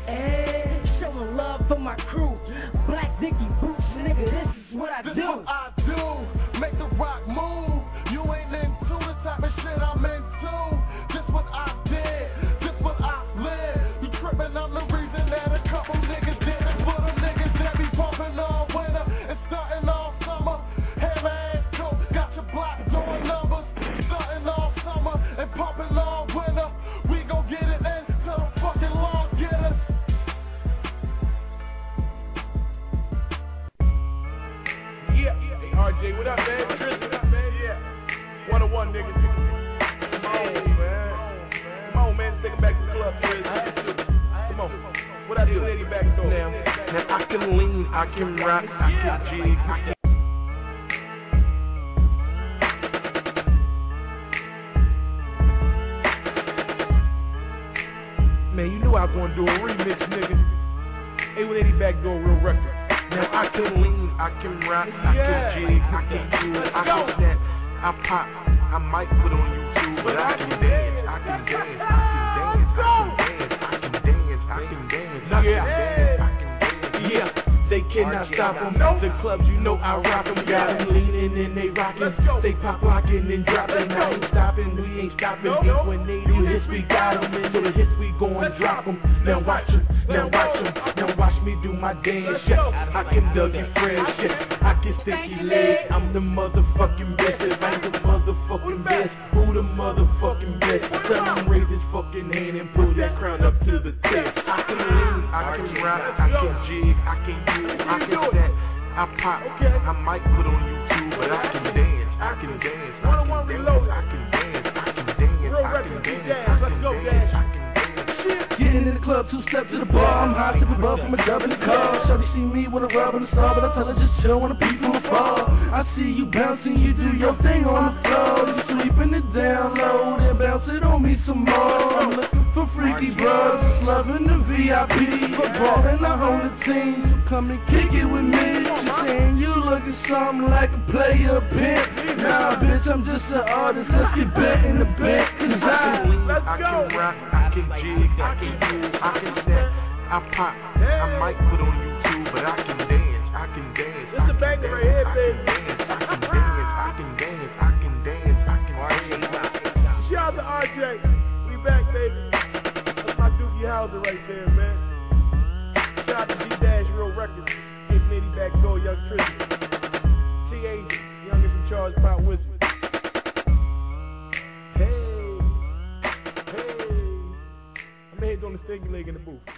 [SPEAKER 12] Hey, showing love for my crew. Black Dickie Boots, nigga, this is what I do.
[SPEAKER 14] This what I do. Make the rock move. You ain't into the type of shit I'm into. This what I did. This what I live. You trippin', I'm the reason that a couple niggas did it. For them niggas that be pumping all winter and starting all summer. Have ass coat, got your block doing numbers. Starting all summer and pumping all winter. We gon' get it in till the fucking law get us.
[SPEAKER 4] Yeah, hey R J, what up, man? What up, man? Yeah. One on one, niggas. Come on, man. Come on, man. Take it back to the club, Chris. Come on. What I do, lady back door.
[SPEAKER 13] Now, now I can lean, I can rock, I can jig, I can. Man, you knew I was gonna do a remix, nigga. eight one eighty back door, real record. Now I can lean, I can rock, I
[SPEAKER 4] yeah.
[SPEAKER 13] can jig, I can do it, I can snap.
[SPEAKER 4] I pop, I might put on YouTube, but I can dance, I can dance, I can dance, I can dance, I can dance, I can dance, I can dance, I can dance. Yeah. They cannot stop them. The clubs, you know I rock them. Got them leaning and they rockin'. They pop lockin' and droppin'. I ain't stoppin', we ain't stoppin'. Deep when they do hits, we got them. And so the hits, we gon' drop them. Now watch them, now watch them. Now watch me do my dance. Yeah, I can Dougie Fresh. Yeah, I can sticky legs. I'm the motherfucking best. If I ain't the motherfucking best, who the motherfucking best? Tell him raise his fucking hand and pull that crown up to the tip. I can lean, I can rock, I can jig, I can I can that, I pop, I might put on YouTube, but I can dance, I can dance, I can dance, I can dance, I can dance, I can dance, I can dance, I can dance. Getting in the club, two steps to the bar, I'm high, sipping bub from a dub in the car. Shawty see me with a rub in the star, but I tell her just chill when the people fall. I see you bouncing, you do your thing on the floor. You sweeping it down low, then bounce it on me some more. I'm looking for freaky bros, just loving the V I P. Football and I own the team, so come and kick it with me. She saying you looking something like a player pimp. Nah, bitch, I'm just an artist, let's get back in the bed. Cause I, I can rock, I can jig, I can move, I can step, I pop, I might put on YouTube, but I can dance, I can dance, I can dance, I can dance, I can dance, I can dance, I can dance, I can dance.
[SPEAKER 21] Shout out to R J, we back, baby. That's my Dookie Howser right there, man. Shout out to D-Dash Real Records, Kid Nitty Back Door, Young Tristan, T A, youngest in charge, Pop Wizard. Hey, hey, I'm head on the stinky leg in the booth.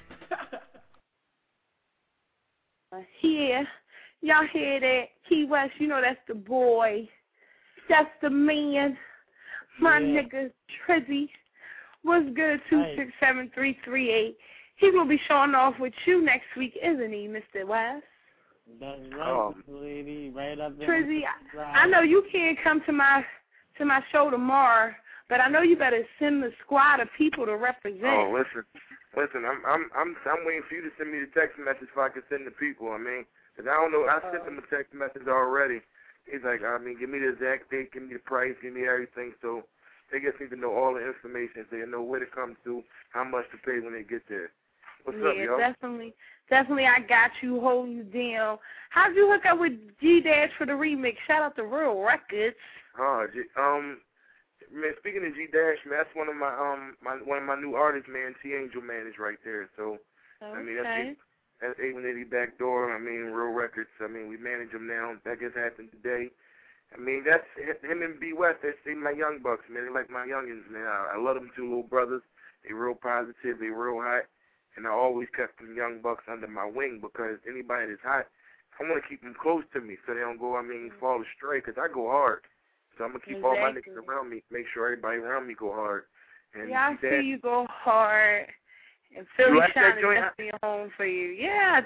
[SPEAKER 17] Yeah, y'all hear that? Key West, you know that's the boy. That's the man. My yeah. nigga Trizzy. What's good? Two six seven three three eight. He will be showing off with you next week, isn't he, Mister West?
[SPEAKER 11] That's right, um, lady. Right up there.
[SPEAKER 17] Trizzy, I, I know you can't come to my to my show tomorrow, but I know you better send the squad of people to represent.
[SPEAKER 8] Oh, listen. Listen, I'm I'm I'm I'm waiting for you to send me the text message so I can send the people. I mean, cause I don't know. I sent them a text message already. He's like, I mean, give me the exact date, give me the price, give me everything. So they just need to know all the information so they know where to come to, how much to pay when they get there. What's
[SPEAKER 17] yeah,
[SPEAKER 8] up, yo?
[SPEAKER 17] definitely, definitely. I got you, holding you down. How'd you hook up with G Dash for the remix? Shout out to Real Records.
[SPEAKER 8] Oh, um. Man, speaking of G Dash, man, that's one of my um my one of my new artists, man. T Angel man is right there. So
[SPEAKER 17] okay.
[SPEAKER 8] I mean that's that's eight one eighty Backdoor. I mean Real Records. I mean we manage them now. That just happened today. I mean that's him and B West. They they my young bucks, man. They like my youngins, man. I, I love them two little brothers. They real positive. They real hot. And I always kept them young bucks under my wing because anybody that's hot, I want to keep them close to me so they don't go. I mean fall astray because I go hard. So I'm going to keep exactly. all my niggas around me, make sure everybody around me go hard. And
[SPEAKER 17] yeah, I
[SPEAKER 8] that,
[SPEAKER 17] see you go hard. And Philly like Shine is definitely home for you. Yeah.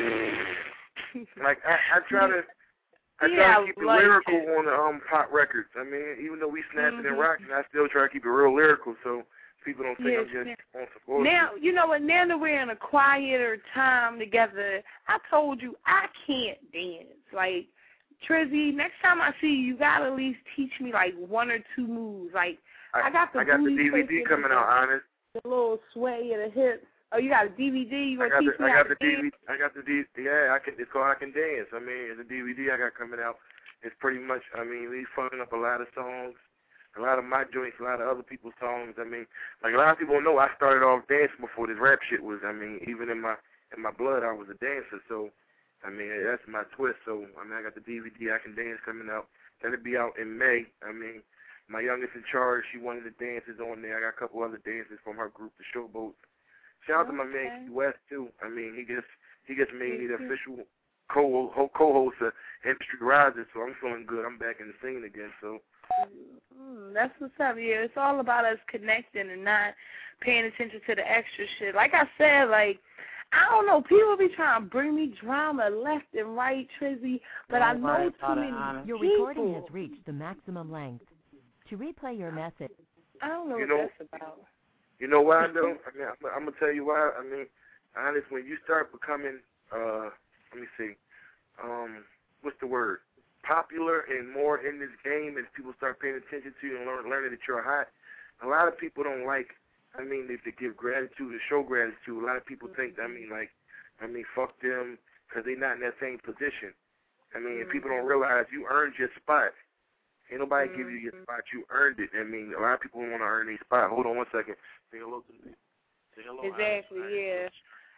[SPEAKER 8] like, I, I try to I
[SPEAKER 17] yeah,
[SPEAKER 8] try to keep it
[SPEAKER 17] like
[SPEAKER 8] lyrical
[SPEAKER 17] it.
[SPEAKER 8] on the um, pop records. I mean, even though we snapping
[SPEAKER 17] mm-hmm.
[SPEAKER 8] and rocking, I still try to keep it real lyrical so people don't think
[SPEAKER 17] yes,
[SPEAKER 8] I'm just
[SPEAKER 17] yeah.
[SPEAKER 8] on support.
[SPEAKER 17] Now, you know what, now that we're in a quieter time together, I told you I can't dance. Like, Trizzy, next time I see you, you gotta at least teach me like one or two moves. Like I, I got the
[SPEAKER 8] I got the D V D coming out, Honest.
[SPEAKER 17] The little sway of the hips. Oh, you got a D V D? You gonna
[SPEAKER 8] I got
[SPEAKER 17] teach
[SPEAKER 8] the,
[SPEAKER 17] me
[SPEAKER 8] I
[SPEAKER 17] how
[SPEAKER 8] got
[SPEAKER 17] to
[SPEAKER 8] the D V D.
[SPEAKER 17] dance?
[SPEAKER 8] I got the D V D. Yeah, I can. It's called I Can Dance. I mean, the D V D I got coming out. It's pretty much. I mean, we fucking up a lot of songs, a lot of my joints, a lot of other people's songs. I mean, like a lot of people know, I started off dancing before this rap shit was. I mean, even in my in my blood, I was a dancer. So. I mean, that's my twist. So, I mean, I got the D V D, I Can Dance, coming out. That'll be out in May. I mean, my youngest in charge, she wanted the dances on there. I got a couple other dances from her group, the Showboats. Shout out
[SPEAKER 17] okay.
[SPEAKER 8] to my man, Key West, too. I mean, he gets he gets made me the official co- co-host of Industry Rising, so I'm feeling good. I'm back in the scene again, so.
[SPEAKER 17] Mm, that's what's up. Yeah, it's all about us connecting and not paying attention to the extra shit. Like I said, like, I don't know, people be trying to bring me drama left and right, Trizzy, but I know too many
[SPEAKER 1] Your
[SPEAKER 17] people.
[SPEAKER 1] recording has reached the maximum length. To replay your message.
[SPEAKER 17] I don't know
[SPEAKER 8] you
[SPEAKER 17] what
[SPEAKER 8] know,
[SPEAKER 17] that's about.
[SPEAKER 8] You know why, though? I mean, I'm, I'm going to tell you why. I mean, honest, when you start becoming, uh, let me see, um, what's the word?
[SPEAKER 6] popular and more in this game, and people start paying attention to you and learn, learning that you're hot, a lot of people don't like, I mean, if they give gratitude, to show gratitude, a lot of people think, I mean, like, I mean, fuck them because they're not in that same position. I mean, mm-hmm. people don't realize you earned your spot. Ain't nobody mm-hmm. give you your spot. You earned it. I mean, a lot of people want to earn their spot. Hold on one second. Say hello to me. Say hello.
[SPEAKER 17] Exactly, yeah.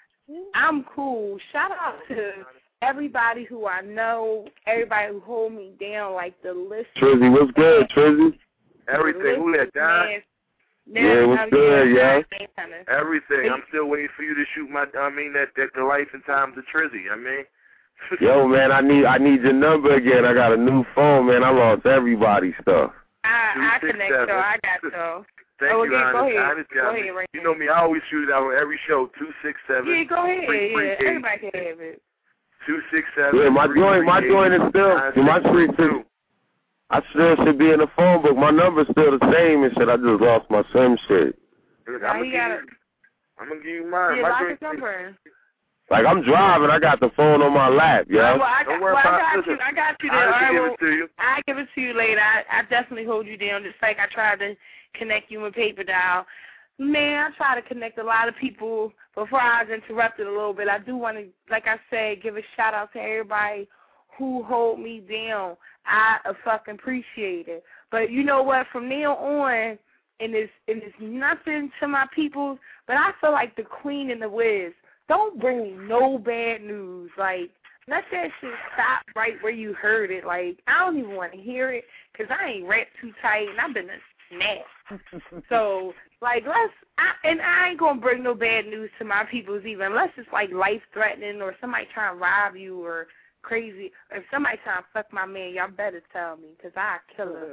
[SPEAKER 17] I'm cool. Shout out to everybody who I know, everybody who hold me down, like the list.
[SPEAKER 8] Trizzy, what's good, Trizzy?
[SPEAKER 6] Everything. Who that, Don?
[SPEAKER 8] Yeah, what's good, yeah?
[SPEAKER 6] Everything. I'm still waiting for you to shoot my, I mean, that, that the life and times of Trizzy, I mean.
[SPEAKER 8] Yo, man, I need I need your number again. I got a new phone, man. I lost everybody's stuff.
[SPEAKER 17] I, I connect, so I got so.
[SPEAKER 6] Thank
[SPEAKER 17] oh,
[SPEAKER 6] you,
[SPEAKER 17] yeah, go
[SPEAKER 6] Honest.
[SPEAKER 17] ahead.
[SPEAKER 6] Honest
[SPEAKER 17] go
[SPEAKER 6] me.
[SPEAKER 17] ahead right
[SPEAKER 6] You know me, I always shoot it out on every show, two six seven.
[SPEAKER 17] Yeah, go ahead,
[SPEAKER 6] three, three,
[SPEAKER 17] yeah.
[SPEAKER 6] eight.
[SPEAKER 17] Everybody can have it.
[SPEAKER 6] two six seven.
[SPEAKER 8] Yeah, my joint, my joint is still, my street too. I still should be in the phone book. My number's still the same and shit. I just lost my SIM shit.
[SPEAKER 6] I'm gonna give you, I'm gonna give you mine.
[SPEAKER 17] Yeah,
[SPEAKER 6] my
[SPEAKER 17] lock
[SPEAKER 6] joint,
[SPEAKER 17] his number.
[SPEAKER 8] Like, I'm driving, I got the phone on my lap, yo.
[SPEAKER 17] Well, I got,
[SPEAKER 6] Don't worry
[SPEAKER 17] well,
[SPEAKER 6] about
[SPEAKER 17] I got
[SPEAKER 6] listen,
[SPEAKER 17] you. I got you there.
[SPEAKER 6] I'll
[SPEAKER 17] All right,
[SPEAKER 6] give
[SPEAKER 17] well,
[SPEAKER 6] it to you.
[SPEAKER 17] I'll give it to you later. I, I definitely hold you down, just like I tried to connect you with Paper Dial. Man, I try to connect a lot of people. Before I was interrupted a little bit, I do want to, like I said, give a shout-out to everybody who hold me down. I uh, fucking appreciate it. But you know what? From now on, and it's, and it's nothing to my people, but I feel like the Queen and the Wiz. Don't bring me no bad news. Like, let that shit stop right where you heard it. Like, I don't even want to hear it because I ain't wrapped too tight, and I've been a snap. So, like, let's, I, and I ain't going to bring no bad news to my peoples either, unless it's, like, life-threatening or somebody trying to rob you or crazy. If somebody trying to fuck my man, y'all better tell me because I'll kill him.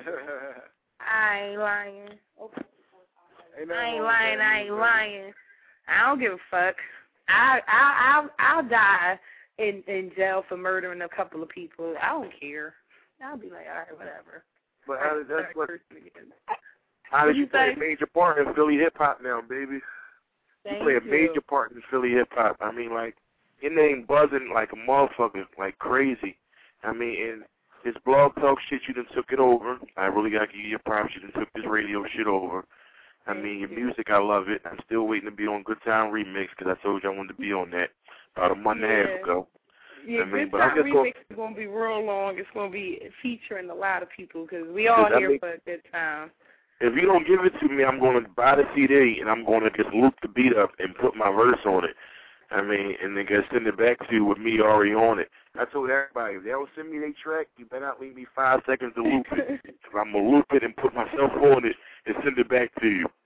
[SPEAKER 17] I ain't lying. Okay. I ain't lying. I ain't lying. I don't give a fuck. I I I'll I'll die in in jail for murdering a couple of people. I don't care. I'll be like, all right, whatever.
[SPEAKER 6] But how did that's what? How did you play a major part in Philly hip hop now, baby?
[SPEAKER 17] Thank
[SPEAKER 6] you play a
[SPEAKER 17] you.
[SPEAKER 6] major part in Philly hip hop. I mean, like your name buzzing like a motherfucker, like crazy. I mean, and this blog talk shit, you done took it over. I really gotta give you your props. You done took this radio shit over. I mean, your music, I love it. I'm still waiting to be on Good Time Remix because I told you I wanted to be on that about a month
[SPEAKER 17] yeah.
[SPEAKER 6] and a half ago.
[SPEAKER 17] Yeah,
[SPEAKER 6] I mean,
[SPEAKER 17] Good
[SPEAKER 6] but
[SPEAKER 17] Time
[SPEAKER 6] I'm just
[SPEAKER 17] Remix
[SPEAKER 6] gonna,
[SPEAKER 17] is going to be real long. It's going to be featuring a lot of people because we all here
[SPEAKER 6] mean,
[SPEAKER 17] for a good time.
[SPEAKER 6] If you don't give it to me, I'm going to buy the C D and I'm going to just loop the beat up and put my verse on it. I mean, and then get send it back to you with me already on it. I told everybody, if they don't send me their track, you better not leave me five seconds to loop it. So I'm going to loop it and put myself on it and send it back to you.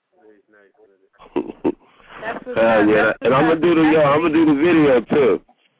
[SPEAKER 17] That's what's
[SPEAKER 8] uh,
[SPEAKER 17] up.
[SPEAKER 8] yeah,
[SPEAKER 17] That's
[SPEAKER 8] and I'm gonna do the yo, I'm gonna do the video too.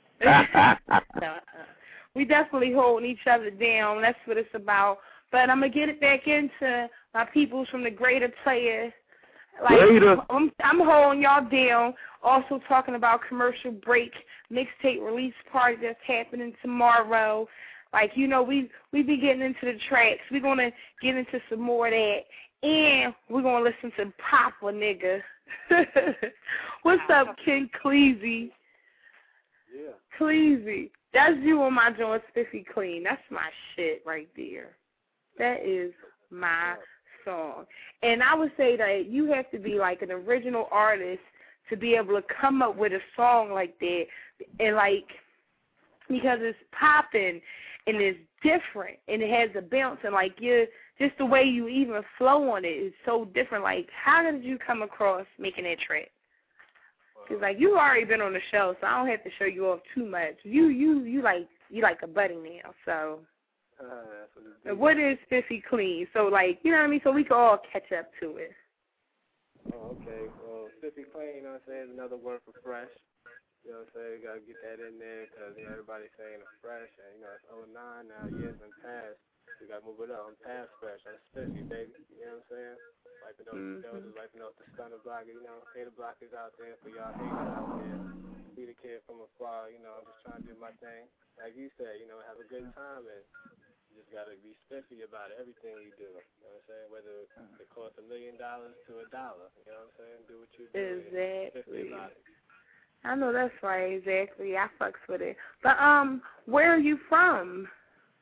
[SPEAKER 17] We definitely holding each other down. That's what it's about. But I'm gonna get it back into my peoples from the Greater Player. Like
[SPEAKER 8] Greater.
[SPEAKER 17] I'm, I'm holding y'all down. Also talking about Commercial Break mixtape release party that's happening tomorrow. Like, you know, we we be getting into the tracks. We're gonna get into some more of that. And we're going to listen to Papa, nigga. What's up, King Cleezy?
[SPEAKER 20] Yeah.
[SPEAKER 17] Cleezy. That's you on my joint, Spiffy Clean. That's my shit right there. That is my song. And I would say that you have to be like an original artist to be able to come up with a song like that. And like, because it's popping and it's different and it has a bounce and like you're, just the way you even flow on it is so different. Like, how did you come across making that track? Because, like, you've already been on the show, so I don't have to show you off too much. You you, you like you like a buddy now, so. Uh, what is Spiffy Clean? So, like, you know what I mean? So we can all catch up to it.
[SPEAKER 20] Oh, okay. Well, Spiffy Clean, you know what I'm saying, is another word for fresh. You know what I'm saying? You got to get that in there because, you know, everybody's saying it's fresh. And, you know, it's oh nine now, years been passed. We got to move it up. I'm past fresh. I'm Spiffy, baby. You know what I'm saying? Wiping up mm-hmm. the noses, wiping up the stunner block. You know, hater blockers out there for y'all haters out there. Be the kid from afar. You know, I'm just trying to do my thing. Like you said, you know, have a good time and you just got to be spiffy about everything you do. You know what I'm saying? Whether it costs a million dollars to a dollar. You know what I'm saying? Do what you do.
[SPEAKER 17] Exactly. I know that's right. Exactly. I fucks with it. But, um, where are you from?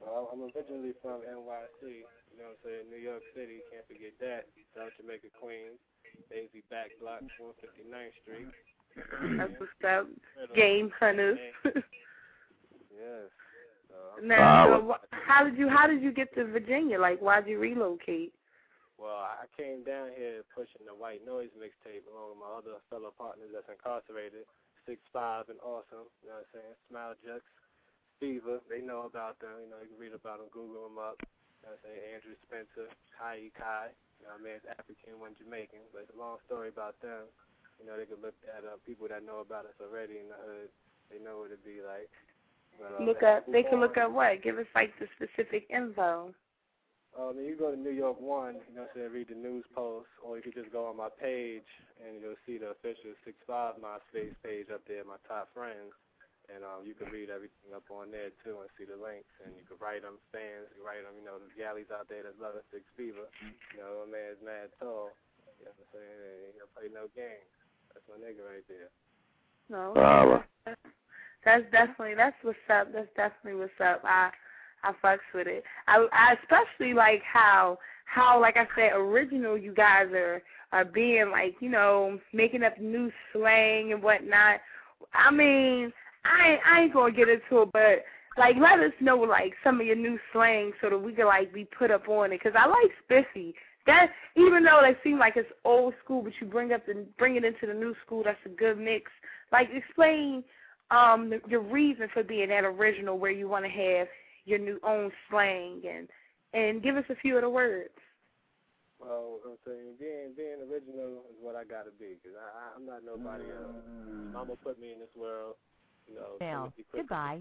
[SPEAKER 20] Well, I'm originally from N Y C, you know what I'm saying, New York City, can't forget that. South Jamaica, Queens, Daisy Back Block, one fifty-ninth Street.
[SPEAKER 17] That's what's up. Game hunters.
[SPEAKER 20] Yes. Uh,
[SPEAKER 17] now, uh, how did you how did you get to Virginia? Like, why'd you relocate?
[SPEAKER 20] Well, I came down here pushing the White Noise mixtape along with my other fellow partners that's incarcerated, six five and Awesome, you know what I'm saying, Smile Jux, Fever, they know about them, you know, you can read about them, Google them up, you know what I'm saying, Andrew Spencer, Kai Kai, you know what I mean, it's African, one Jamaican, but it's a long story about them. You know, they could look at uh, people that know about us already in the hood, they know what it'd be like. But, uh,
[SPEAKER 17] look up, they can look up what? Give us like the specific info.
[SPEAKER 20] Um, you go to New York One, you know what I'm saying, read the news post, or you could just go on my page and you'll see the official six five MySpace page up there, my top friends, and um, you can read everything up on there too and see the links, and you can write them fans, you write them, you know, the galleys out there that's loving Six Fever, you know, my man's mad tall, you know what I'm saying, and he don't play no games. That's my nigga right there.
[SPEAKER 17] No,
[SPEAKER 8] Wow.
[SPEAKER 17] that's definitely, that's what's up, that's definitely what's up. I I fucks with it. I, I especially like how, how like I said, original you guys are, are being, like, you know, making up new slang and whatnot. I mean, I ain't, I ain't going to get into it, but, like, let us know, like, some of your new slang so that we can, like, be put up on it. Because I like spiffy. That, even though they seem like it's old school, but you bring up the, bring it into the new school, that's a good mix. Like, explain um, the, your reason for being that original where you want to have your new own slang, and and give us a few of the words.
[SPEAKER 20] Well, I'm saying being being original is what I gotta be, cause I, I'm not nobody else. Mama put me in this world, you know.
[SPEAKER 1] Now, goodbye.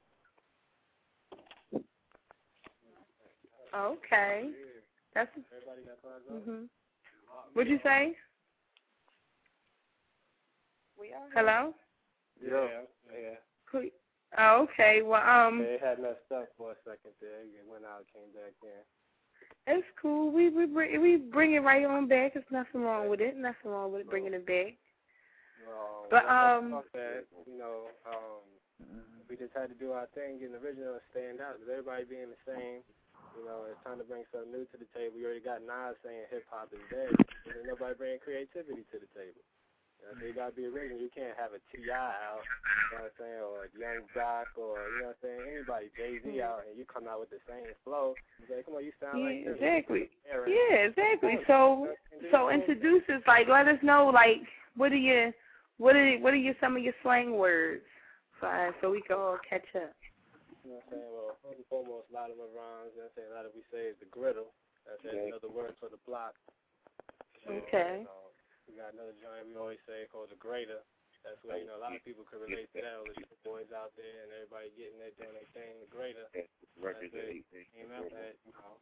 [SPEAKER 17] Okay, that's.
[SPEAKER 20] Everybody got cards on?
[SPEAKER 17] Mhm. What'd you say?
[SPEAKER 9] We are.
[SPEAKER 17] Hello.
[SPEAKER 20] Yeah. Yeah.
[SPEAKER 17] Who? Oh, okay. Well, um.
[SPEAKER 20] They had messed up for a second there. It went out, came back in.
[SPEAKER 17] It's cool. We we bring we bring it right on back. There's nothing wrong with it. Nothing wrong with it, bringing it back.
[SPEAKER 20] Well,
[SPEAKER 17] but um.
[SPEAKER 20] That, you know, um, we just had to do our thing, getting original and stand out. Because everybody being the same, you know, it's time to bring something new to the table. We already got Nas saying hip hop is dead. There's nobody bringing creativity to the table. You know, so you gotta be original. You can't have a T I out, you know what I'm saying, or a Young Doc, or you know what I'm saying, anybody, Jay-Z out, and you come out with the same flow. You say, come on, you sound
[SPEAKER 17] yeah,
[SPEAKER 20] like this.
[SPEAKER 17] Exactly. Yeah, exactly. So, so introduce us. Like, let us know. Like, what are your, what are, what are your some of your slang words, so, so we can all catch up.
[SPEAKER 20] You know what I'm saying? Well, first and foremost, a lot of my rhymes. You know what I'm saying? A lot of we say is the griddle. That's okay. Another word for the block. So,
[SPEAKER 17] okay.
[SPEAKER 20] You know, we got another joint we always say called the Greater. That's where, you know, a lot of people can relate to that. All the boys out there and everybody getting there doing their thing, the Greater. That's it. Came out that, you know.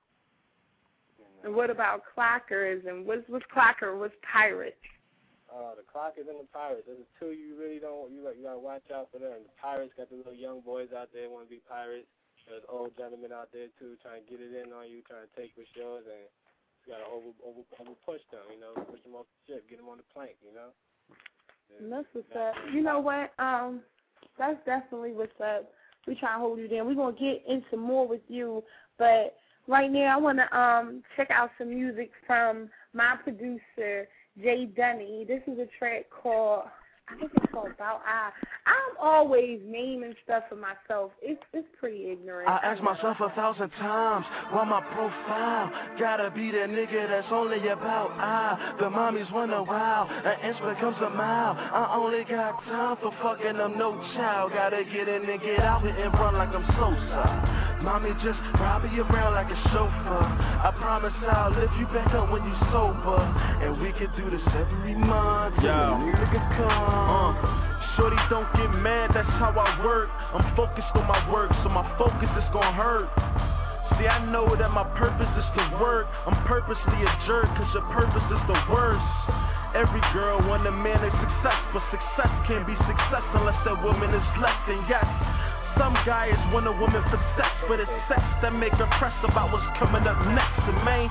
[SPEAKER 17] And what about clockers and what's what's clocker? What's pirate?
[SPEAKER 20] Uh, the clockers and the pirates. There's the two you really don't. You got you gotta watch out for them. The pirates got the little young boys out there want to be pirates. There's old gentlemen out there too trying to get it in on you, trying to take what's yours, and you gotta over over over push them. You know, push them off the ship, get them on the plank. You know.
[SPEAKER 17] And that's what's up. You know what? Um, that's definitely what's up. We try to hold you down. We're gonna get into more with you, but right now I wanna um check out some music from my producer Jay Dunny. This is a track called, I think it's called About I. I'm always naming stuff for myself. It's it's pretty ignorant.
[SPEAKER 13] I ask myself a thousand times, why my profile gotta be that nigga that's only about I. The mommies wonder wow, an inch becomes a mile. I only got time for fucking them, no child. Gotta get in and get out here and run like I'm Sosa. Mommy just ride me around like a chauffeur. I promise I'll lift you back up when you sober, and we can do this every month. Yo, nigga come. Uh. Shorty, don't get mad, that's how I work. I'm focused on my work, so my focus is gonna hurt. See, I know that my purpose is to work. I'm purposely a jerk, cause your purpose is the worst. Every girl want a man of success, but success can't be success unless that woman is less than yes. Some guys want a woman for sex, but it's sex that make her press about what's coming up next. And man,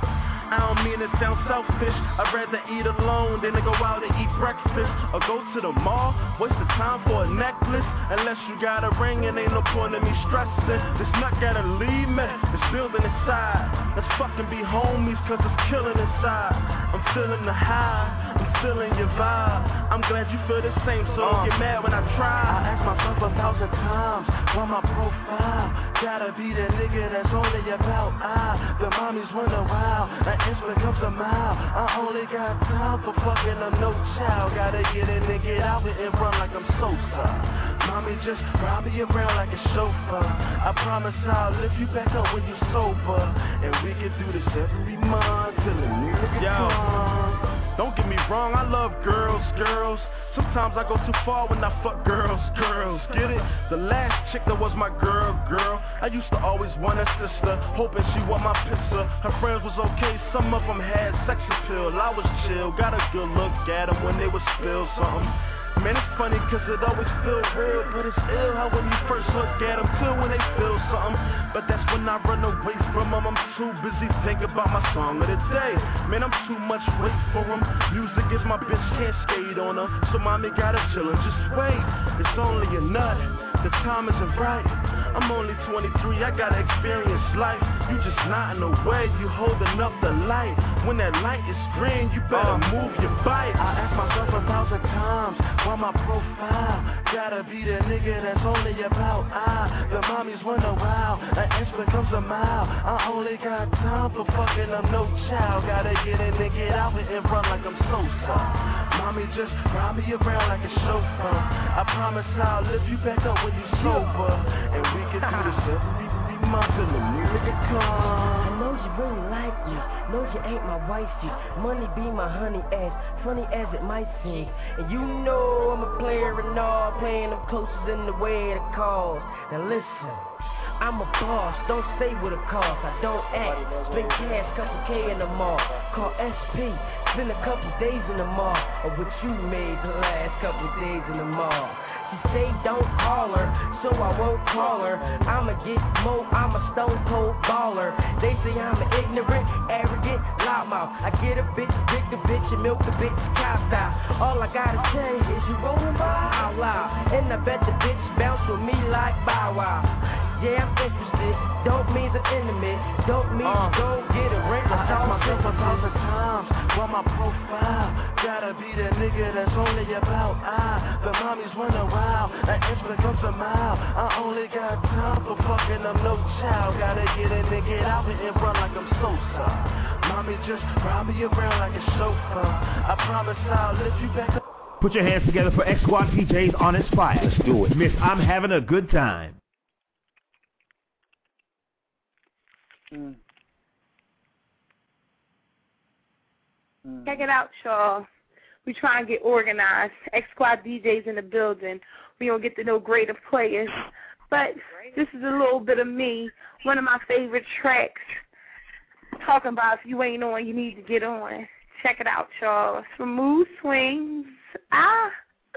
[SPEAKER 13] I don't mean to sound selfish. I'd rather eat alone than to go out and eat breakfast or go to the mall. Waste the time for a necklace. Unless you got a ring and ain't no point in me stressing. This nut gotta leave me. It's building inside. Let's fucking be homies cause it's killing inside. I'm feeling the high. I'm feeling your vibe. I'm glad you feel the same, so don't get mad when I try. I ask myself a thousand times, why my profile gotta be the nigga that's only about I. The mommies wonder wow, an inch becomes a mile. I only got time for fucking a no child. Gotta get in and get out and run like I'm Sosa. Mommy just ride me around like a chauffeur. I promise I'll lift you back up when you're sober. And we can do this every month till the new nigga comes. Don't get me wrong, I love girls, girls. Sometimes I go too far when I fuck girls, girls. Get it? The last chick that was my girl, girl. I used to always want a sister, hoping she want my pizza. Her friends was okay, some of them had sex appeal. I was chill, got a good look at them when they would spill something. Man, it's funny cause it always feel real, but it's ill how when you first look at them till when they feel something. But that's when I run away from them. I'm too busy thinking about my song of the day. Man, I'm too much weight for them. Music is my bitch, can't skate on her. So mommy gotta chill and just wait. It's only a nut, the time isn't right. I'm only twenty-three, I gotta experience life. You just nodding away, you holding up the light. When that light is green, you better uh, move your bike. I ask myself a thousand times, why my profile gotta be the nigga that's only about I. The mommies wonder wow, an inch becomes a mile. I only got time for fucking I'm no child. Gotta get in and get out and run like I'm Sosa. Mommy just ride me around like a chauffeur. I promise I'll lift you back up when you're sober. And we can do this every month till the new nigga comes.
[SPEAKER 7] I know you really like me, know you ain't my wifey. Money be my honey as funny as it might seem. And you know I'm a player and all, playing them closest in the way of the cause. Now listen, I'm a boss, don't say what it costs. I don't act, spend cash, couple K in the mall. Call S P, spend a couple days in the mall. Or what you made the last couple days in the mall. She say don't call her, so I won't call her. I'ma get more, I'm a stone cold baller. They say I'm an ignorant, arrogant, loudmouth. I get a bitch, dick the bitch, and milk the bitch, cow style. All I gotta say is you rolling by out loud. And I bet the bitch bounce with me like Bow Wow. Yeah, I'm interested, don't mean the enemy. Don't mean uh, go get a ring.
[SPEAKER 13] I ask myself a thousand times, why my profile gotta be the nigga that's only about I. The mommies wonder wow, an inch becomes a mile. I only got time for fucking I'm no child. Gotta get in and get out and run like I'm Sosa. Mommy just ride me around like a chauffeur. I promise I'll lift you back up.
[SPEAKER 22] Put your hands together for X Squad D Js on its fire.
[SPEAKER 8] Let's do it.
[SPEAKER 22] Miss I'm Having a Good Time.
[SPEAKER 11] Mm. Mm.
[SPEAKER 17] Check it out, y'all. We try and get organized. X Squad D Js in the building. We don't get to know greater players. But this is a little bit of me. One of my favorite tracks. Talking about if you ain't on, you need to get on. Check it out, y'all. It's from Mood Swings. Ah.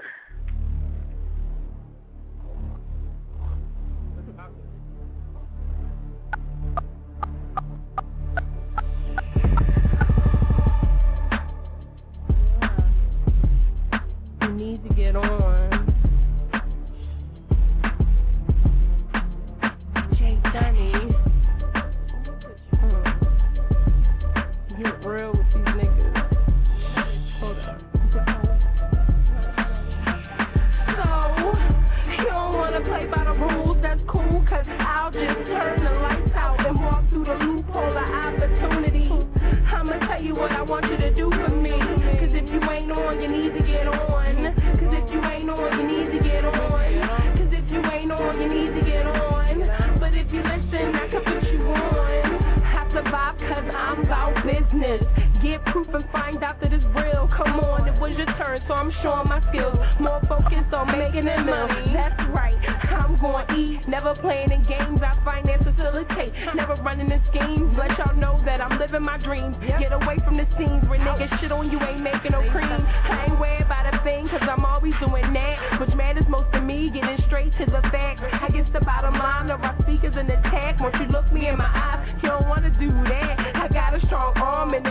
[SPEAKER 2] You need to get on. Jay Dunny. Mm. Get real with these niggas. Hold up. So, you don't wanna play by the rules, that's cool, cause I'll just turn the lights out and walk through the loophole of opportunity. I'ma tell you what I want you to do for me. Cause if you ain't on, you need to get on. Cause if you ain't on, you need to get on. Cause if you ain't on, you need to get on. But if you listen, I can put you on. I survive cause I'm about business. Get proof and find out that it's real. Come on, it was your turn, so I'm showing my skills. More focused on making it money. That's right, I'm going to eat. Never playing in games, I finance facilitate. Never running in schemes. Let y'all know that I'm living my dreams. Get away from the scenes where niggas shit on you ain't making no cream. I ain't worried about a thing, cause I'm always doing that. Which matters most to me, getting straight to the facts. I guess the bottom line of our speakers an attack. Once you look me in my eyes, you don't wanna do that. I got a strong arm and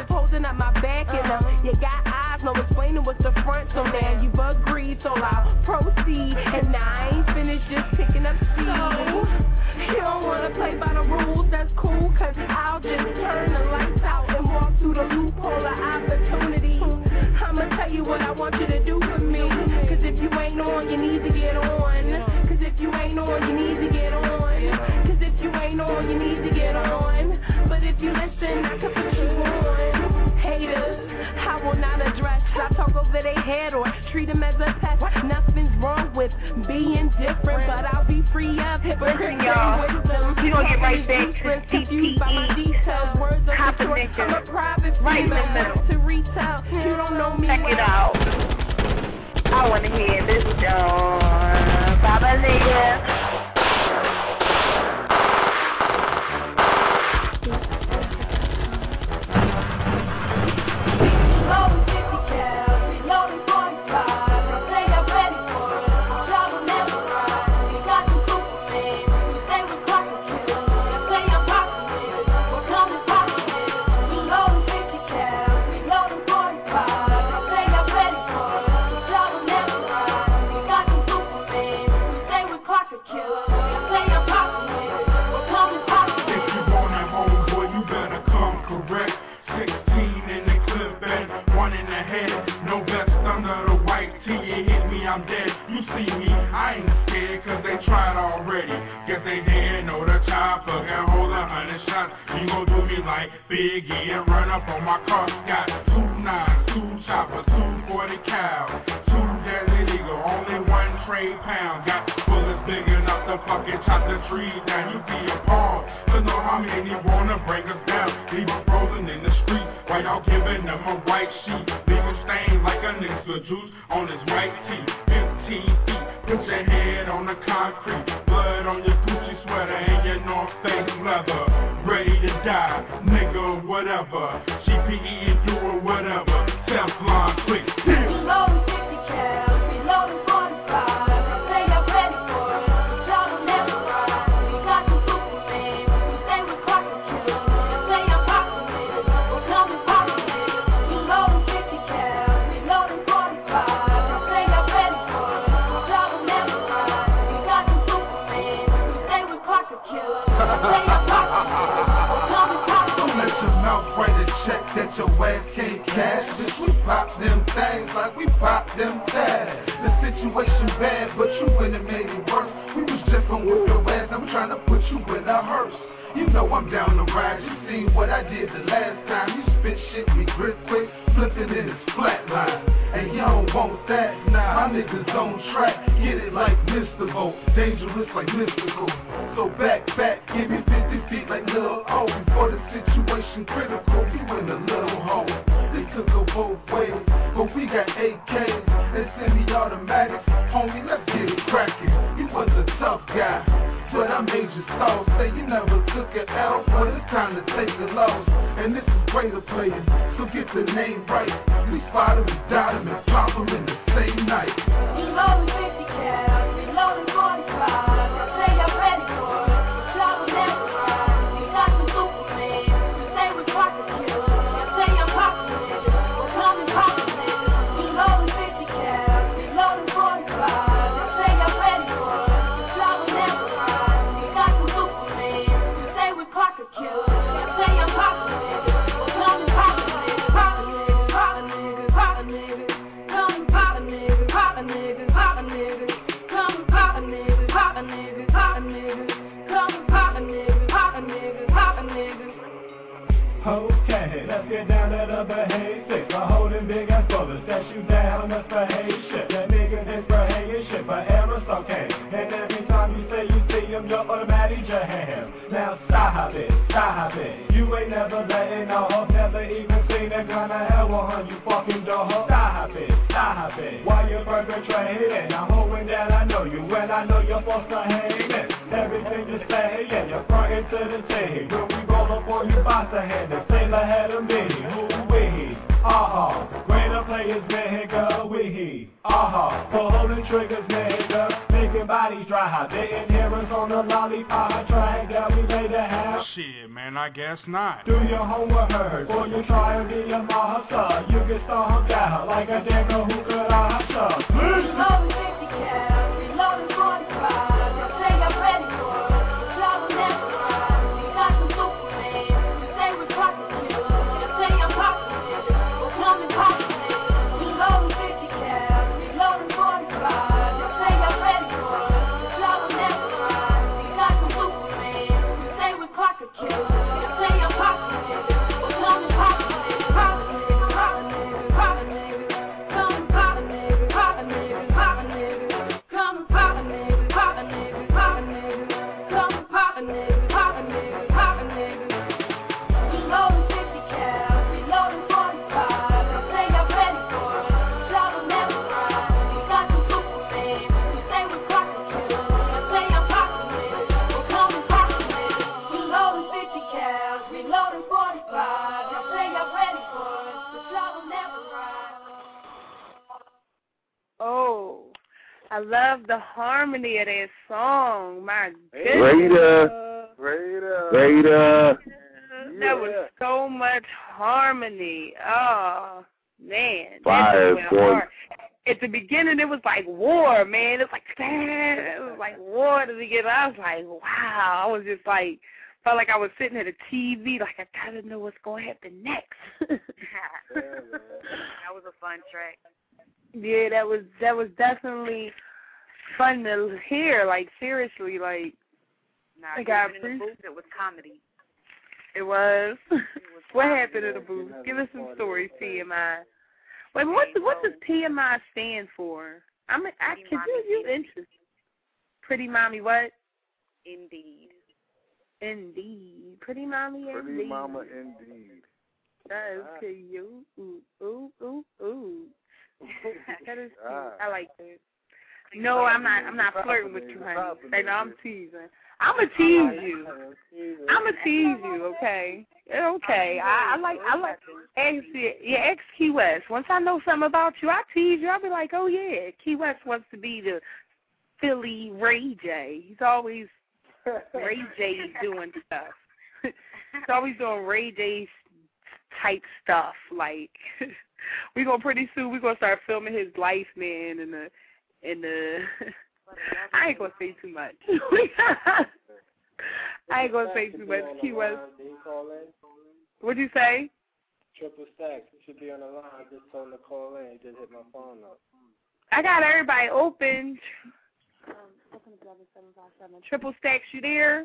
[SPEAKER 17] was the front, so now you've agreed, so I'll proceed. And I ain't finished just picking up speed. So, you don't wanna play by the rules, that's cool, cause I'll just turn the lights out and walk through the loophole of opportunity. I'ma tell you what I want you to do for me, cause if you ain't on, you need to get on. Cause if you ain't on, you need to get on. Cause if you ain't on, you need to get on. But if you listen, I can put you on. Haters, I will not address. I talk over their head or treat them as a pet. Nothing's wrong with being different, but I'll be free of hypocrite wisdom.
[SPEAKER 10] You gonna get right back to T P E
[SPEAKER 17] confidential. I'm a private
[SPEAKER 10] right in the middle.
[SPEAKER 17] To retell, you don't know me.
[SPEAKER 10] Check
[SPEAKER 17] well.
[SPEAKER 10] it out. I wanna hear this John Baba nigga.
[SPEAKER 4] I'm dead, you see me, I ain't scared cause they tried already. Guess they didn't know the chopper can hold a hundred shots. You gon' do me like Biggie and run up on my car. Got two nines, two choppers, two forty cal, two deadly eagle, only one trade pound. Got bullets big enough to fucking chop the trees down. You be appalled to know how many wanna break us down. Leave them frozen in the street while y'all giving them a white sheet. Leave them stained like a nigga with juice on his right teeth. fifteen feet, put your head on the concrete. Blood on your Gucci sweater and your North Face leather. Ready to die, nigga, whatever. G P E and doing whatever. Teflon, quick,
[SPEAKER 15] Reloading fifty cal, reloading forty-five. Say I'm ready for it, but y'all don't never ride. We got some Superman, who say we're clockers killers. And say I'm poppin' niggas, well come and pop a nigga. Reloading fifty cal, reloading forty-five. Say I'm ready for it, but y'all don't never ride. We got some Superman, who say we're clockers killers. And say I'm poppin' niggas, well come and pop a nigga.
[SPEAKER 4] Don't let your mouth write a check that your ass can't cash. Bitch, we pop them things like we pop them tags. The situation bad, but you went and made it worse. We was just gon' whip your ass, I'm trying to put you in a hearse. You know I'm down the ride, you seen what I did the last time. You spit shit, me grip quick, flipping in his flat line. And you don't want that, nah, my niggas on track. Get it like Mister Vote, dangerous like mystical. So back, back, give me fifty feet like Lil O. Before the situation critical, you in a little hole. This could go both ways, but we got A Ks and semi-automatics. Homie, let's get it crackin'. You was a tough guy, but I made you soft. Say you never took an L, but it's time to take a loss. And this is greater playing, so get the name right. We spot him, we died him, and pop him in the same night.
[SPEAKER 15] Reloading fifty cal, reloading forty-five. Say I'm ready for it, but y'all will never ride. We got some Superman, who say we're clockers killers. And say I'm poppin' niggas, well come and pop a nigga. Reloading fifty cal, reloading forty-five. Say I'm ready for it, but y'all will never ride. We got some Superman, who say we're clockers killers. And say I'm poppin' niggas, well come and pop a nigga. Pop a nigga, pop a nigga, pop a nigga. Come and pop a nigga, pop a nigga, pop a nigga. Come and pop a nigga, pop a nigga, pop a nigga. Come and pop a nigga, pop a nigga, pop a nigga.
[SPEAKER 23] Okay, let's get down to the behavior. For holding big ass brothers, set you down, let's behave shit. That nigga is behaving shit, but errors okay. And every time you say you see him, you're automatic jam. Now stop it, stop it. You ain't never letting no hope, never even seen a gun of hell on you fucking dog. Stop it, stop it. Why you perpetrating? I'm holding that I know you, and I know you're supposed to hate it. Everything you say, yeah, you're frontin' to the team. When we roll up on you, box a hand, the sailor had a me. Who we? Uh-huh. Greater players, nigga, we. Uh-huh. For holding triggers, nigga. Nigga making bodies dry. Didn't hear us on the lollipop track that we made to have.
[SPEAKER 3] Shit, man, I guess not.
[SPEAKER 23] Do your homework first before you try to be a monster. You get stomped out like a digger who could answer.
[SPEAKER 15] Reloading fifty cal, reloading forty-five. You say I'm ready for it, but y'all will never ride. You got some Superman, you say we're pocket killers. You say I'm pocket killers, well come and pocket killers. Reloading fifty cal, reloading forty-five. You say I'm ready for it, but y'all will never ride. You got some Superman, you say we're pocket killers. You say I'm pocket killers, well come and pocket killers. Pocket niggas, pocket niggas, pocket niggas. Come and pocket niggas, pocket niggas, pocket niggas. Come and pocket niggas, pocket niggas, pocket niggas. Come and pocket niggas, pocket niggas, pocket niggas. Reloading fifty cal, reloading forty-five. You say I'm ready for it, but y'all will never ride. You got some Superman, you say we're pocket killers. You say I'm pocket niggas, well come and pocket niggas. Reloading fifty cal, reloading forty-five. You say I'm ready for it, but y'all will never ride.
[SPEAKER 17] Oh, I love the harmony of that song. My goodness.
[SPEAKER 8] Raider.
[SPEAKER 19] Raider.
[SPEAKER 8] Raider.
[SPEAKER 17] That was so much harmony. Oh, man.
[SPEAKER 8] Fire,
[SPEAKER 17] That just went
[SPEAKER 8] boy.
[SPEAKER 17] hard. At the beginning, it was like war, man. It was like, it was like war at the beginning. I was like, wow. I was just like, felt like I was sitting at a T V, like I gotta know what's going to happen next.
[SPEAKER 9] That was a fun track.
[SPEAKER 17] Yeah, that was that was definitely fun to hear. Like seriously, like
[SPEAKER 9] Nah,
[SPEAKER 17] I got
[SPEAKER 9] in the booth, it was comedy.
[SPEAKER 17] it was.
[SPEAKER 9] It was
[SPEAKER 17] What
[SPEAKER 9] comedy.
[SPEAKER 17] happened in the booth? Give us some stories, P M I. Wait, what what does P M I stand for? I'm I
[SPEAKER 9] Pretty
[SPEAKER 17] can
[SPEAKER 9] Mommy
[SPEAKER 17] you you interested? Pretty mommy, what?
[SPEAKER 9] Indeed.
[SPEAKER 17] Indeed, pretty mommy,
[SPEAKER 19] Pretty
[SPEAKER 17] indeed.
[SPEAKER 19] mama, indeed.
[SPEAKER 17] That is cute. Ooh, ooh, ooh, ooh. That is cute.
[SPEAKER 19] Ah.
[SPEAKER 17] I like that. No, I'm not. I'm not flirting with you, honey. Say no, I'm teasing. I'm gonna tease you. I'm gonna tease you. Okay. Okay. I, I like. I like. X, yeah, ex Key West. Once I know something about you, I tease you. I'll be like, oh yeah, Key West wants to be the Philly Ray J. He's always Ray J doing stuff. He's always doing Ray J type stuff. Like we gonna pretty soon we gonna start filming his life, man, and the and the. I ain't gonna say too much. I ain't gonna say too much. Key West. What'd you say?
[SPEAKER 20] Triple Stacks. You should be on the line. I just told him to call in. He just hit my phone up.
[SPEAKER 17] I got everybody open. Triple Stacks, you there?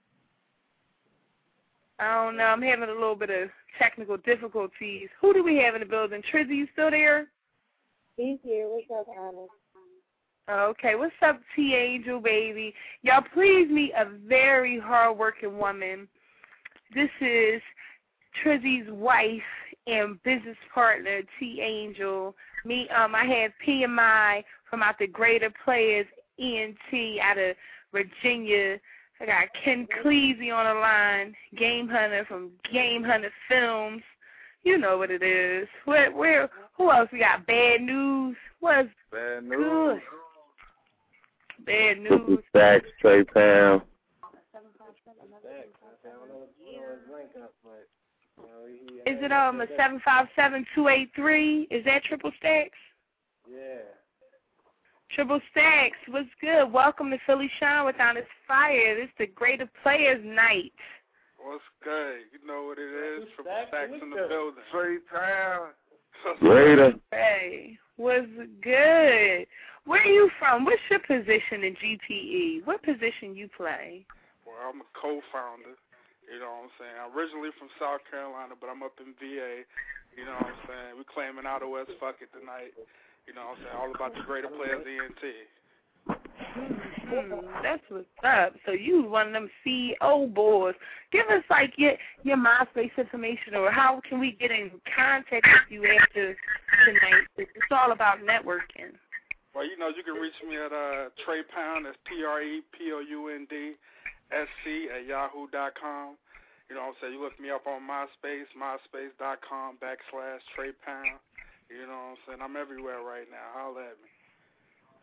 [SPEAKER 17] I don't know. I'm having a little bit of technical difficulties. Who do we have in the building? Trizzy, you still there?
[SPEAKER 16] He's here. What's up, Honest?
[SPEAKER 17] Okay, what's up, T Angel, baby? Y'all, please meet a very hard-working woman. This is Trizzy's wife and business partner, T Angel. Me, um, I have P M I from out the Greater Players, E N T out of Virginia. I got Ken Cleasy on the line, Game Hunter from Game Hunter Films. You know what it is. Where, where? Who else? We got Bad News. What's
[SPEAKER 19] Bad
[SPEAKER 17] good?
[SPEAKER 19] News.
[SPEAKER 17] Bad News.
[SPEAKER 8] Stacks, Trey Pound.
[SPEAKER 17] Is it um a seven five seven two eight three? Is that Triple Stacks?
[SPEAKER 20] Yeah.
[SPEAKER 17] Triple Stacks, what's good? Welcome to Philly Shine with Honest Fire. This is the Greater Players Night.
[SPEAKER 3] What's good? You know what it is? Triple Stacks in the building.
[SPEAKER 19] Trey Pound.
[SPEAKER 8] Raider.
[SPEAKER 17] Hey, what's good? Where are you from? What's your position in G T E? What position you play?
[SPEAKER 3] Well, I'm a co-founder. You know what I'm saying? I'm originally from South Carolina, but I'm up in V A. You know what I'm saying? We're claiming Outer West Fuck It tonight. You know what I'm saying? All about the Greater Players E N T.
[SPEAKER 17] Mm-hmm. That's what's up. So you one of them C E O boys. Give us like your your MySpace information, or how can we get in contact with you after tonight? It's all about networking.
[SPEAKER 3] Well, you know, you can reach me at uh, Trey Pound. That's T R E P O U N D S C at yahoo dot com. You know what I'm saying? You look me up on MySpace, myspace dot com backslash Trey Pound. You know what I'm saying? I'm everywhere right now. Holla at me.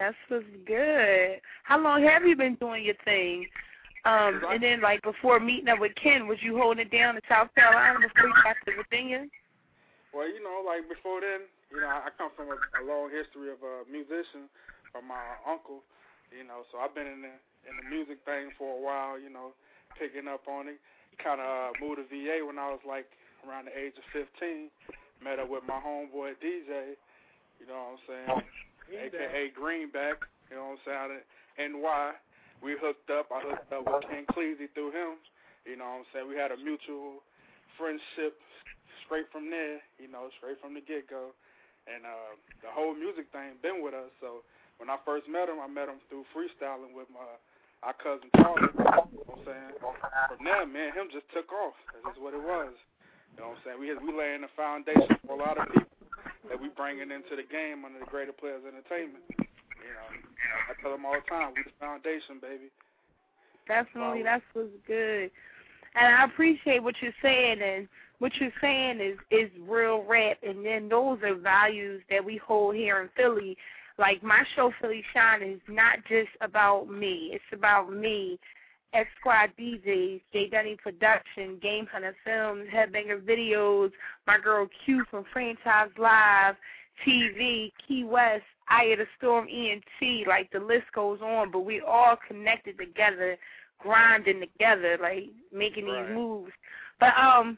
[SPEAKER 17] That's what's good. How long have you been doing your thing? Um, and then, like, before meeting up with Ken, was you holding it down in South Carolina before you got to Virginia?
[SPEAKER 3] Well, you know, like, before then, you know, I come from a, a long history of a musician from my uncle, you know, so I've been in the, in the music thing for a while, you know, picking up on it. Kind of uh, moved to V A when I was, like, around the age of fifteen. Met up with my homeboy D J, you know what I'm saying, a k a. Greenback, you know what I'm saying, out of N Y. We hooked up. I hooked up with King Cleasy through him. You know what I'm saying? We had a mutual friendship straight from there, you know, straight from the get-go. And uh, the whole music thing been with us. So when I first met him, I met him through freestyling with my our cousin Charlie. You know what I'm saying? From there, man, him just took off. That's just what it was. You know what I'm saying? We we laying the foundation for a lot of people that we bringing into the game under the Greater Players Entertainment. You know, I tell them all the time, we the foundation, baby.
[SPEAKER 17] Definitely, that's what's good. And I appreciate what you're saying, and what you're saying is, is real rap, and then those are values that we hold here in Philly. Like, my show, Philly Shine, is not just about me. It's about me, X Squad D Js, J Dunny Production, Game Hunter Films, Headbanger Videos, my girl Q from Franchise Live, T V, Key West, Eye of the Storm, E N T, like, the list goes on, but we all connected together, grinding together, like, making
[SPEAKER 3] right.
[SPEAKER 17] these moves. But, um,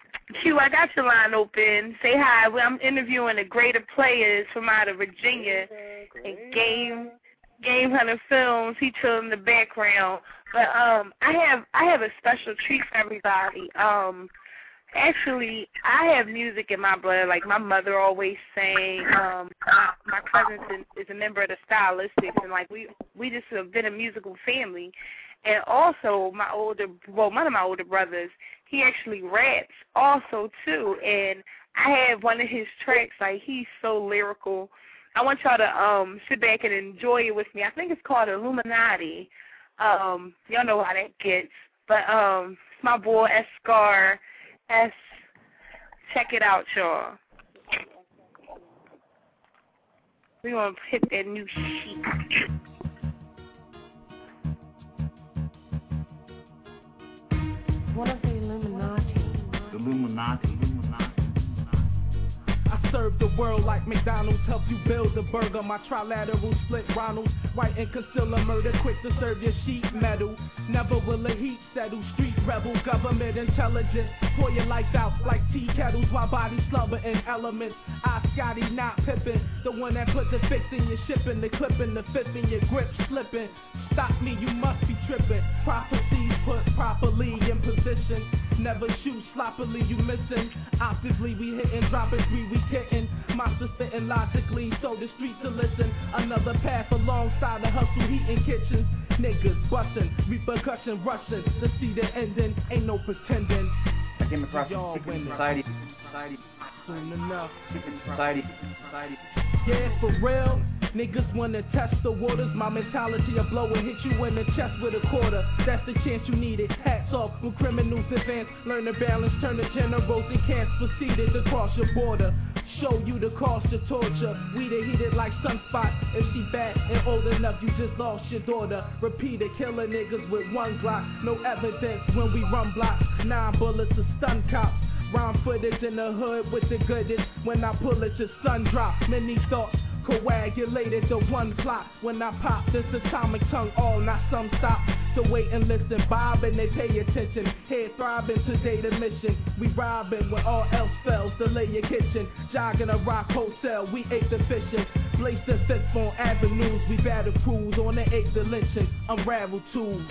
[SPEAKER 17] Q, I got your line open. Say hi. I'm interviewing the Greater Players from out of Virginia, and Game Game Hunter Films. He chilling in the background. But um, I have I have a special treat for everybody. Um, actually, I have music in my blood. Like, my mother always sang. Um, my, my cousin is a member of the Stylistics, and like we we just have been a musical family. And also, my older well, one of my older brothers, he actually raps also too. And I have one of his tracks. Like, he's so lyrical. I want y'all to um sit back and enjoy it with me. I think it's called Illuminati. Um, y'all know how that gets. But um, it's my boy Escar S. Check it out, y'all. We gonna hit that new sheet.
[SPEAKER 7] What is the Illuminati?
[SPEAKER 5] The Illuminati.
[SPEAKER 14] I serve the world like McDonald's, help you build a burger. My trilateral split Ronald's, white and concealer murder, quick to serve your sheet metal. Never will a heat settle, street rebel, government intelligence. Pour your lights out like tea kettles while bodies slumber in elements. I Scotty, not Pippin, the one that put the fix in your shipping, the clipping, the fifth in your grip slipping. Stop me, you must be tripping. Prophecies put properly in position. Never shoot sloppily, you missing. Optically, we hitting, dropping three, we hitting. Monsters spitting logically, so the streets to listen. Another path alongside the hustle, heating kitchens. Niggas bustin', repercussion rushing. To see the ending, ain't no pretending.
[SPEAKER 5] I came across
[SPEAKER 14] Y'all
[SPEAKER 5] a secret
[SPEAKER 14] women.
[SPEAKER 5] society. Society.
[SPEAKER 14] Soon enough.
[SPEAKER 5] Secret society. Society.
[SPEAKER 14] Yeah, for real. Niggas wanna test the waters. My mentality of blow and hit you in the chest with a quarter. That's the chance you needed. Hats off when criminals advance. Learn to balance, turn to generals and can't proceeded to cross your border. Show you the cost of torture. We the heated like sunspot. If she bad and old enough, you just lost your daughter. Repeat it, killing niggas with one Glock. No evidence when we run blocks. Nine bullets to stun cops. Round footage in the hood with the goodest. When I pull it, your sun drop. Many thoughts coagulated to one plot. When I pop this atomic tongue, all not some stop. So wait and listen, bob and they pay attention. Head throbbing today the mission. We robbing when all else fails. Delay your kitchen, jogging a rock hotel. We ate the fishing, blaze the fifth on avenues. We battle crews on the eighth of lynching. Unravel tools.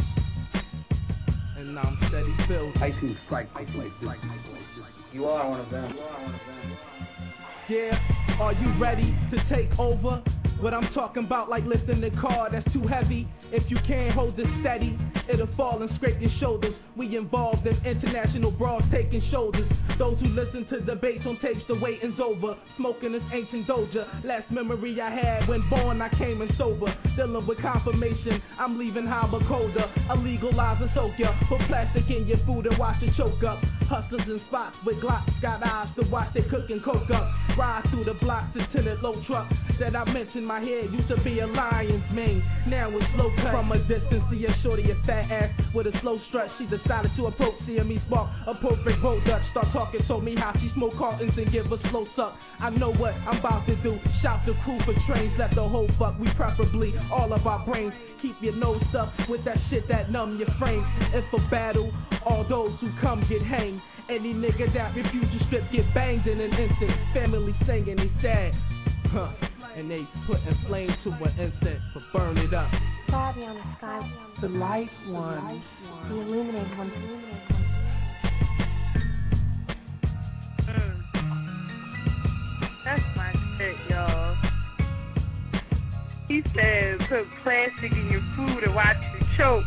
[SPEAKER 14] And I'm steady filled.
[SPEAKER 5] I can strike like this. You are one of them. You are one of them.
[SPEAKER 14] Yeah, are you ready to take over? What I'm talking about, like lifting the car that's too heavy. If you can't hold it steady, it'll fall and scrape your shoulders. We involved in international brawls taking shoulders. Those who listen to debates on tapes, the waiting's over. Smoking this ancient doja. Last memory I had when born, I came in sober. Dealing with confirmation, I'm leaving harbor colder. Illegalize and soak ya. Put plastic in your food and watch it choke up. Hustlers in spots with glocks, got eyes to watch they cook and coke up. Ride through the blocks, the tinted low truck that I mentioned.
[SPEAKER 12] my hair used to be a lion's mane. Now it's low cut. From a distance, see a shorty, a fat ass with a slow strut. She decided to approach, seeing me spark a perfect road Dutch. Start talking, told me how she smoke cartons and give a slow suck. I know what I'm about to do. Shout the crew for trains, let the whole fuck. We preferably all of our brains. Keep your nose up with that shit that numb your frame. If a battle, all those who come get hanged. Any nigga that refuses strip get banged in an instant. Family singing, they sad. Huh. And they putting flames to an instant, but burn it up.
[SPEAKER 18] Far beyond the sky,
[SPEAKER 12] the light one,
[SPEAKER 18] the illuminated one.
[SPEAKER 17] Mm. That's my shit, y'all. He said, put plastic in your food and watch you choke.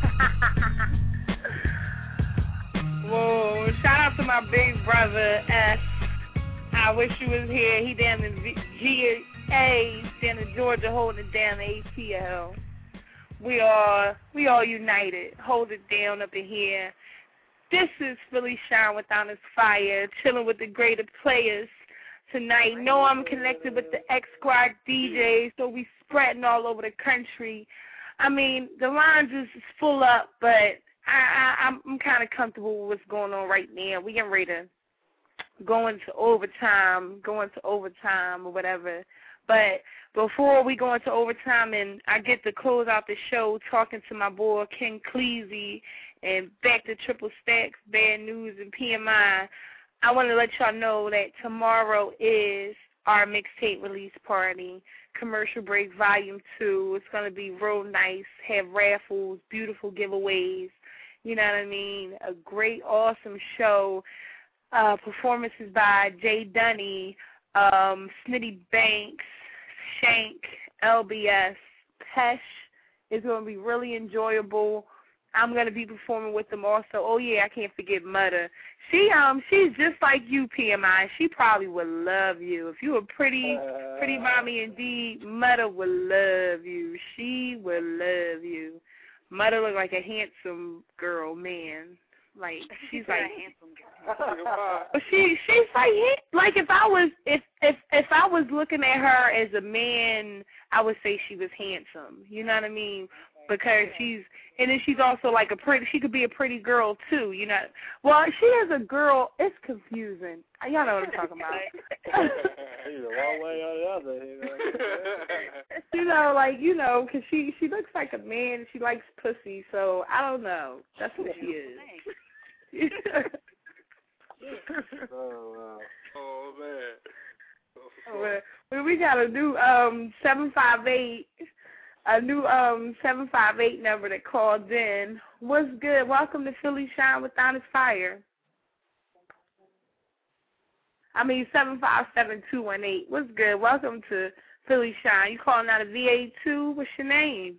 [SPEAKER 17] Whoa, shout out to my big brother, S. I wish he was here. He down in G A, down in Georgia, holding it down the A T L. We are, we all united. Hold it down up in here. This is Philly Shine Without His Fire, chilling with the greater players tonight. Know I'm connected with the X Squad D Js, so we spreading all over the country. I mean, the lines is full up, but I, I, I'm, I'm kind of comfortable with what's going on right now. We getting ready to go into overtime, go into overtime or whatever. But before we go into overtime and I get to close out the show talking to my boy King Cleasy and back to Triple Stacks, Bad News, and P M I, I want to let y'all know that tomorrow is our mixtape release party, Commercial Break Volume two. It's going to be real nice, have raffles, beautiful giveaways, you know what I mean, a great, awesome show. Uh, performances by Jay Dunny, um, Smitty Banks, Shank, L B S, Pesh. It's going to be really enjoyable. I'm going to be performing with them also. Oh, yeah, I can't forget Mudda. She, um, she's just like you, P M I. She probably would love you. If you were pretty, pretty mommy indeed, Mudda would love you. She would love you. Mudda look like a handsome girl, man. Like, she's like, but she, she's like, like if I was, if, if, if I was looking at her as a man, I would say she was handsome. You know what I mean? Because she's, and then she's also like a pretty, she could be a pretty girl too, you know. Well, she is a girl, it's confusing. Y'all know what I'm talking about.
[SPEAKER 20] Either one way or the other. You know,
[SPEAKER 17] you know like, you know, because she, she looks like a man and she likes pussy, so I don't know. That's what she is.
[SPEAKER 20] oh, wow.
[SPEAKER 3] Oh, man.
[SPEAKER 17] Oh, well, we got a new um seven five eight, a new um seven five eight number that called in. What's good? Welcome to Philly Shine Without His Fire. I mean seven five seven two one eight. What's good? Welcome to Philly Shine. You calling out of V A two? What's your name?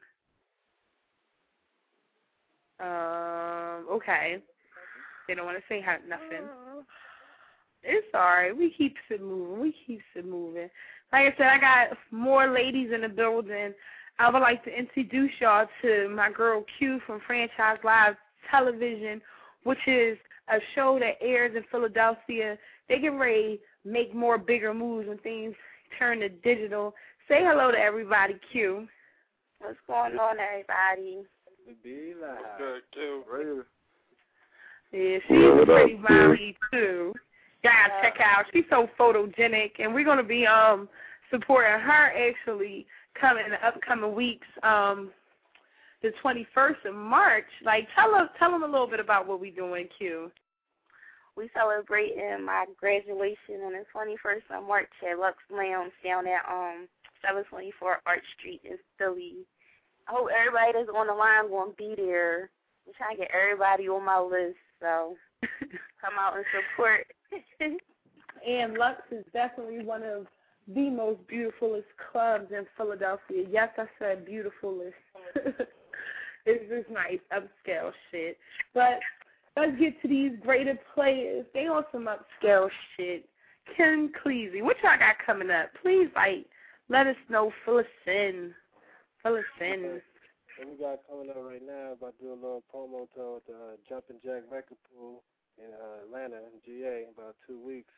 [SPEAKER 17] Um. Okay. They don't want to say how, nothing. It's all right. We keep it moving. We keep it moving. Like I said, I got more ladies in the building. I would like to introduce y'all to my girl Q from Franchise Live Television, which is a show that airs in Philadelphia. They get ready to make more bigger moves when things turn to digital. Say hello to everybody, Q.
[SPEAKER 9] What's going on, everybody?
[SPEAKER 20] Be live.
[SPEAKER 3] Good, Q.
[SPEAKER 17] Yeah, she's pretty mommy too. Y'all check out. She's so photogenic, and we're gonna be um supporting her actually coming in the upcoming weeks. Um, the twenty-first of March. Like, tell us, tell them a little bit about what we're doing, Q.
[SPEAKER 9] We celebrating my graduation on the twenty-first of March at Lux Lounge down at um seven twenty-four Arch Street in Philly. I hope everybody that's on the line will be there. I'm trying to get everybody on my list. So come out and support.
[SPEAKER 17] And Lux is definitely one of the most beautifulest clubs in Philadelphia. Yes, I said beautifulest. It's just nice, upscale shit. But let's get to these greater players. They on some upscale shit. Ken Cleasy, what y'all got coming up? Please, like, let us know. Fill us in. Fill us in.
[SPEAKER 20] What we got coming up right now, about to do a little promo tour with the uh, Jumpin' Jack Record Pool in uh, Atlanta, in G A, in about two weeks.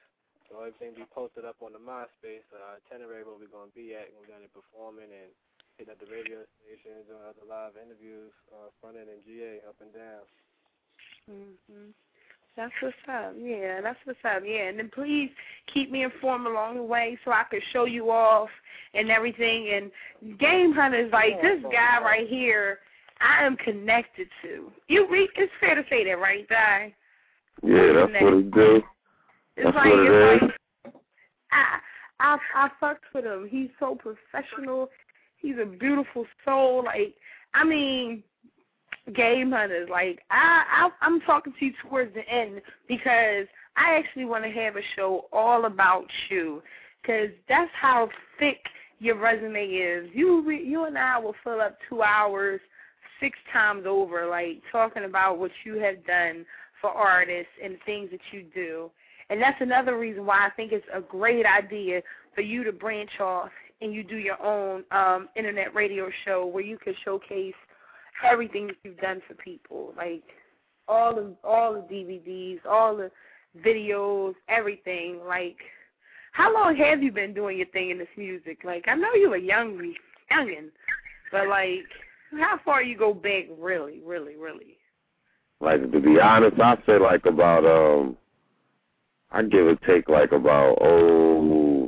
[SPEAKER 20] So everything be posted up on the MySpace, uh, itinerary where we're going to be at, and we're going to be performing and hitting up the radio stations, doing other live interviews, uh, front end and G A, up and down.
[SPEAKER 17] Mm-hmm. That's what's up. Yeah, that's what's up. Yeah, and then please keep me informed along the way so I can show you off and everything. And Game Hunter is like this guy right here. I am connected to. You, re- it's fair to say that, right, Di?
[SPEAKER 8] Yeah, that's what it do.
[SPEAKER 17] It's
[SPEAKER 8] that's
[SPEAKER 17] like
[SPEAKER 8] what it
[SPEAKER 17] it's
[SPEAKER 8] is.
[SPEAKER 17] like I I I fucked with him. He's so professional. He's a beautiful soul. Like I mean, Game Hunters. Like I, I I'm talking to you towards the end because I actually want to have a show all about you because that's how thick your resume is. You re, you and I will fill up two hours six times over, like talking about what you have done for artists and things that you do. And that's another reason why I think it's a great idea for you to branch off and you do your own um, internet radio show where you can showcase everything that you've done for people, like all the all the D V Ds, all the videos, everything. Like, how long have you been doing your thing in this music? Like, I know you were young, youngin', but like, how far you go back, really, really, really?
[SPEAKER 8] Like, to be honest, I say like about um. I give or take like about, oh,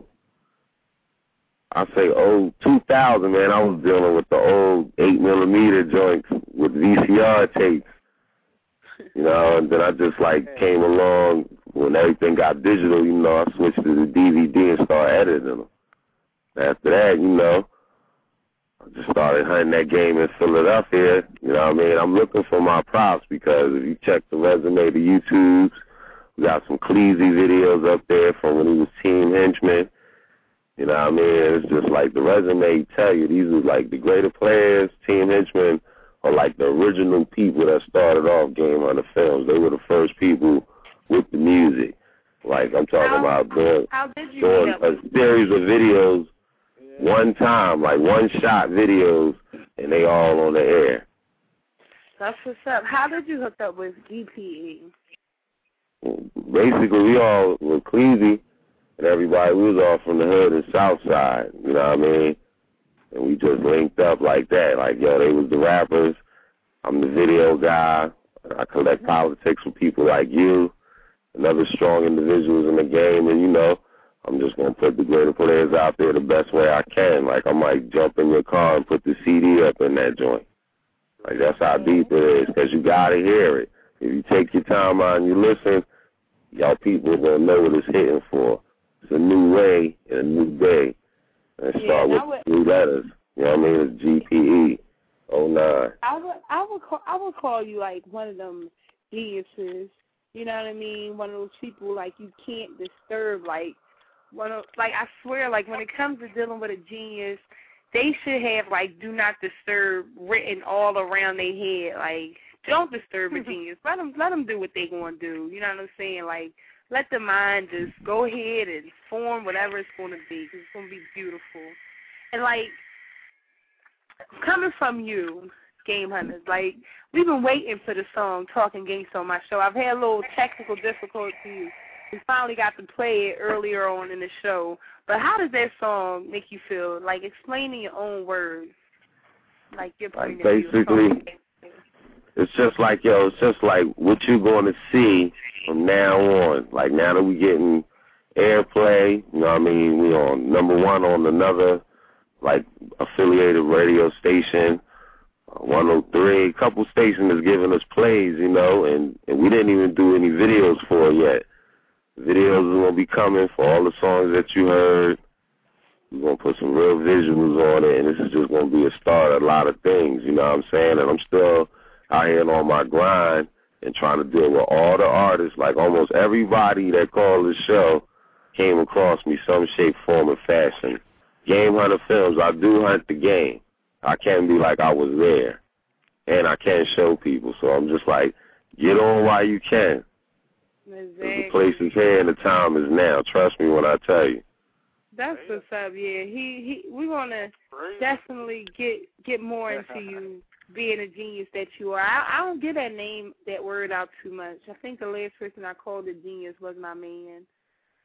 [SPEAKER 8] I say, oh, two thousand, man. I was dealing with the old eight millimeter joints with V C R tapes, you know, and then I just, like, came along when everything got digital, you know, I switched to the D V D and started editing them. After that, you know, I just started hunting that game in Philadelphia, you know what I mean? I'm looking for my props because if you check the resume, the YouTubes, we got some Cleasy videos up there from when he was Team Henchman. You know what I mean? It's just like the resume tell you these are like the greater players. Team Henchmen are like the original people that started off Game Hunter Films. They were the first people with the music. Like I'm talking how, about doing,
[SPEAKER 17] how did you
[SPEAKER 8] doing a series of videos one time, like one shot videos, and they all on the air.
[SPEAKER 17] That's what's up. How did you hook up with G P E?
[SPEAKER 8] Basically, we all were Cleasy and everybody, we was all from the hood and south side, you know what I mean? And we just linked up like that. Like, yo, they was the rappers. I'm the video guy. I collect politics from people like you and other strong individuals in the game. And, you know, I'm just going to put the greater players out there the best way I can. Like, I might jump in your car and put the C D up in that joint. Like, that's how deep it is because you got to hear it. If you take your time out and you listen, y'all people are going to know what it's hitting for. It's a new way and a new day. And
[SPEAKER 17] yeah,
[SPEAKER 8] start with
[SPEAKER 17] would,
[SPEAKER 8] three letters. You know what I mean? It's G P E oh nine.
[SPEAKER 17] I would, I would, call, I would call you like one of them geniuses. You know what I mean? One of those people like you can't disturb. Like one of, like I swear, like when it comes to dealing with a genius, they should have like "do not disturb" written all around their head. Like don't disturb a genius. Let them, let them do what they gonna do. You know what I'm saying? Like. Let the mind just go ahead and form whatever it's going to be because it's going to be beautiful. And, like, coming from you, Game Hunters, like, we've been waiting for the song Talking Gangsta on my show. I've had a little technical difficulty. We finally got to play it earlier on in the show. But how does that song make you feel? Like, explain in your own words. Like, your point
[SPEAKER 8] like
[SPEAKER 17] of view.
[SPEAKER 8] Basically, it's just like, yo, it's just like what you're going to see from now on. Like, now that we getting airplay, you know what I mean, we on number one on another, like, affiliated radio station, uh, one oh three. A couple stations is giving us plays, you know, and, and we didn't even do any videos for it yet. Videos are going to be coming for all the songs that you heard. We're going to put some real visuals on it, and this is just going to be a start of a lot of things, you know what I'm saying? And I'm still out here on my grind and trying to deal with all the artists. Like almost everybody that called this show came across me some shape, form, or fashion. Game Hunter Films, I do hunt the game. I can't be like I was there. And I can't show people. So I'm just like, get on while you can.
[SPEAKER 17] Exactly.
[SPEAKER 8] The place is here and the time is now. Trust me when I tell you.
[SPEAKER 17] That's what's up, yeah. He he we're gonna definitely get get more into you being a genius that you are. I, I don't get that name, that word out too much. I think the last person I called a genius was my man.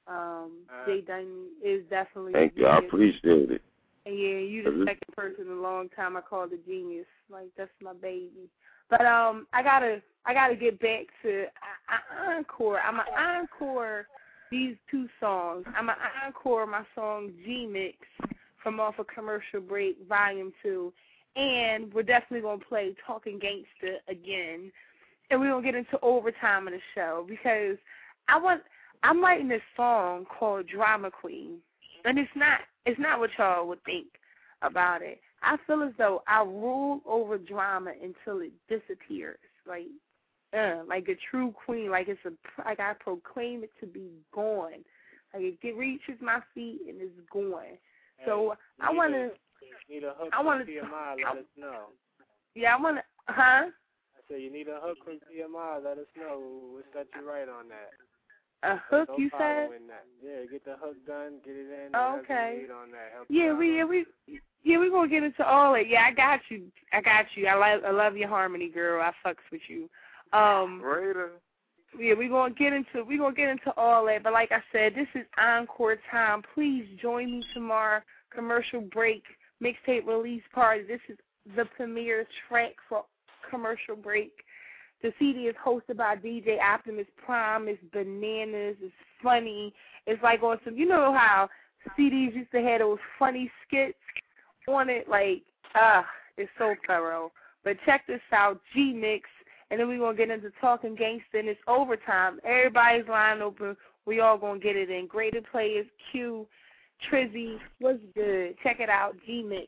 [SPEAKER 17] Um, uh, Jay Dunn is definitely.
[SPEAKER 8] Thank you. I appreciate it.
[SPEAKER 17] And yeah, you the second person in a long time I called a genius. Like that's my baby. But um, I gotta I gotta get back to I, I encore. I'm an encore these two songs. I'm an encore my song G Mix from off of Commercial Break Volume Two, and we're definitely gonna play Talking Gangsta again, and we're gonna get into overtime of the show because I want. I'm writing this song called Drama Queen, and it's not it's not what y'all would think about it. I feel as though I rule over drama until it disappears, like uh, like a true queen, like it's a like I proclaim it to be gone, like it reaches my feet and it's gone. Hey, so I want to.
[SPEAKER 20] Need a hook
[SPEAKER 17] I want
[SPEAKER 20] from T M I. Let us know.
[SPEAKER 17] Yeah, I want to. Huh?
[SPEAKER 20] I said you need a hook from T M I. Let us know. We'll set you right on that.
[SPEAKER 17] A hook,
[SPEAKER 20] no
[SPEAKER 17] you said?
[SPEAKER 20] That. Yeah, get the hook done, get it in.
[SPEAKER 17] Oh, okay.
[SPEAKER 20] On that. Help
[SPEAKER 17] yeah, we, yeah, we, yeah, we gonna get into all it. Yeah, I got you. I got you. I like, I love your harmony, girl. I fucks with you. Um,
[SPEAKER 19] Raider.
[SPEAKER 17] Yeah, we gonna get into, we gonna get into all that. But like I said, this is encore time. Please join me tomorrow. Commercial Break mixtape release party. This is the premiere track for Commercial Break. The C D is hosted by D J Optimus Prime. It's bananas. It's funny. It's like on some, you know how C Ds used to have those funny skits on it? Like, ah, it's so thorough. But check this out, G-Mix, and then we're going to get into Talking Gangsta, and it's overtime. Everybody's line open. We all going to get it in. Graded players, Q, Trizzy, what's good? Check it out, G-Mix.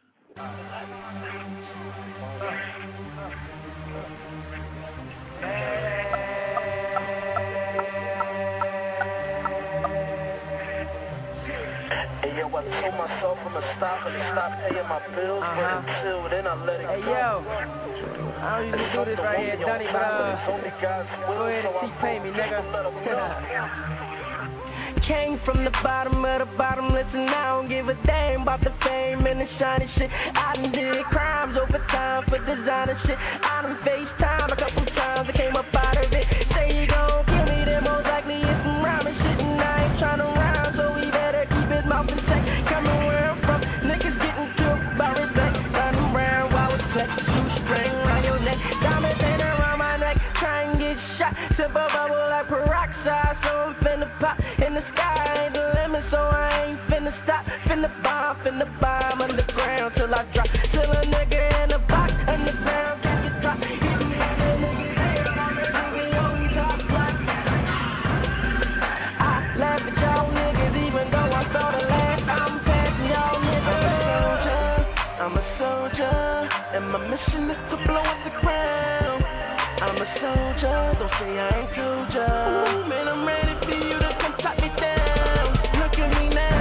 [SPEAKER 1] Hey yo, I told myself I'ma stop and stop paying my bills, uh-huh. but until then I let it
[SPEAKER 7] hey,
[SPEAKER 1] go.
[SPEAKER 7] Hey yo, I don't usually do this right here, Dunny, but uh, go ahead and T-pay me, nigga. Came from the bottom of the bottom, listen, I don't give a damn about the fame and the shiny shit. I done did crimes over time for designer shit. I done FaceTime a couple times, I came up out of it. Say you gon' kill me, then most likely it's some rhyming shit. And I ain't tryna rhyme, so he better keep his mouth in check. Coming where I'm from, niggas getting killed by respect. Running around while it's flex, shoestring around your neck. Diamonds ain't around my neck, try and get shot. Sip a bubble like peroxide, so I'm finna pop. In the sky ain't the limit, so I ain't finna stop. Finna bomb, finna bomb underground till I drop. Till a nigga in the box underground can't get dropped. Hit me out the nigga there, I'm a nigga on top block. I laugh at y'all niggas even though I saw the last. I'm passing y'all niggas. I'm a soldier, I'm a soldier, and my mission is to blow up the crown. I'm a soldier, don't say I ain't told ya. Ooh, man, I'm ready for you to come top me down. Look at me now.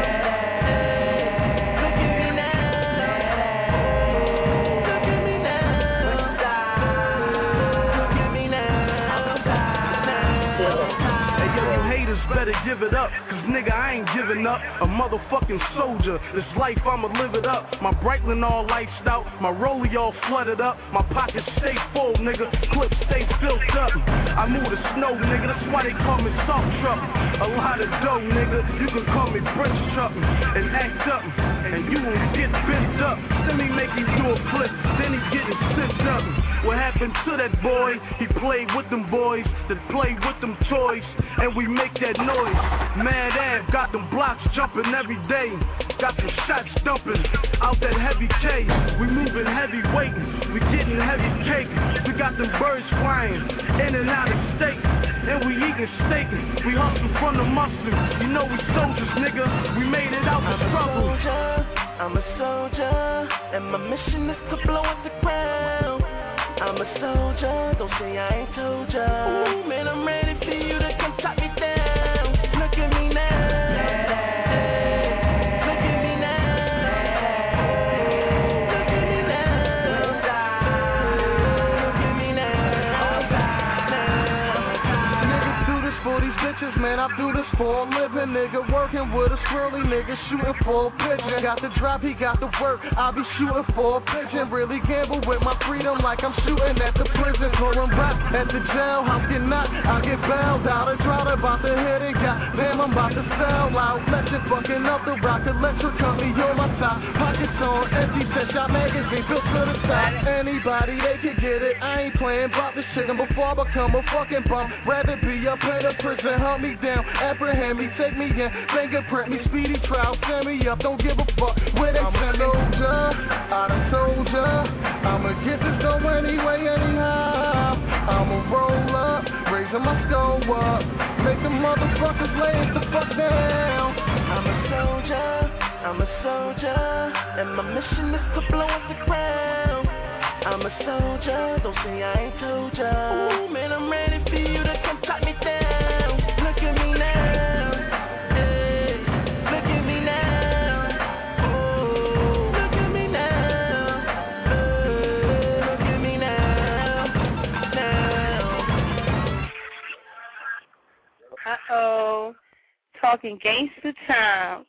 [SPEAKER 7] Look at me now. Look at me now. Look at me now.
[SPEAKER 13] Hey yo, you haters better give it up, cause nigga I ain't giving up. A motherfucking soldier, this life I'ma live it up. My Breitling all iced out, my rollie all flooded up. My pockets stay full, nigga, clips stay filled up. I move the snow, nigga, that's why they call me soft truck. A lot of dough, nigga, you can call me Prince Truck. And act up, and you won't get bent up. Then me make him do a flip, then he getting sent up. What happened to that boy? He played with them boys that played with them toys, and we make that noise. Mad Ab got them blocks jumping every day. Got some shots dumping out that heavy K. We moving heavy weight, we getting heavy cake. We got them birds flying in and out of state, and we eating steak. We hustle from the mustard, you know we soldiers, nigga. We made it out the struggle.
[SPEAKER 7] I'm a soldier, and my mission is to blow up the crown. I'm a soldier, don't say I ain't told ya. Ooh, man, I'm ready for you to come top me down. Look at me now. Look at me now. Look at me now. Look at me now.
[SPEAKER 14] Niggas do this for these bitches. bitches, man, I do this for a living, nigga. Working with a swirly nigga, shooting for a pigeon. Got the drop, he got the work, I'll be shooting for a pigeon. Really gamble with my freedom like I'm shooting at the prison. Pouring rap at the jail, I'm getting knocked, I get bailed out. A drought about to hit it, goddamn, I'm about to sell out. Legend fucking up the rock, electric company on my top. Pockets on empty, set shot magazine, built to the top. Anybody, they can get it, I ain't playing about this chicken before I become a fucking bum. Rather be up in a prison, hunt me down, apprehend me, take me in, fingerprint me, speedy trial, send me up, don't give a fuck where they I'm send me. I done told ya, I'ma get this dough anyway, anyhow. I'ma roll up, raising my skull up, make the motherfuckers lay it the fuck down. I'm a soldier, I'm a soldier, and my mission is to blow up the ground. I'm a soldier, don't say I ain't told ya. Ooh, man, I'm ready for you to come top me down. Look at me now, hey, look at me now. Oh, look at me now, hey, look at me now,
[SPEAKER 17] now. Uh-oh, talking gangster time.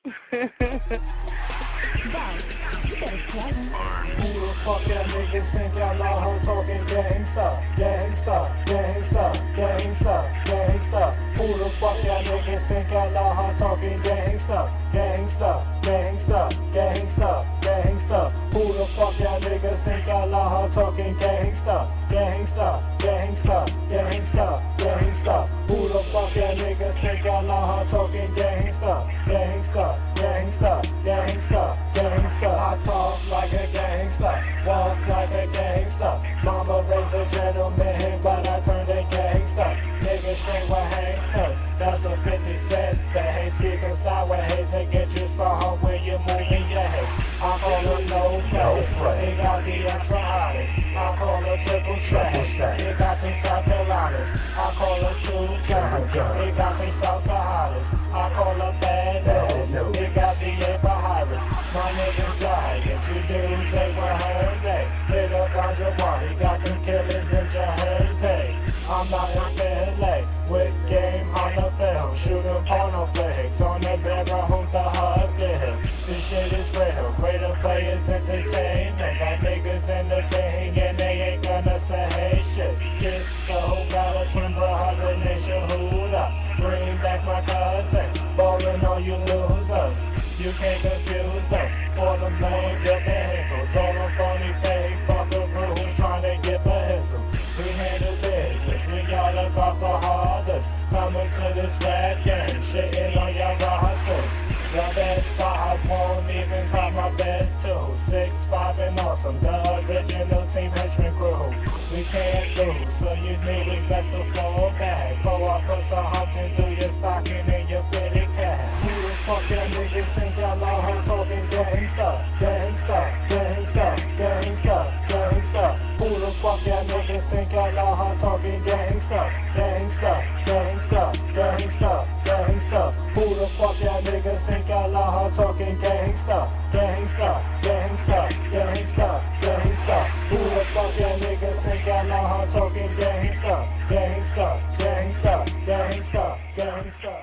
[SPEAKER 23] Fuck that niggas think y'all know I'm talking gangsta, gangsta, gangsta, gangsta, gangsta. Who the fuck y'all niggas think y'all know I'm talking gangsta, gangsta, gangsta, gangsta, gangsta. Who the fuck y'all niggas think y'all know I'm talking gangsta, gangsta, gangsta, gangsta, gangsta. Who the fuck y'all niggas think y'all know I'm talking gangsta, gangsta, gangsta, gangsta, gangsta. I talk like a gangsta. Walk like a gangsta. Mama raised a gentleman, but I turned a gangsta. Niggas string with hangsters, that's a fifty cent. The hate speaking sour hate to get you strong when you moving your head. I call a no play, he got the extra honest. I call a triple threat, he got the South Carolinas. I call a true gun, he got the South Carolinas. I call a bad ass, he got the April Harris. My niggas die, if you do, they were hurt. Hit up on your wall, he got them killers in Jersey. I'm not in L A, with game on the film, shooting porno flags on the barrel, who's the hustle. This shit is real, greater players entertainment. Got niggas in the thing and they ain't gonna say hey shit. Get so got a timber, hundred nation hooter. Bring back my cousin, ballin' on you losers. You can't confuse them, for the main get the hinkles. All them phony fake, fuck the crew who's trying to get the hizzle. We handle business, we got us off the hardest. Coming to this rap game, shitting on your roster. Your best five won't even call my best two. Six, five, and awesome, the original team henchman crew. We can't lose, so you need it best to fall back. Go off, put some humps into your stocking and your fitted cap. Who the fuck that niggas think y'all know her talking gangsta, gangsta, gangsta, gangsta, gangsta. Who the fuck y'all niggas think y'all know her talking gangsta, gangsta, gangsta, gangsta, gangsta. Who the fuck y'all niggas think y'all know her talking gangsta, gangsta, gangsta, gangsta, gangsta. Who the fuck y'all niggas think y'all know her talking gangsta, gangsta, gangsta, gangsta, gangsta.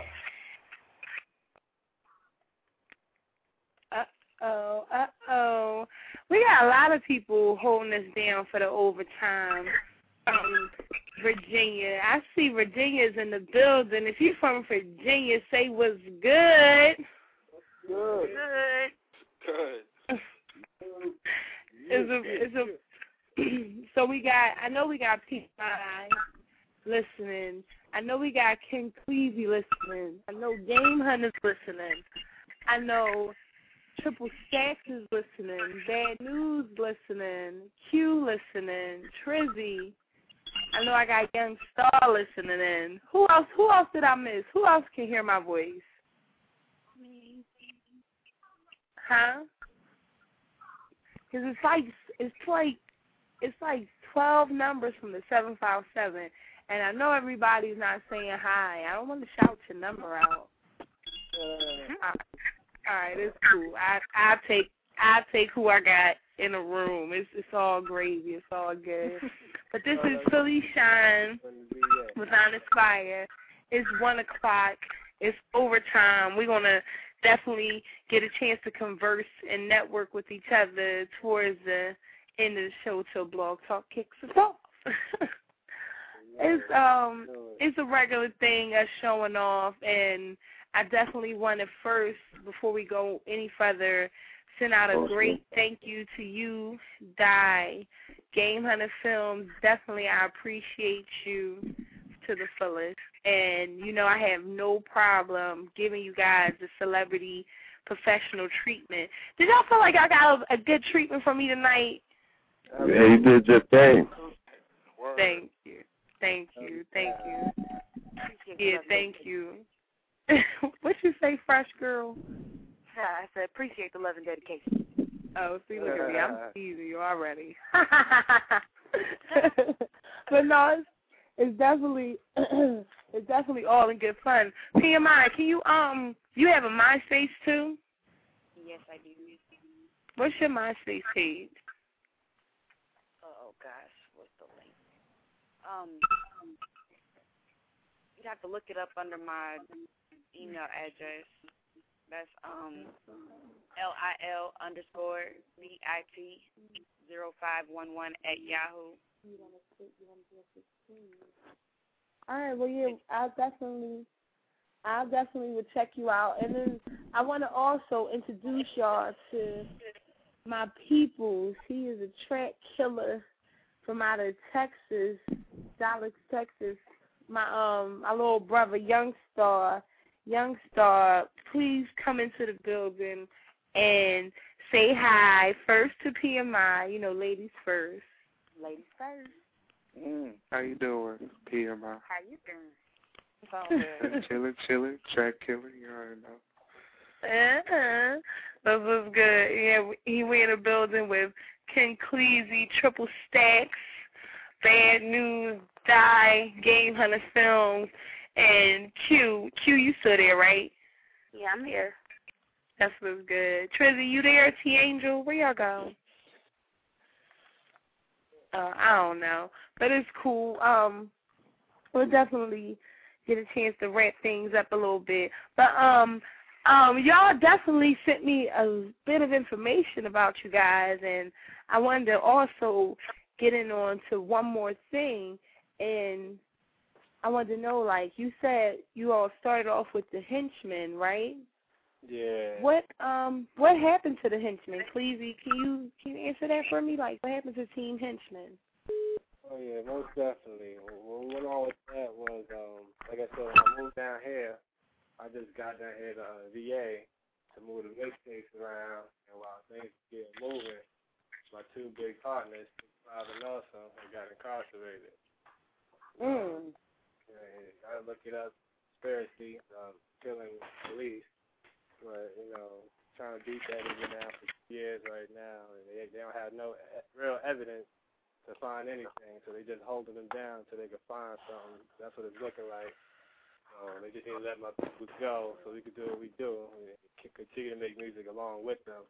[SPEAKER 17] Uh-oh, uh-oh. We got a lot of people holding us down for the overtime from Virginia. I see Virginia's in the building. If you're from Virginia, say what's good.
[SPEAKER 3] Good.
[SPEAKER 17] Good.
[SPEAKER 3] Good.
[SPEAKER 17] It's a, it's a, so we got, I know we got P I listening. I know we got King Cleavy listening. I know Game Hunter's listening. I know Triple Stacks is listening. Bad News listening. Q listening. Trizzy. I know I got Young Star listening in. Who else? Who else did I miss? Who else can hear my voice? Huh? Cause it's like it's like it's like twelve numbers from the seven five seven, and I know everybody's not saying hi. I don't want to shout your number out. Uh, all right, it's cool. I I take I take who I got in the room. It's it's all gravy. It's all good. But this is Philly Shine with Honest Fire, it's one o'clock. It's overtime. We're going to definitely get a chance to converse and network with each other towards the end of the show till Blog Talk kicks us off. It's um it's a regular thing, us showing off, and I definitely want to first, before we go any further, send out a great thank you to you, Di, Game Hunter Films. Definitely, I appreciate you to the fullest, and you know I have no problem giving you guys the celebrity professional treatment. Did y'all feel like I got a, a good treatment from me tonight?
[SPEAKER 8] Yeah, you did your thing.
[SPEAKER 17] Thank you. Thank you. Thank you. Yeah, thank you. What you say, fresh girl?
[SPEAKER 9] I said appreciate the love and dedication.
[SPEAKER 17] Oh, see, look at me. I'm teasing you already. But no, it's, it's definitely it's definitely all in good fun. P M I, can you um you have a MySpace too?
[SPEAKER 9] Yes, I do.
[SPEAKER 17] What's your MySpace page?
[SPEAKER 9] Oh gosh, what's the link? Um, you have to look it up under my email address. That's um L I L underscore B I T zero five one one at Yahoo.
[SPEAKER 17] All right, well, yeah, I'll definitely, I'll definitely would check you out. And then I want to also introduce y'all to my peoples. He is a track killer from out of Texas, Dallas, Texas. My um, my little brother, Young Star. Young Star, please come into the building and say hi first to P M I. You know, ladies first.
[SPEAKER 9] Ladies first.
[SPEAKER 3] Mm, how you doing, P M I?
[SPEAKER 9] How you doing?
[SPEAKER 3] Chillin', chillin', track killer, you already know.
[SPEAKER 17] Uh-huh. This was good. Yeah, he we in the building with Ken Cleasy, Triple Stacks, Bad News, Die, Game Hunter Films, and Q. Q, you still there, right?
[SPEAKER 9] Yeah, I'm here.
[SPEAKER 17] That's what's good. Trizzy, you there? T Angel, where y'all go? Uh, I don't know, but it's cool. Um, we'll definitely get a chance to wrap things up a little bit. But um, um, y'all definitely sent me a bit of information about you guys, and I wanted to also get in on to one more thing. And I wanted to know, like you said, you all started off with the Henchmen, right?
[SPEAKER 20] Yeah.
[SPEAKER 17] What um what happened to the Henchmen? Cleasy, can you can you answer that for me? Like, what happened to Team Henchmen?
[SPEAKER 20] Oh yeah, most definitely. What went on with that was, um, like I said, when I moved down here, I just got down here to uh, V A to move the mixtapes around, and while things were getting moving, my two big partners, Five and Nelson, they got incarcerated.
[SPEAKER 17] Mm.
[SPEAKER 20] Yeah, I look it up, conspiracy, um, killing police. But, you know, trying to beat that even now for years right now, and they, they don't have no e- real evidence to find anything, so they just holding them down until they can find something. That's what it's looking like. So they just need to let my people go so we can do what we do and continue to make music along with them.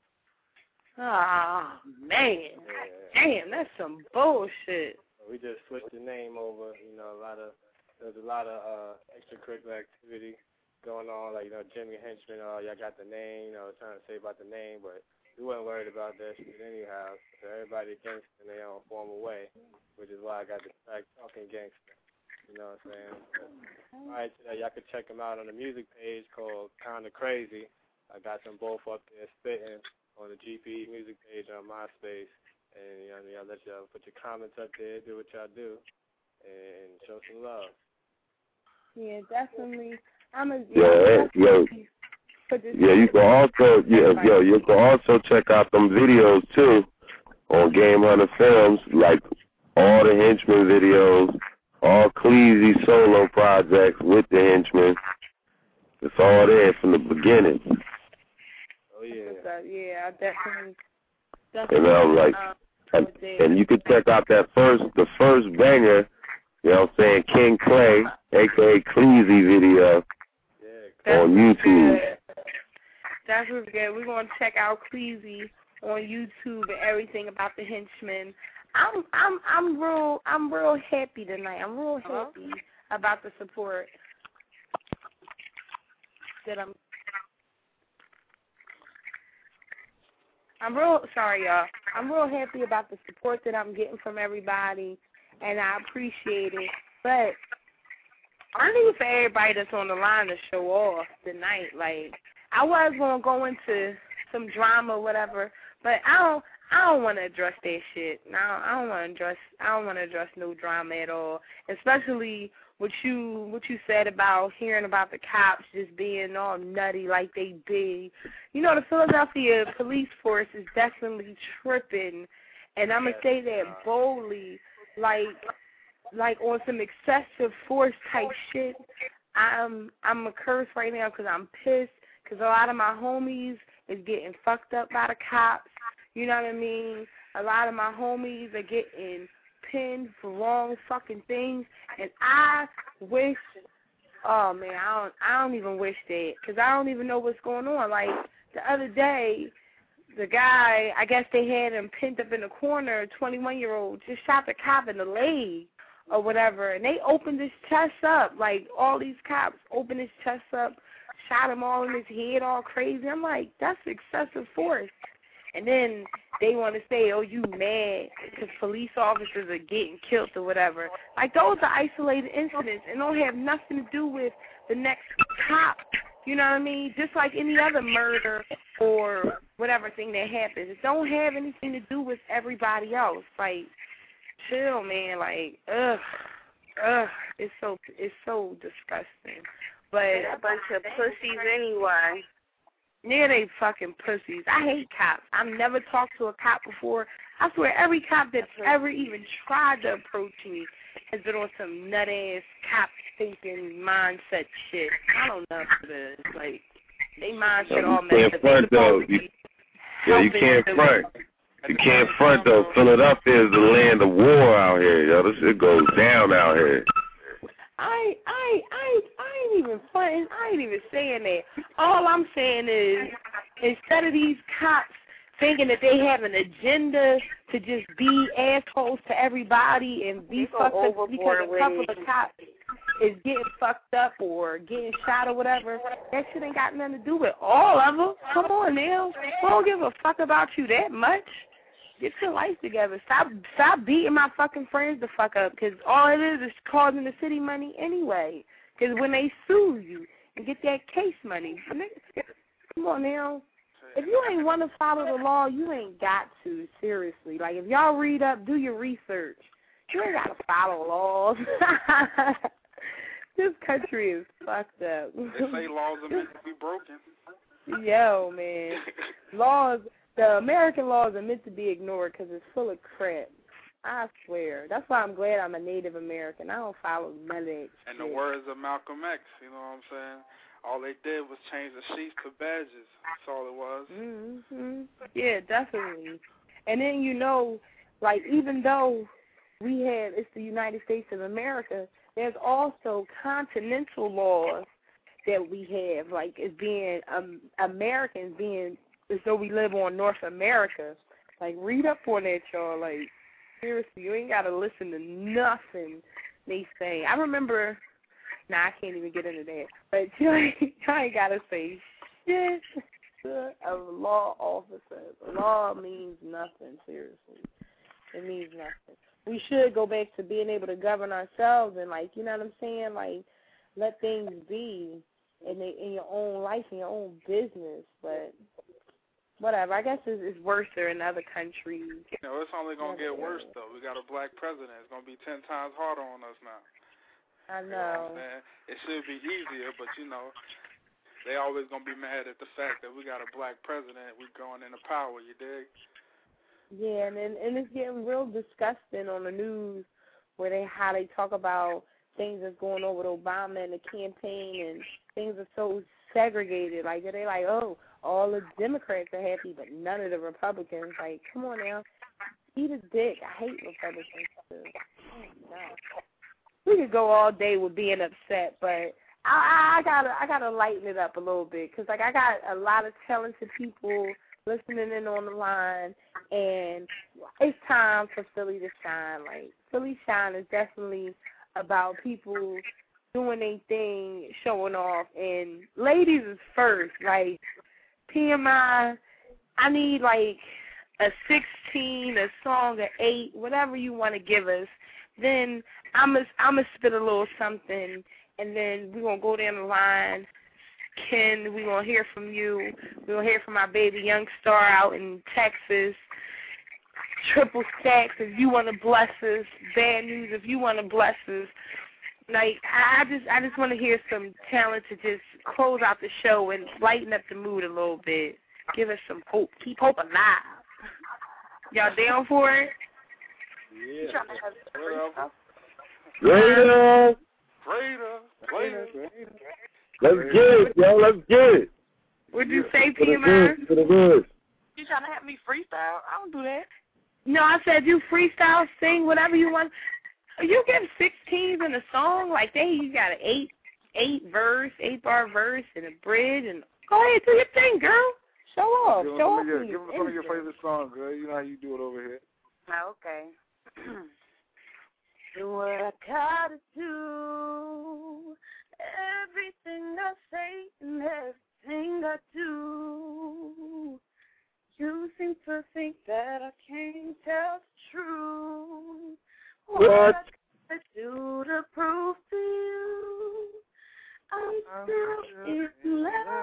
[SPEAKER 17] Oh, man.
[SPEAKER 20] Yeah.
[SPEAKER 17] Damn, that's some bullshit.
[SPEAKER 20] We just switched the name over. You know, a lot of there's a lot of uh, extracurricular activity going on, like, you know, Jimmy Henchman, oh, y'all got the name, you know, trying to say about the name, but we weren't worried about that shit anyhow. So everybody gangster in their own formal way, which is why I got the track Talking Gangster. You know what I'm saying? But prior to that, y'all could check them out on the music page called Kinda Crazy. I got them both up there spitting on the G P E music page on MySpace. And, you know, y'all let y'all put your comments up there, do what y'all do, and show some love.
[SPEAKER 17] Yeah, definitely. I'm a
[SPEAKER 8] Yeah, yo, yeah, you can also, yeah, yo, you can also check out them videos too on Game Hunter Films, like all the Henchmen videos, all Cleasy solo projects with the Henchmen. It's all there from the beginning.
[SPEAKER 20] Oh yeah,
[SPEAKER 17] yeah, I definitely,
[SPEAKER 8] definitely. You know, like, and, and you could check out that first, the first banger, you know what I'm saying, King Clay, aka Cleasy video.
[SPEAKER 17] That's
[SPEAKER 8] on YouTube.
[SPEAKER 17] Good. That's what's good. We're gonna check out Cleasy on YouTube and everything about the Henchmen. I'm I'm I'm real I'm real happy tonight. I'm real happy about the support. that I'm I'm real sorry, y'all. I'm real happy about the support that I'm getting from everybody, and I appreciate it. But I need for everybody that's on the line to show off tonight. Like, I was gonna go into some drama or whatever, but I don't. I don't want to address that shit. No, I don't want to address. I don't want to address no drama at all. Especially what you what you said about hearing about the cops just being all nutty like they be. You know, the Philadelphia police force is definitely tripping, and I'm gonna say that boldly, like like on some excessive force type shit. I'm I'm a curse right now because I'm pissed because a lot of my homies is getting fucked up by the cops. You know what I mean? A lot of my homies are getting pinned for wrong fucking things, and I wish, oh man, I don't, I don't even wish that, because I don't even know what's going on. Like, the other day, the guy, I guess they had him pinned up in the corner, a twenty-one-year-old, just shot the cop in the leg or whatever, and they opened his chest up. Like, all these cops opened his chest up, shot him all in his head all crazy. I'm like, that's excessive force. And then they want to say, oh, you mad because police officers are getting killed or whatever. Like, those are isolated incidents and don't have nothing to do with the next cop. You know what I mean? Just like any other murder or whatever thing that happens. It don't have anything to do with everybody else. Like, chill, man. Like, ugh. Ugh. It's so, it's so disgusting. But
[SPEAKER 9] a bunch of pussies anyway.
[SPEAKER 17] Yeah, they fucking pussies. I hate cops. I've never talked to a cop before. I swear every cop that's ever even tried to approach me has been on some nut-ass cop thinking mindset shit. I don't know what it is. Like, they mind shit all messed up.
[SPEAKER 8] Front, though. You, yeah, you can't front. You can't front, though. Philadelphia is the land of war out here, yo. This shit goes down out here.
[SPEAKER 17] I I I I ain't even fronting. I ain't even saying that. All I'm saying is, instead of these cops thinking that they have an agenda to just be assholes to everybody and be fucked up because a couple of cops is getting fucked up or getting shot or whatever, that shit ain't got nothing to do with all of them. Come on now. We don't give a fuck about you that much. Get your life together. Stop stop beating my fucking friends the fuck up, because all it is is causing the city money anyway. Because when they sue you and get that case money, come on now. If you ain't want to follow the law, you ain't got to, seriously. Like, if y'all read up, do your research. You ain't got to follow laws. This country is fucked up.
[SPEAKER 3] They say laws are meant to be broken.
[SPEAKER 17] Yo, man. Laws... The American laws are meant to be ignored because it's full of crap. I swear. That's why I'm glad I'm a Native American. I don't follow none of that
[SPEAKER 3] And
[SPEAKER 17] shit.
[SPEAKER 3] the words of Malcolm X, you know what I'm saying? All they did was change the sheets to badges. That's all it was.
[SPEAKER 17] Mm-hmm. Yeah, definitely. And then, you know, like, even though we have, it's the United States of America, there's also continental laws that we have, like, as being um, Americans being as though we live on North America. Like, read up on that, y'all. Like, seriously, you ain't got to listen to nothing they say. I remember, nah, I can't even get into that. But you ain't, you ain't got to say shit to a law officer. Law means nothing, seriously. It means nothing. We should go back to being able to govern ourselves and, like, you know what I'm saying? Like, let things be in, the, in your own life, in your own business. But whatever. I guess it's, it's worse there in other countries.
[SPEAKER 3] You know, it's only going to get worse, though. We got a black president. It's going to be ten times harder on us now.
[SPEAKER 17] I know.
[SPEAKER 3] You know what I'm saying? It should be easier, but, you know, they always going to be mad at the fact that we got a black president. We're going into power, you dig?
[SPEAKER 17] Yeah, and, and, and it's getting real disgusting on the news where they how they talk about things that's going on with Obama and the campaign, and things are so segregated. Like, they like, oh, all the Democrats are happy, but none of the Republicans. Like, come on now. Eat a dick. I hate Republicans, too. Oh, God. We could go all day with being upset, but I, I gotta I gotta lighten it up a little bit, because, like, I got a lot of talented people listening in on the line, and it's time for Philly to shine. Like, Philly Shine is definitely about people doing a thing, showing off, and ladies is first. Like P M I, I need like a sixteen, a song, an eight, whatever you want to give us. Then I'm a, I'm gonna spit a little something, and then we're gonna go down the line. Ken, we're gonna hear from you. We're gonna hear from our baby young star out in Texas. Triple Stacks, if you want to bless us. Bad News, if you want to bless us. Like I just, I just want to hear some talent to just close out the show and lighten up the mood a little bit. Give us some hope. Keep hope alive. Y'all down for it?
[SPEAKER 3] Yeah.
[SPEAKER 8] Raider.
[SPEAKER 3] Raider. Raider.
[SPEAKER 8] Let's get it, yo. Let's get it.
[SPEAKER 17] What'd you say,
[SPEAKER 8] For the
[SPEAKER 17] P M I?
[SPEAKER 8] good, for the good.
[SPEAKER 10] You trying to have me freestyle? I don't do that.
[SPEAKER 17] No, I said you freestyle, sing, whatever you want. You get sixteens in a song like they. You got an eight, eight verse, eight bar verse, and a bridge, and go ahead, do your thing, girl. Show off,
[SPEAKER 19] Give them
[SPEAKER 17] show
[SPEAKER 19] some
[SPEAKER 17] off.
[SPEAKER 19] of your,
[SPEAKER 17] to
[SPEAKER 19] give
[SPEAKER 17] you.
[SPEAKER 19] them some of your favorite songs, girl. You know how you do it over here.
[SPEAKER 10] Oh, okay.
[SPEAKER 9] Do what I gotta do. Everything I say and everything I do. You seem to think that I can't tell the truth. What, what I gotta do to prove to you I'm still in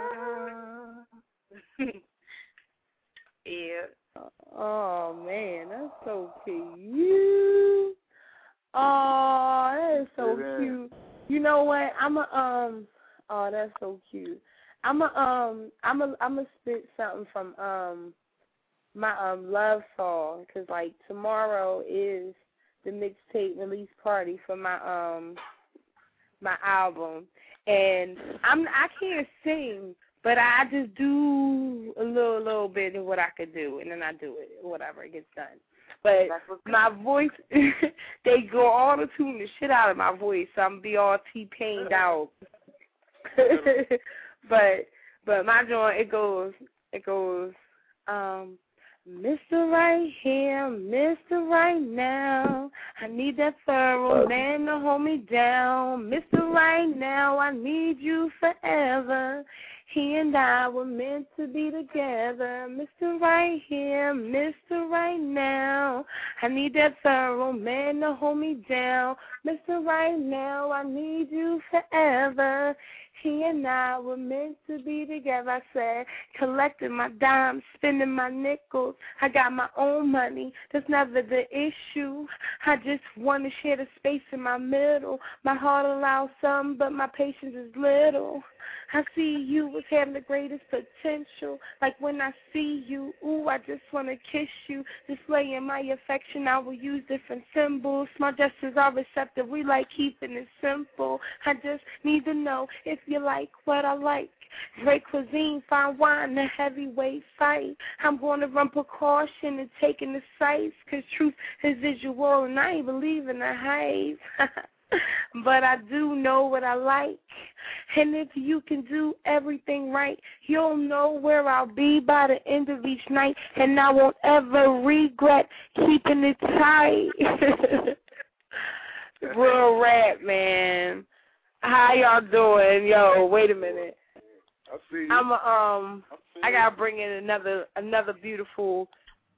[SPEAKER 9] love.
[SPEAKER 17] Yeah. Oh man, that's so cute. Oh, that is so
[SPEAKER 19] Yeah.
[SPEAKER 17] cute. You know what? I'm a um. Oh, that's so cute. I'm a um. I'm a I'm a spit something from um my um love song, because like tomorrow is the mixtape release party for my um my album, and I'm I can't sing, but I just do a little little bit of what I could do, and then I do it, whatever, it gets done. But my voice, they go all the tune the shit out of my voice, so I'm gonna be all T-pained out. but but my joint, it goes it goes um. Mister Right Here, Mister Right Now, I need that thorough man to hold me down. Mister Right Now, I need you forever. He and I were meant to be together. Mister Right Here, Mister Right Now, I need that thorough man to hold me down. Mister Right Now, I need you forever. He and I were meant to be together. I said, collecting my dimes, spending my nickels. I got my own money. That's never the issue. I just want to share the space in my middle. My heart allows some, but my patience is little. I see you as having the greatest potential. Like when I see you, ooh, I just want to kiss you. Displaying my affection, I will use different symbols. My gestures are receptive. We like keeping it simple. I just need to know if you like what I like. Great cuisine, fine wine, a heavyweight fight. I'm going to run precaution and taking the sights, because truth is visual, and I ain't believing the hype. But I do know what I like. And if you can do everything right, you'll know where I'll be by the end of each night, and I won't ever regret keeping it tight. Real rap, man. How y'all doing? Yo, wait a minute.
[SPEAKER 19] I see you.
[SPEAKER 17] I'm a, um I gotta bring in another another beautiful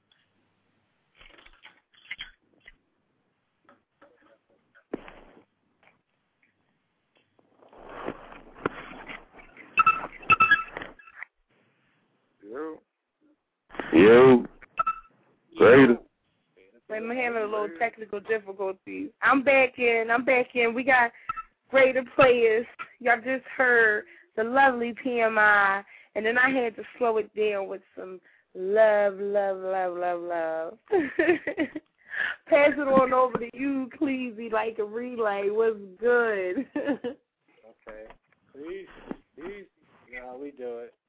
[SPEAKER 19] Yo.
[SPEAKER 8] Yo. Greater.
[SPEAKER 17] I'm having a little technical difficulties. I'm back in. I'm back in. We got greater players. Y'all just heard the lovely P M I, and then I had to slow it down with some love, love, love, love, love. Pass it on over to you, Cleavy, like a relay. What's good?
[SPEAKER 20] Okay. Please, please. You know how we do it.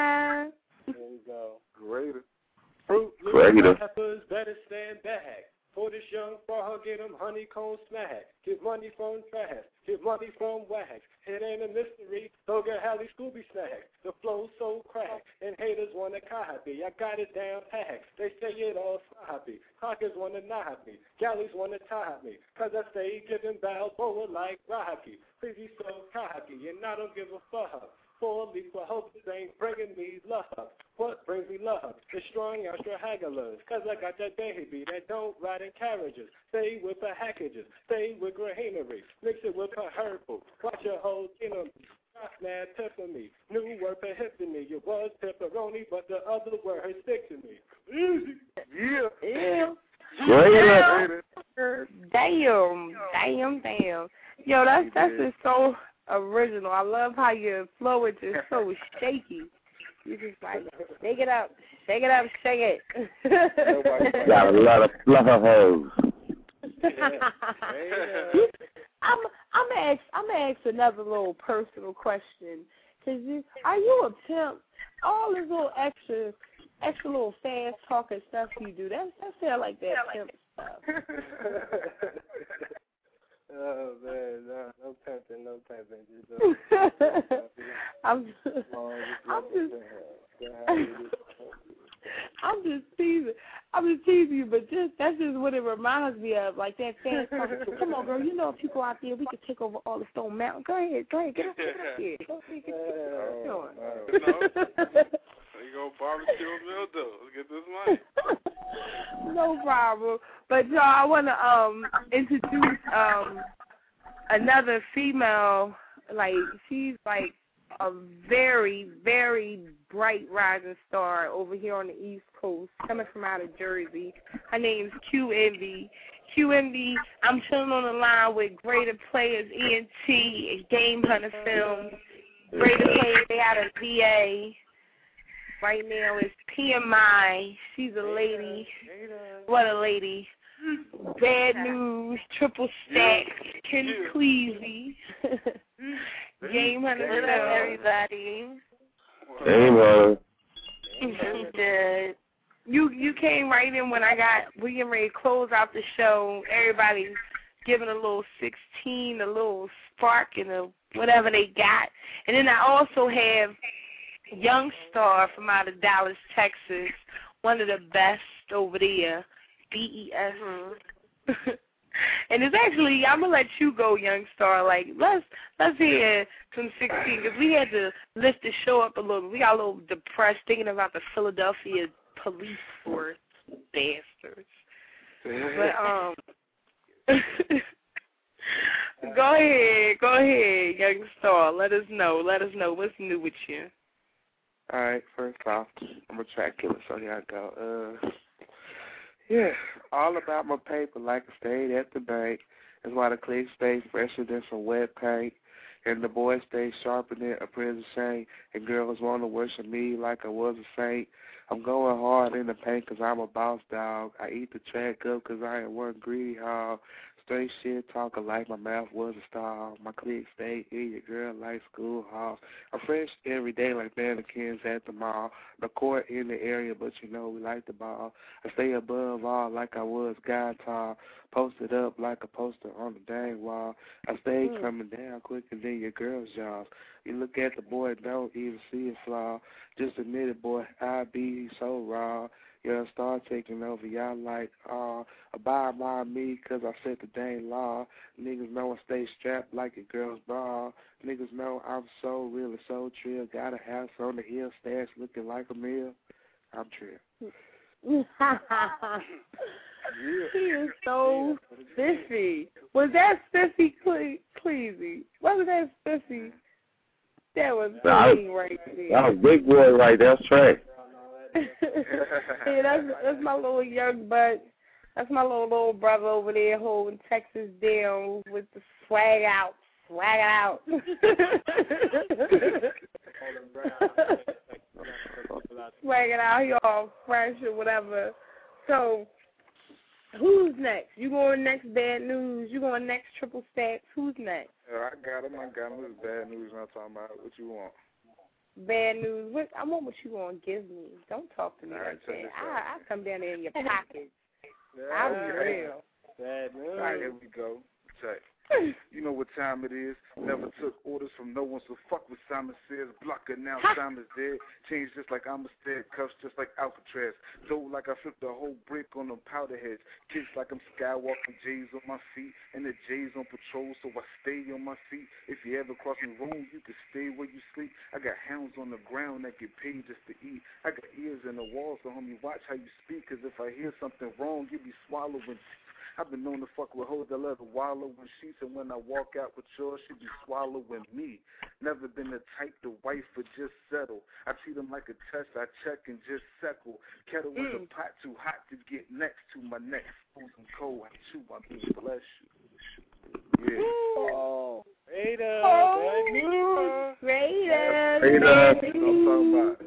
[SPEAKER 17] Greater.
[SPEAKER 20] Here we go.
[SPEAKER 19] Greater.
[SPEAKER 20] Fruit
[SPEAKER 8] Greater.
[SPEAKER 20] Peppers better stand back. For this young frog, get him honeycomb smack. Get money from trash. Get money from wax. It ain't a mystery. Go get Halle Scooby snack. The flow's so cracked, and haters wanna copy. I got it down packed. They say it all sloppy. Hawkers wanna knock me. Galleys wanna top me. Cause I stay giving Balboa like Rocky. Please be so cocky, and I don't give a fuck. For leap for hope ain't bringing me love. What brings me love? The strong extra hagglers. Cause I got that baby that don't ride in carriages. Stay with the hackages. Stay with greenery. Mix it with a herbal. Watch your whole enemy. Mad epiphany. New word for epiphany. It was pepperoni, but the other word stick to me. Easy. Yeah.
[SPEAKER 17] Yeah.
[SPEAKER 8] Great.
[SPEAKER 17] Damn, damn, damn. Yo, that's that's just so original. I love how your flow is just so shaky. You just like shake it up, shake it up, shake it.
[SPEAKER 8] Got a lot of fluff hoes.
[SPEAKER 17] I'm I'm gonna ask I'm gonna ask another little personal question. Cause you, are you a pimp? All this little extra extra little fast talking stuff you do, that that sound like that pimp stuff.
[SPEAKER 20] Oh man, no, no pimping, no pimping. Just, uh,
[SPEAKER 17] I'm just, I'm just, I'm just teasing. I'm just teasing you, but just that's just what it reminds me of, like that fast talking. Come on, girl, you know if you go out there, we could take over all the Stone Mountain. Go ahead, go ahead, get up, get up here. Go ahead, get up here.
[SPEAKER 3] You go barbecue a meal though. Let's get this money.
[SPEAKER 17] No problem. But y'all, I want to um introduce um another female. Like she's like a very very bright rising star over here on the East Coast, coming from out of Jersey. Her name's Q Envy. Q Envy. I'm chilling on the line with Greater Players E N T and Game Hunter Films. Greater Players. They out of V A. Right now is P M I. She's a lady. What a lady. Bad News, Triple Stack, Ken Cleasy. Game Hunter.
[SPEAKER 10] What up, everybody?
[SPEAKER 8] Game Hunter.
[SPEAKER 10] Good.
[SPEAKER 17] You you came right in when I got we getting ready to close out the show. Everybody's giving a little sixteen, a little spark, and a whatever they got. And then I also have Young Star from out of Dallas, Texas, one of the best over there, B E S. Mm-hmm. And it's actually, I'm gonna let you go, Young Star. Like let's let's hear some sixteen because we had to lift the show up a little. We got a little depressed thinking about the Philadelphia police force bastards. But um, go ahead, go ahead, Young Star. Let us know. Let us know what's new with you.
[SPEAKER 6] All right, first off, I'm a track killer, so here I go. Uh, yeah, all about my paper like I stayed at the bank. That's why the clicks stay fresher than some wet paint. And the boys stay sharper than a prison shank. And girls want to worship me like I was a saint. I'm going hard in the paint because I'm a boss dog. I eat the track up because I ain't one greedy hog. Straight shit talking like my mouth was a stall. My clique stay in your girl like school halls. I'm fresh every day like mannequins at the mall. The court in the area, but you know we like the ball. I stay above all like I was God tall. Posted up like a poster on the dang wall. I stay mm. coming down quicker than your girl's jaws. You look at the boy, don't even see a flaw. Just admit it, boy, I be so raw. Yeah, start taking over. Y'all like, uh, abide by me because I set the dang law. Niggas know I stay strapped like a girl's bra. Niggas know I'm so real and so trill. Got a house on the hill, stash looking like a mill. I'm trill.
[SPEAKER 17] He is so spiffy. Was that spiffy cle- Cleasy? Wasn't that spiffy? That was big right there.
[SPEAKER 8] That was big boy right there. That's right.
[SPEAKER 17] Yeah, that's that's my little young butt. That's my little little brother over there holding Texas down with the swag out, swag out. Swag it out, he all fresh or whatever. So, who's next? You going next? Bad News. You going next? Triple Stacks. Who's next?
[SPEAKER 19] Yeah, I got him. I got him. It's Bad News. I'm talking about what you want.
[SPEAKER 17] Bad News. What, I want what you gonna give me. Don't talk to me like that. I I come down there in your pockets. I'll be real.
[SPEAKER 20] Bad news.
[SPEAKER 19] All right, here we go. Check. You know what time it is. Never took orders from no one, so fuck what Simon says. Blocker, now Simon's dead. Changed just like I'm a stead. Cuffs just like Alcatraz. Though like I flipped the whole brick on them powder heads. Kicks like I'm Skywalking, J's on my feet. And the J's on patrol, so I stay on my feet. If you ever cross me wrong, you can stay where you sleep. I got hounds on the ground that get paid just to eat. I got ears in the walls, so homie, watch how you speak. Cause if I hear something wrong, you be swallowing. I've been known to fuck with hoes that love to wallow in sheets, and when I walk out with yours, she be swallowing me. Never been the type to wife or just settle. I treat them like a test, I check and just settle. Kettle mm. with a pot too hot to get next to my neck. Frozen cold, I chew, I mean, bless you. Yeah.
[SPEAKER 20] Oh, Raider.
[SPEAKER 17] Oh, Raider.
[SPEAKER 19] Raider. That's what I'm talking about.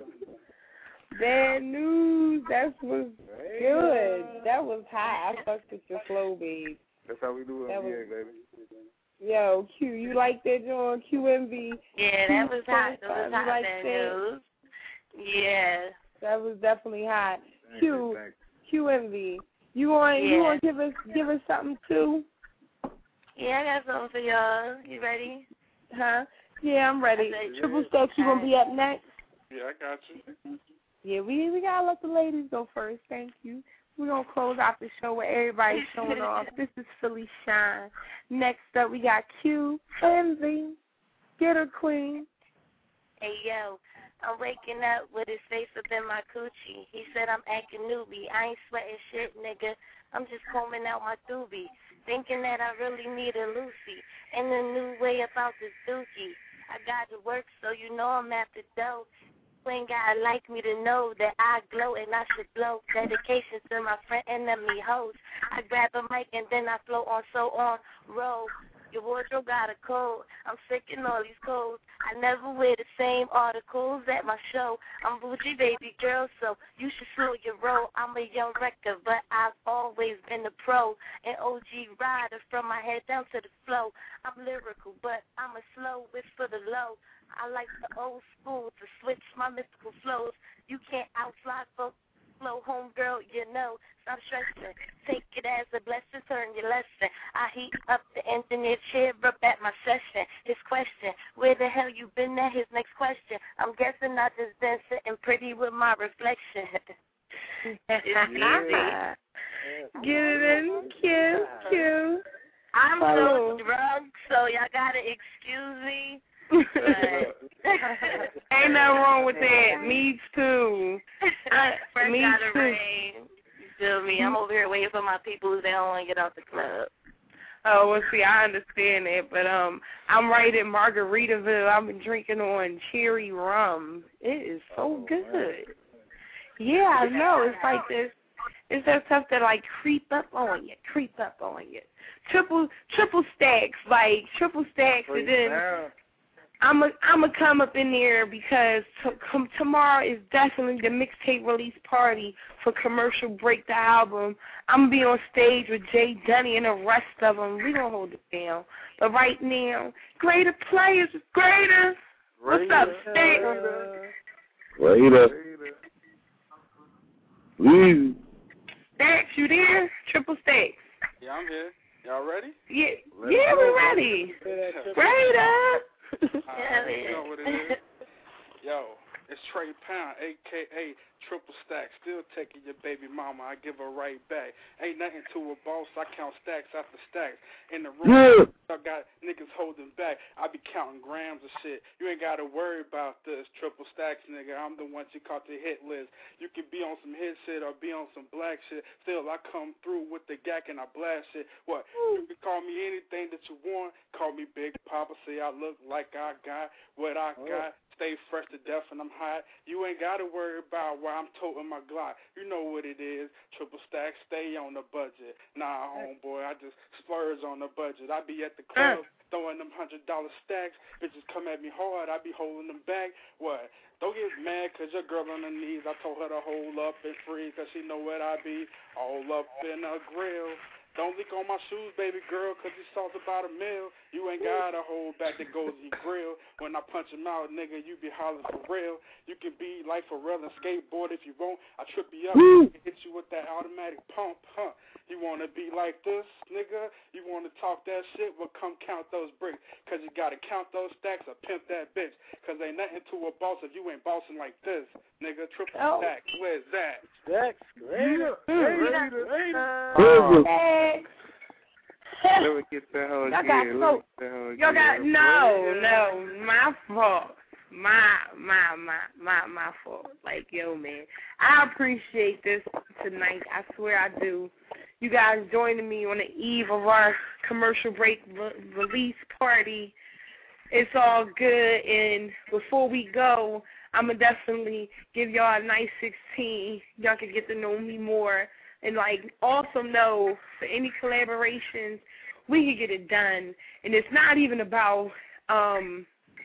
[SPEAKER 17] Bad news. That was good. That was high. I fucked with your flow, babe.
[SPEAKER 19] That's how we do it, yeah,
[SPEAKER 17] was,
[SPEAKER 19] baby.
[SPEAKER 17] Yo, Q, you like that, John? Q M V.
[SPEAKER 10] Yeah, that was hot. That was hot,
[SPEAKER 17] like
[SPEAKER 10] bad
[SPEAKER 17] that?
[SPEAKER 10] news. Yeah.
[SPEAKER 17] That was definitely hot.
[SPEAKER 19] Thank
[SPEAKER 17] Q,
[SPEAKER 19] you,
[SPEAKER 17] Q M V. You want
[SPEAKER 10] yeah.
[SPEAKER 17] you want to give us give us something too?
[SPEAKER 10] Yeah, I got something for y'all. You ready?
[SPEAKER 17] Huh? Yeah, I'm ready.
[SPEAKER 10] Said,
[SPEAKER 17] Triple Stacks, you gonna be up next?
[SPEAKER 3] Yeah, I got you.
[SPEAKER 17] Yeah, we we gotta let the ladies go first. Thank you. We're gonna close out the show with everybody showing off. This is Philly Shine. Next up, we got Q M V. Get her, queen.
[SPEAKER 10] Hey yo, I'm waking up with his face up in my coochie. He said I'm acting newbie. I ain't sweating shit, nigga. I'm just combing out my doobie, thinking that I really need a Lucy and a new way about this dookie. I got to work, so you know I'm at the dough. You ain't gotta like me to know that I glow and I should blow. Dedication to my friend enemy host. I grab a mic and then I flow on so on roll. Your wardrobe got a code. I'm sick in all these codes. I never wear the same articles at my show. I'm bougie baby girl, so you should slow your roll. I'm a young wrecker, but I've always been a pro. An O G rider from my head down to the flow. I'm lyrical, but I'm a slow whip for the low. I like the old school to switch my mystical flows. You can't outfly folks. Flow home girl, you know, stop stressing. Take it as a blessing, turn your lesson. I heat up the engineer chair up at my session. His question, where the hell you been at? His next question, I'm guessing I just been sitting pretty with my reflection. It's easy.
[SPEAKER 17] Get it in, Q, Q.
[SPEAKER 10] I'm
[SPEAKER 17] oh.
[SPEAKER 10] so drunk, so y'all gotta excuse me.
[SPEAKER 17] Ain't nothing wrong with that. Me too.
[SPEAKER 10] Fresh
[SPEAKER 17] Me
[SPEAKER 10] out of
[SPEAKER 17] too.
[SPEAKER 10] rain. You feel me? I'm over here waiting for my people who they don't want to get out the club.
[SPEAKER 17] Oh, well, see, I understand that, but um, I'm right in Margaritaville. I've been drinking on cherry rum. It is so good. Yeah, I know. It's like this. It's that stuff that like creep up on you, creep up on you. Triple, triple stacks, like triple stacks, and then. I'm a, I'm gonna come up in there because t- com- tomorrow is definitely the mixtape release party for Commercial Break, the album. I'm gonna be on stage with Jay Dunny and the rest of them. We gonna hold it down. But right now, greater players, greater. What's up, Stacks?
[SPEAKER 8] Greater. Please.
[SPEAKER 17] Stacks, you there? Triple Stacks.
[SPEAKER 3] Yeah, I'm here. Y'all ready?
[SPEAKER 17] Yeah, yeah, we're ready. Greater.
[SPEAKER 3] Uh, you know what it is. Yo, it's Trey Pound, a k a. Triple Stack. Still taking your baby mama, I give her right back. Ain't nothing to a boss, I count stacks after stacks. In the room, I got niggas holding back. I be counting grams of shit. You ain't got to worry about this. Triple Stacks, nigga, I'm the one you caught the hit list. You can be on some hit shit or be on some black shit. Still, I come through with the gack and I blast shit. What? You can call me anything that you want. Call me Big Papa. Say I look like I got what I got. Stay fresh to death and I'm hot. You ain't got to worry about why I'm toting my Glock. You know what it is. Triple Stack, stay on the budget. Nah, homeboy, I just splurge on the budget. I be at the club throwing them one hundred dollar stacks. Bitches come at me hard. I be holding them back. What? Don't get mad because your girl on her knees. I told her to hold up and free because she know what I be. All up in a grill. Don't leak on my shoes, baby girl, because you sauce about a meal. You ain't got to hold back that goes in your grill. When I punch him out, nigga, you be hollering for real. You can be like for real and skateboard if you want. I trip you up, hit you with that automatic pump, huh? You want to be like this, nigga? You want to talk that shit? Well, come count those bricks. Because you got to count those stacks or pimp that bitch. Because ain't nothing to a boss if you ain't bossing like this, nigga. Triple oh. stacks. Where's that?
[SPEAKER 20] Stacks. Greater. Greater.
[SPEAKER 17] Stacks.
[SPEAKER 6] Let me get that whole
[SPEAKER 17] Y'all got so, Y'all got, no, no, my fault. My, my, my, my, my fault. Like, yo, man, I appreciate this tonight. I swear I do. You guys joining me on the eve of our commercial break re- release party. It's all good. And before we go, I'm going to definitely give y'all a nice sixteen. Y'all can get to know me more. And, like, also know for any collaborations, we can get it done. And it's not even about um,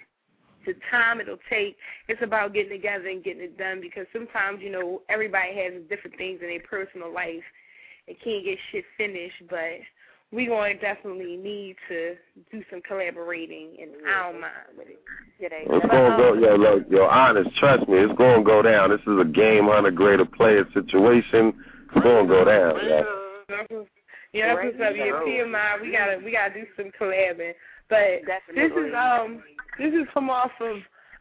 [SPEAKER 17] the time it'll take. It's about getting together and getting it done because sometimes, you know, everybody has different things in their personal life and can't get shit finished. But we're going to definitely need to do some collaborating, and I don't mind with it.
[SPEAKER 8] It's going to go, yo, look, yo, honest, trust me, it's going to go down. This is a game hunter, greater player situation. It's going to go down, yeah.
[SPEAKER 17] Yeah, that's what's up. Yeah, P M I, we gotta we gotta do some collabing. But Definitely. this is um this is from off of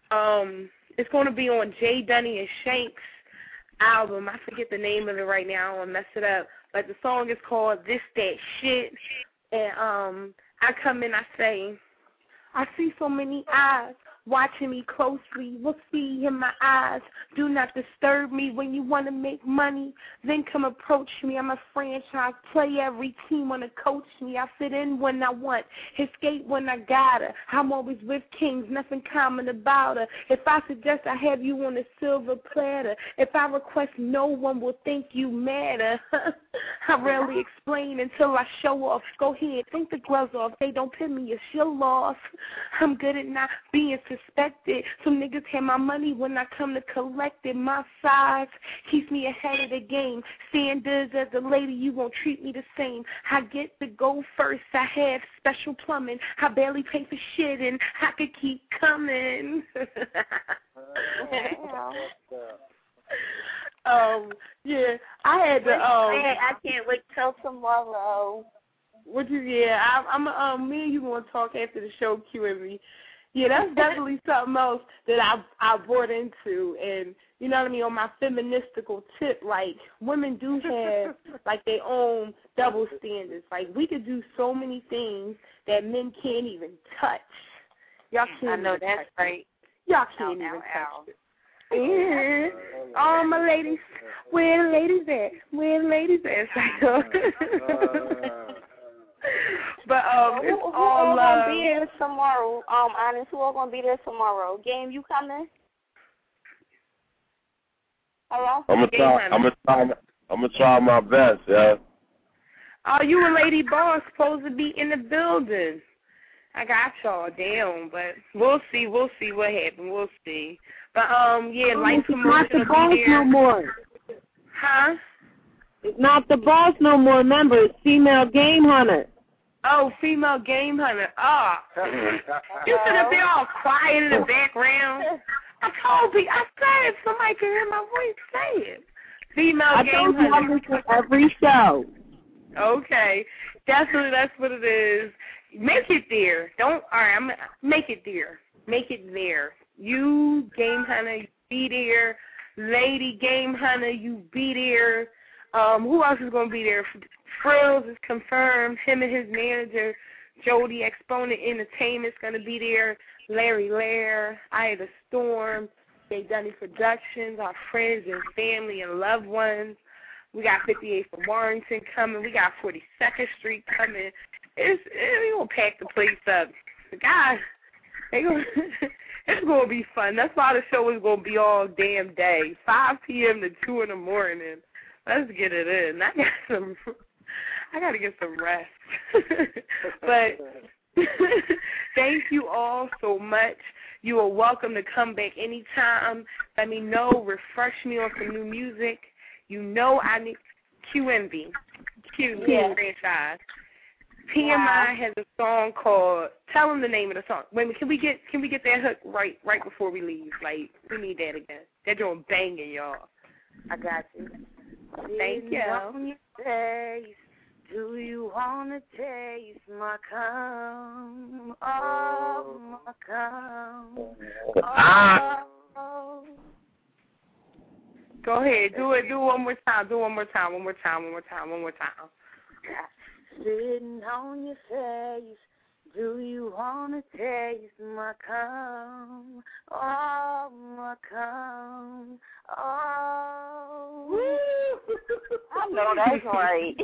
[SPEAKER 17] um it's gonna be on Jay Dunny and Shank's album. I forget the name of it right now, I'll mess it up. But the song is called This That Shit. And um I come in, I say, I see so many eyes watching me closely. We'll see in my eyes. Do not disturb me when you want to make money. Then come approach me. I'm a franchise player. Every team want to coach me. I fit in when I want. Escape when I gotta. I'm always with kings. Nothing common about her. If I suggest I have you on a silver platter. If I request, no one will think you matter. I rarely explain until I show off. Go ahead. Take the gloves off. They don't pin me. You're still off. I'm good at not being suspected. Some niggas have my money when I come to collect it. My size keeps me ahead of the game. Standards as a lady, you won't treat me the same. I get to go first. I have special plumbing. I barely pay for shit, and I could keep coming. um, yeah, I had to. Um,
[SPEAKER 10] I can't wait till tomorrow.
[SPEAKER 17] What you? Yeah, I, I'm. Um, me and you gonna talk after the show, Q and me. Yeah, that's definitely something else that I I brought into, and you know what I mean, on my feministical tip, like women do have like their own double standards. Like we could do so many things that men can't even touch. Y'all can't.
[SPEAKER 10] I know
[SPEAKER 17] even
[SPEAKER 10] that's
[SPEAKER 17] touch
[SPEAKER 10] right.
[SPEAKER 17] Y'all can't
[SPEAKER 10] ow,
[SPEAKER 17] even
[SPEAKER 10] ow,
[SPEAKER 17] touch it. Yeah. All my ladies, where the ladies at? Where the ladies at? uh, But um,
[SPEAKER 10] who,
[SPEAKER 17] it's
[SPEAKER 10] who
[SPEAKER 17] all
[SPEAKER 10] all
[SPEAKER 17] love.
[SPEAKER 10] gonna be there tomorrow? Um, honest, who all gonna be there tomorrow? Game, you coming? Hello.
[SPEAKER 8] I'm gonna try. I'm gonna try. I'm gonna try my best, yeah.
[SPEAKER 17] Oh, you and Lady Boss supposed to be in the building. I got y'all down, but we'll see. We'll see what happens. We'll see. But um, yeah,
[SPEAKER 16] oh,
[SPEAKER 17] like
[SPEAKER 16] it's not the boss no more.
[SPEAKER 17] Huh?
[SPEAKER 16] It's not the boss no more. Remember, it's Female Game Hunter.
[SPEAKER 17] Oh, Female Game Hunter. Oh. You should have been all quiet in the background. I told you, I said somebody could hear my voice say it. Female
[SPEAKER 16] I
[SPEAKER 17] Game
[SPEAKER 16] told you
[SPEAKER 17] Hunter.
[SPEAKER 16] I listen to every show.
[SPEAKER 17] Okay. Definitely that's what it is. Make it there. Don't, all right, I'm, make it there. Make it there. You, Game Hunter, you be there. Lady Game Hunter, you be there. Um, who else is going to be there? Frills is confirmed. Him and his manager, Jody Exponent Entertainment, is going to be there. Larry Lair, Ida Storm, Jay Dunny Productions, our friends and family and loved ones. We got fifty-eighth from Warrington coming. We got forty-second Street coming. It's, it's going to pack the place up. The guys, they gonna, it's going to be fun. That's why the show is going to be all damn day, five p.m. to two in the morning. Let's get it in. I got some. I got to get some rest. But thank you all so much. You are welcome to come back anytime. Let me know. Refresh me on some new music. You know I need Q M B, Q
[SPEAKER 10] yeah.
[SPEAKER 17] franchise. P M I has a song called. Tell them the name of the song. Wait a minute. Can we get Can we get that hook right right before we leave? Like we need that again. They're doing banging, y'all.
[SPEAKER 10] I got you.
[SPEAKER 17] Thank you.
[SPEAKER 10] Days,
[SPEAKER 9] Do you wanna taste my cum? Oh, my cum. Oh.
[SPEAKER 17] Go ahead, do it, do it one more time, do it one more time, one more time, one more time, one more time.
[SPEAKER 9] Sitting on your face, do you wanna taste my cum? Oh, my cum. Oh.
[SPEAKER 10] I know that's right.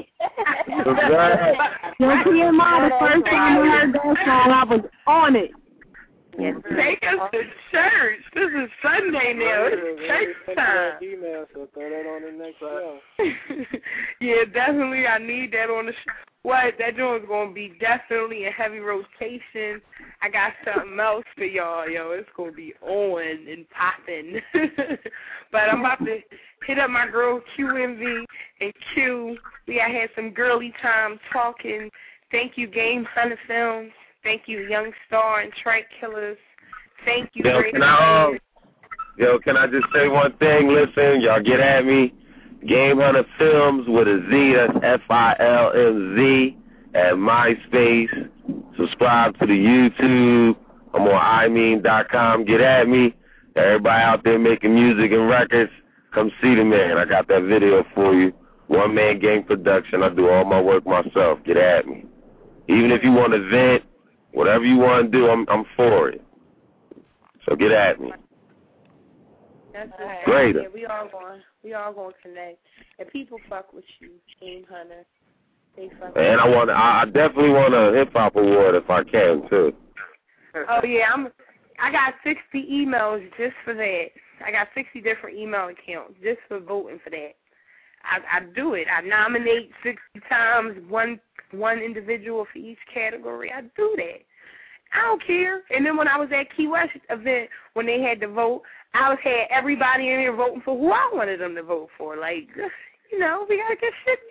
[SPEAKER 16] Yo, P M I, the first time I heard that song, I was on it.
[SPEAKER 17] Yes, take us to church. This is Sunday now. It's church time.
[SPEAKER 20] Email, so throw that on the next show.
[SPEAKER 17] Yeah, definitely. I need that on the show. What? That joint's going to be definitely a heavy rotation. I got something else for y'all, yo. It's going to be on and popping. But I'm about to hit up my girl Q M V and Q. We got had some girly time talking. Thank you, Game Hunter Films. Thank you, Young Star and Track Killers. Thank you,
[SPEAKER 8] Yo, can I, um, yo, can I just say one thing? Listen, y'all get at me. Game Hunter Films with a Z, that's F I L M Z, at MySpace. Subscribe to the YouTube. I'm on I mean dot com. Get at me. Everybody out there making music and records, come see the man. I got that video for you. One Man Gang Production. I do all my work myself. Get at me. Even if you want to vent, whatever you want to do, I'm I'm for it. So get at me.
[SPEAKER 17] That's right.
[SPEAKER 8] Great.
[SPEAKER 17] Yeah, we all going we all going to connect. And people fuck with you, Game Hunter. They fuck with
[SPEAKER 8] And I want I, I definitely want a hip hop award if I can too.
[SPEAKER 17] Oh yeah, I'm I got sixty emails just for that. I got sixty different email accounts just for voting for that. I, I do it. I nominate sixty times, one one individual for each category. I do that. I don't care. And then when I was at Key West event, when they had to vote, I was had everybody in there voting for who I wanted them to vote for. Like, you know, we got to get shit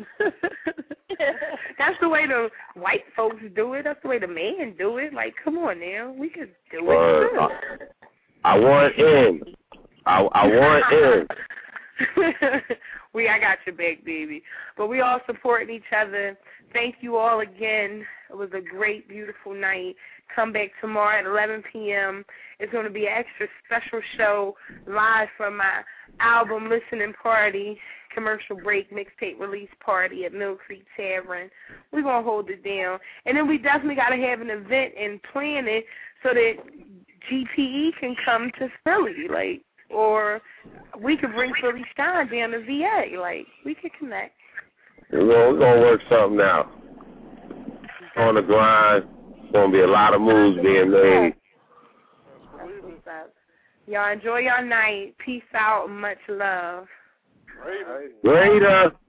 [SPEAKER 17] done. That's the way the white folks do it. That's the way the men do it. Like, come on now. We could do it
[SPEAKER 8] Uh,
[SPEAKER 17] too.
[SPEAKER 8] I, I want in. I, I want in.
[SPEAKER 17] we, I got your back, baby. But we all supporting each other. Thank you all again. It was a great, beautiful night. Come back tomorrow at eleven p.m. It's going to be an extra special show live from my album listening party, commercial break, mixtape release party at Mill Creek Tavern. We're going to hold it down. And then we definitely got to have an event and plan it so that G P E can come to Philly, like, or we could bring Philly Stein down to V A. Like, we could connect.
[SPEAKER 8] We're going we're gonna work something out. On the grind. There's going to be a lot of moves being made.
[SPEAKER 17] That's what's up. Y'all enjoy your night. Peace out and much love.
[SPEAKER 8] Later.